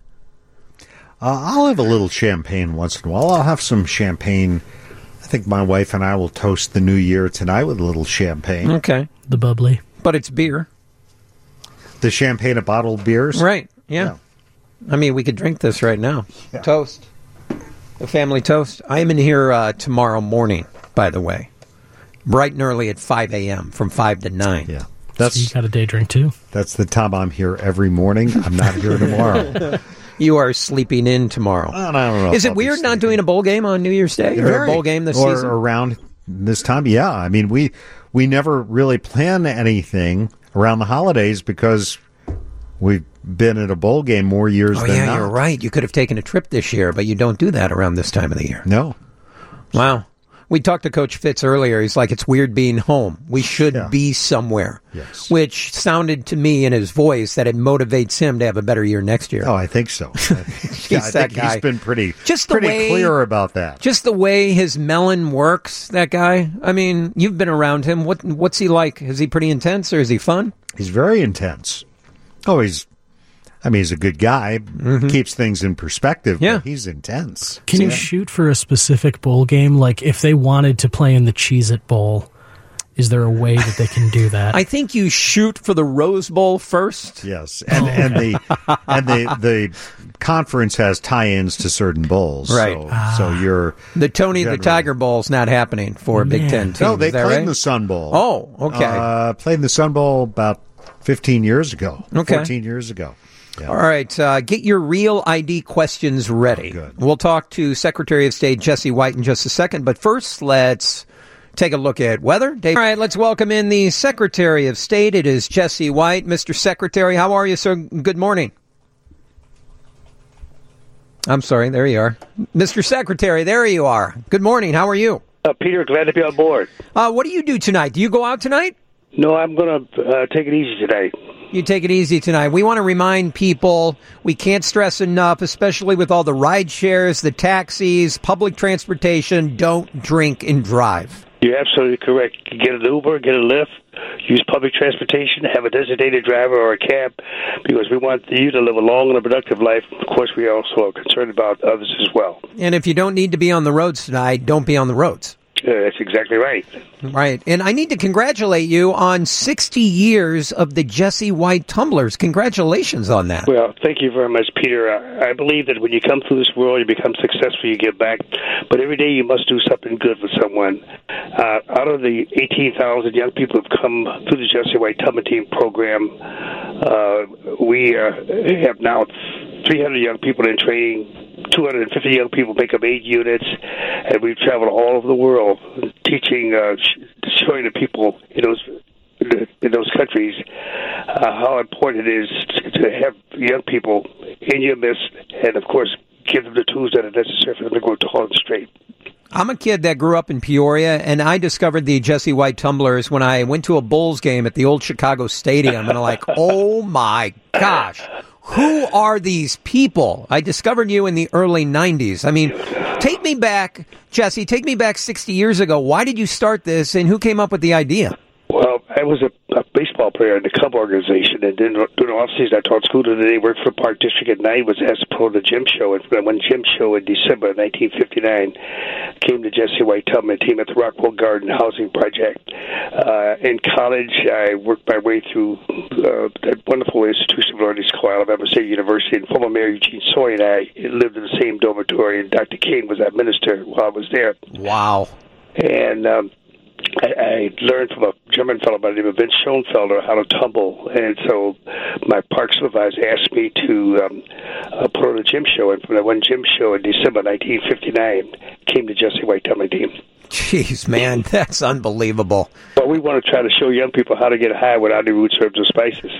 I'll have a little champagne once in a while. I'll have some champagne. I think my wife and I will toast the new year tonight with a little champagne. Okay. The bubbly. But it's beer. The champagne of bottled beers? Right, yeah. I mean, we could drink this right now. Yeah. Toast. The family toast. I am in here tomorrow morning, by the way. Bright and early at 5 a.m., from 5 to 9. Yeah. So you got a day drink, too? That's the time I'm here every morning. I'm not here tomorrow. You are sleeping in tomorrow. I don't know. Is it weird not doing a bowl game on New Year's Day? Or a bowl game this season? Or around this time, yeah. I mean, we never really plan anything around the holidays because we've been at a bowl game more years than not. You're right. You could have taken a trip this year, but you don't do that around this time of the year. No. Wow. We talked to Coach Fitz earlier. He's like, it's weird being home. We should be somewhere. Yes. Which sounded to me in his voice that it motivates him to have a better year next year. Oh, I think so. He's that guy. He's been pretty clear about that. Just the way his melon works, that guy. I mean, you've been around him. What's he like? Is he pretty intense or is he fun? He's very intense. Oh, he's a good guy, keeps things in perspective, but he's intense. Can you shoot for a specific bowl game? Like, if they wanted to play in the Cheez-It Bowl, is there a way that they can do that? I think you shoot for the Rose Bowl first. Yes, and the conference has tie-ins to certain bowls. Right. So you're... The Tony the Tiger Bowl's not happening for Big Ten teams. No, they played right? in the Sun Bowl. Oh, okay. Played in the Sun Bowl about 15 years ago. Okay. 14 years ago. Yeah. All right, get your real ID questions ready. Good. We'll talk to Secretary of State Jesse White in just a second, but first let's take a look at weather. Dave. All right, let's welcome in the Secretary of State. It is Jesse White. Mr. Secretary, how are you, sir? Good morning. I'm sorry, there you are. Mr. Secretary, there you are. Good morning, how are you? Peter, glad to be on board. What do you do tonight? Do you go out tonight? No, I'm going to take it easy tonight. You take it easy tonight. We want to remind people, we can't stress enough, especially with all the ride shares, the taxis, public transportation, don't drink and drive. You're absolutely correct. Get an Uber, get a Lyft, use public transportation, have a designated driver or a cab, because we want you to live a long and a productive life. Of course, we also are concerned about others as well. And if you don't need to be on the roads tonight, don't be on the roads. That's exactly right. Right. And I need to congratulate you on 60 years of the Jesse White Tumblers. Congratulations on that. Well, thank you very much, Peter. I believe that when you come through this world, you become successful, you give back. But every day you must do something good for someone. Out of the 18,000 young people who have come through the Jesse White Tumbler Team program, we have now 300 young people in training. 250 young people make up 8 units, and we've traveled all over the world teaching, showing the people in those countries how important it is to have young people in your midst, and of course give them the tools that are necessary for them to go tall and straight. I'm a kid that grew up in Peoria, and I discovered the Jesse White Tumblers when I went to a Bulls game at the old Chicago Stadium, and I'm like, oh my gosh. Who are these people? I discovered you in the early 90s. I mean, take me back, Jesse, take me back 60 years ago. Why did you start this, and who came up with the idea? Well, I was a baseball player in the Cub organization, and then during the off-season, I taught school today, worked for Park District at night, was asked to put on the gym show, and I won gym show in December of 1959, came to Jesse White Tumbler Team at the Rockwell Garden Housing Project. In college, I worked my way through that wonderful institution of learning called Alabama State University, and former Mayor Eugene Soy and I lived in the same dormitory, and Dr. King was our minister while I was there. Wow. And I learned from a German fellow by the name of Vince Schoenfelder how to tumble, and so my park supervisor asked me to put on a gym show, and from that one gym show in December 1959 came to Jesse White Tumbler Team. Jeez, man, that's unbelievable. But we want to try to show young people how to get high without any roots, herbs, or spices.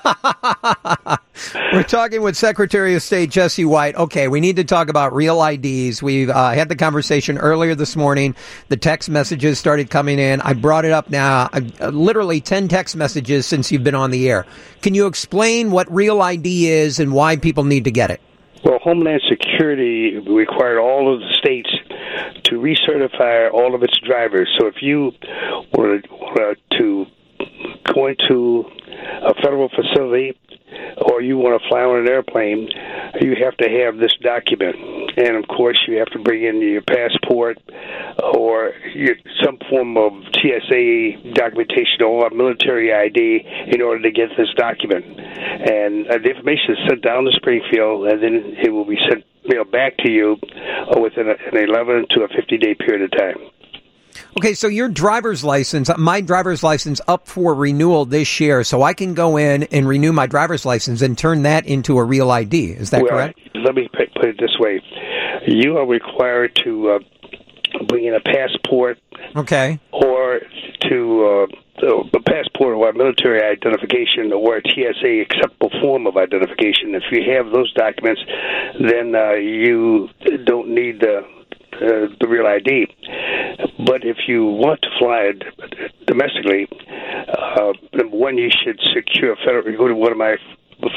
We're talking with Secretary of State Jesse White. Okay, we need to talk about real IDs. We've had the conversation earlier this morning. The text messages started coming in. I brought it up now. Literally 10 text messages since you've been on the air. Can you explain what real ID is and why people need to get it? Well, Homeland Security required all of the states to recertify all of its drivers. So if you were to go into a federal facility or you want to fly on an airplane, you have to have this document. And, of course, you have to bring in your passport or some form of TSA documentation or military ID in order to get this document. And the information is sent down to Springfield, and then it will be sent back to you within an 11 to a 50-day period of time. Okay, so your driver's license, my driver's license up for renewal this year, so I can go in and renew my driver's license and turn that into a real ID. Is that correct? Let me put it this way. You are required to bring in a passport. Okay. Or to a passport or a military identification or a TSA acceptable form of identification. If you have those documents, then you don't need the real ID. But if you want to fly domestically, number one, you should secure go to one of my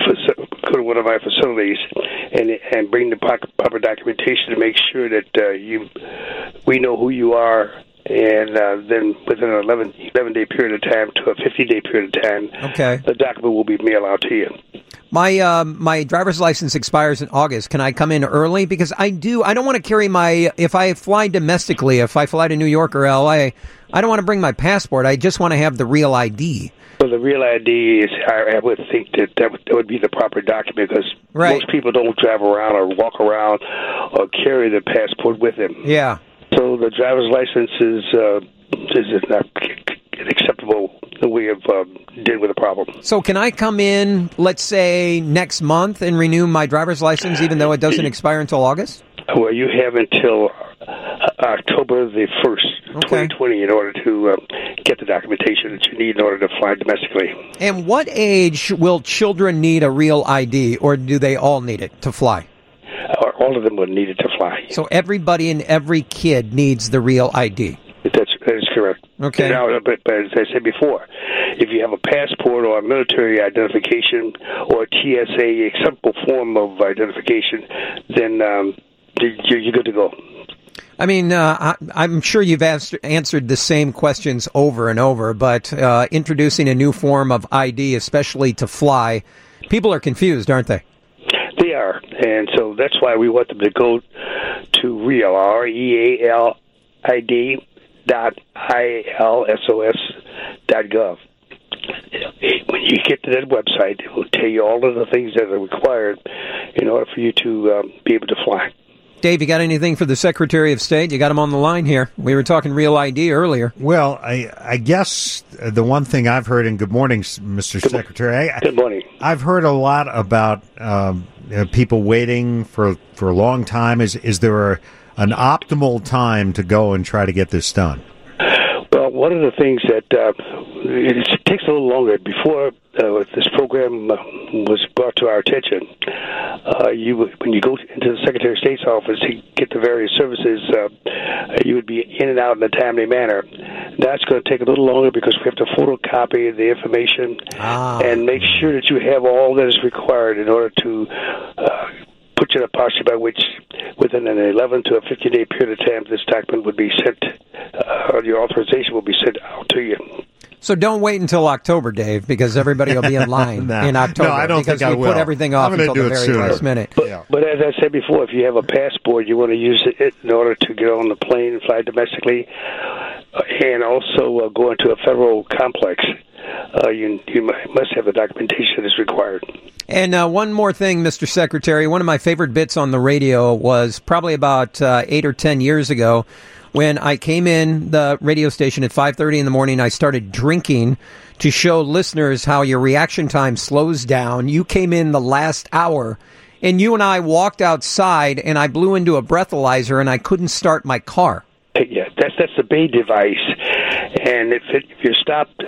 facilities and bring the proper documentation to make sure that we know who you are, and then within an 11-day period of time to a 50-day period of time, the document will be mailed out to you. My driver's license expires in August. Can I come in early? Because I don't want to carry if I fly domestically, if I fly to New York or LA, I don't want to bring my passport. I just want to have the real ID. Well, the real ID is, I would think that would be the proper document, because most people don't drive around or walk around or carry their passport with them. Yeah. So the driver's license is not an acceptable way of dealing with the problem. So can I come in, let's say, next month and renew my driver's license even though it doesn't expire until August? Well, you have until October the 1st, 2020, in order to get the documentation that you need in order to fly domestically. And what age will children need a real ID, or do they all need it to fly? All of them would need it to fly. So everybody and every kid needs the real ID. That is correct. Okay. Now, but as I said before, if you have a passport or a military identification or a TSA acceptable form of identification, then you're good to go. I mean, I'm sure you've answered the same questions over and over, but introducing a new form of ID, especially to fly, people are confused, aren't they? They are, and so that's why we want them to go to REAL, REALID.ILSOS.gov. When you get to that website, it will tell you all of the things that are required in order for you to be able to fly. Dave, you got anything for the Secretary of State? You got him on the line here. We were talking Real ID earlier. Well, I guess the one thing I've heard, and good morning, Mr. Secretary. Good morning. I've heard a lot about people waiting for a long time. Is there an optimal time to go and try to get this done? Well, one of the things that it takes a little longer. Before this program was brought to our attention, when you go into the Secretary of State's office to get the various services, you would be in and out in a timely manner. That's going to take a little longer because we have to photocopy the information and make sure that you have all that is required in order to put you in a posture by which within an 11 to a 15-day period of time this document would be sent, your authorization will be sent out to you. So don't wait until October, Dave, because everybody will be in line in October. No, I don't because think I we will. put everything off until the very last minute. But as I said before, if you have a passport, you want to use it in order to get on the plane and fly domestically, and also go into a federal complex. You must have the documentation that is required. And one more thing, Mr. Secretary. One of my favorite bits on the radio was probably about 8 or 10 years ago when I came in the radio station at 5:30 in the morning. I started drinking to show listeners how your reaction time slows down. You came in the last hour, and you and I walked outside, and I blew into a breathalyzer, and I couldn't start my car. Yeah, that's the Bay device. And if you're stopped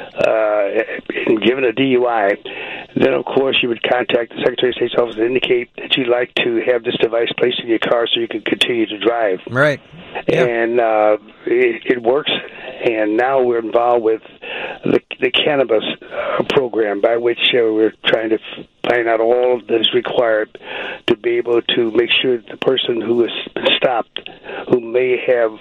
and given a DUI, then of course you would contact the Secretary of State's office and indicate that you'd like to have this device placed in your car so you can continue to drive. Right. And it works. And now we're involved with the cannabis program, by which we're trying to find out all that is required to be able to make sure that the person who has been stopped, who may have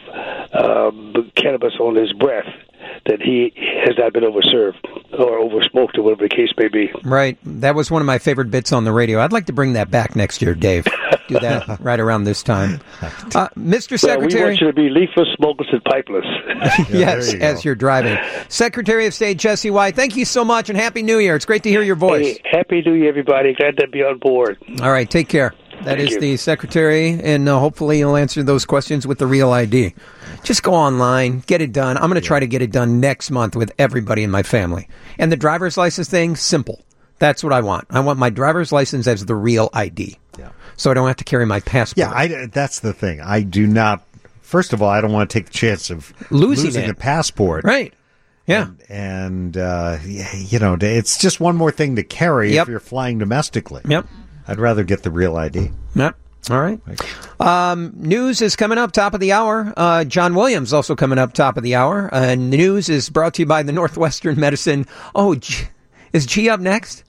cannabis on his breath, that he has not been overserved or oversmoked or whatever the case may be. Right. That was one of my favorite bits on the radio. I'd like to bring that back next year, Dave. Do that right around this time. Mr. Secretary. We want you to be leafless, smokeless, and pipeless. Yes, as you're driving. Secretary of State Jesse White, thank you so much, and Happy New Year. It's great to hear your voice. Hey, Happy New Year, everybody. Glad to be on board. All right, take care. That is the Secretary, and hopefully he'll answer those questions with the Real ID. Just go online, get it done. I'm going to try to get it done next month with everybody in my family. And the driver's license thing, simple. That's what I want. I want my driver's license as the Real ID. Yeah. So I don't have to carry my passport. Yeah, that's the thing. I do not. First of all, I don't want to take the chance of losing the passport. Right. Yeah. And it's just one more thing to carry if you're flying domestically. Yep. I'd rather get the Real ID. Yep. All right. News is coming up top of the hour. John Williams also coming up top of the hour. News is brought to you by the Northwestern Medicine. Oh, is G up next?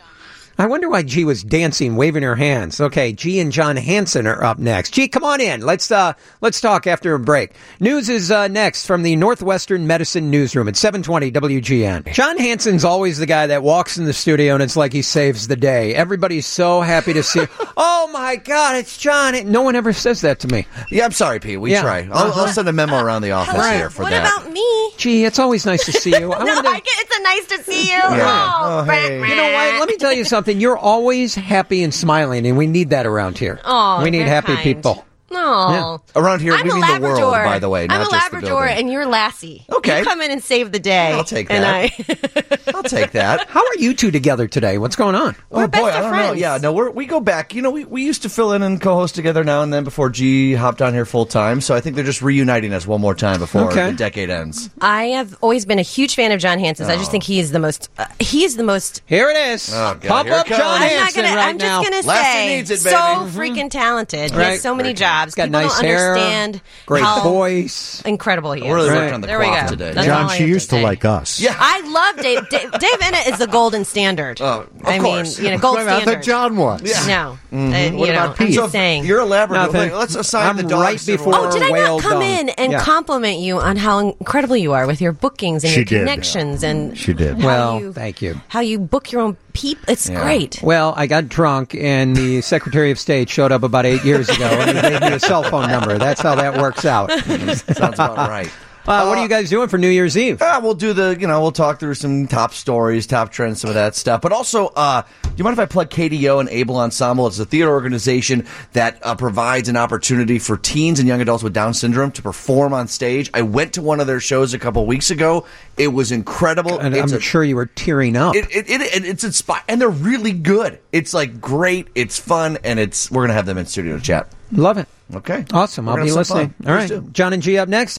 I wonder why G was dancing, waving her hands. Okay, G and John Hansen are up next. G, come on in. Let's talk after a break. News is next from the Northwestern Medicine Newsroom at 720 WGN. John Hansen's always the guy that walks in the studio and it's like he saves the day. Everybody's so happy to see. Oh my God, it's John. No one ever says that to me. Yeah, I'm sorry, Pete. We try. I'll send a memo around the office here for that. What about me? Gee, it's always nice to see you. It's a nice to see you. Yeah. Oh, hey. You know what? Let me tell you something. You're always happy and smiling, and we need that around here. Oh, we need very happy kind. people. Oh. Around here, I'm we a mean Labrador. the world, by the way, not I'm a just the Labrador, building. and you're Lassie. Okay. You come in and save the day. I'll take And that. I'll take that. How are you two together today? What's going on? Oh boy, I don't know. Yeah, no, we go back. You know, we used to fill in and co-host together now and then before G hopped on here full time. So I think they're just reuniting us one more time before the decade ends. I have always been a huge fan of John Hanson's. I just think he is the most. Here it is. Oh, God, Pump here up it comes. John Hanson I'm just gonna Lassie say, needs it, so baby. freaking talented. He Right. has so many jobs. Got People nice don't hair, understand great how voice. incredible he is. We're really working on the There we quaff go. today. That's all John, I she have used to say. like us. Yeah. I love Dave. Dave Ennett is the golden standard. Of I course. mean, gold I thought standard. John was. No. What You know, about Pete? I'm So just saying. you're a Labrador. Nothing. Let's assign I'm the dogs right to before Oh, did I whale not come dung. in and Yeah. compliment you on how incredible you are with your bookings and She your did. connections and She did. how Well, you- thank you. how you book your own It's great. Well, I got drunk, and the Secretary of State showed up about 8 years ago, and he gave me a cell phone number. That's how that works out. Sounds about right. What are you guys doing for New Year's Eve? We'll do we'll talk through some top stories, top trends, some of that stuff. But also, do you mind if I plug KDO and Able Ensemble? It's a theater organization that provides an opportunity for teens and young adults with Down syndrome to perform on stage. I went to one of their shows a couple weeks ago. It was incredible. And I'm sure you were tearing up. It's inspiring, and they're really good. It's like great. It's fun, and we're gonna have them in studio to chat. Love it. Okay, Awesome. I'll be listening. All right, John and G up next.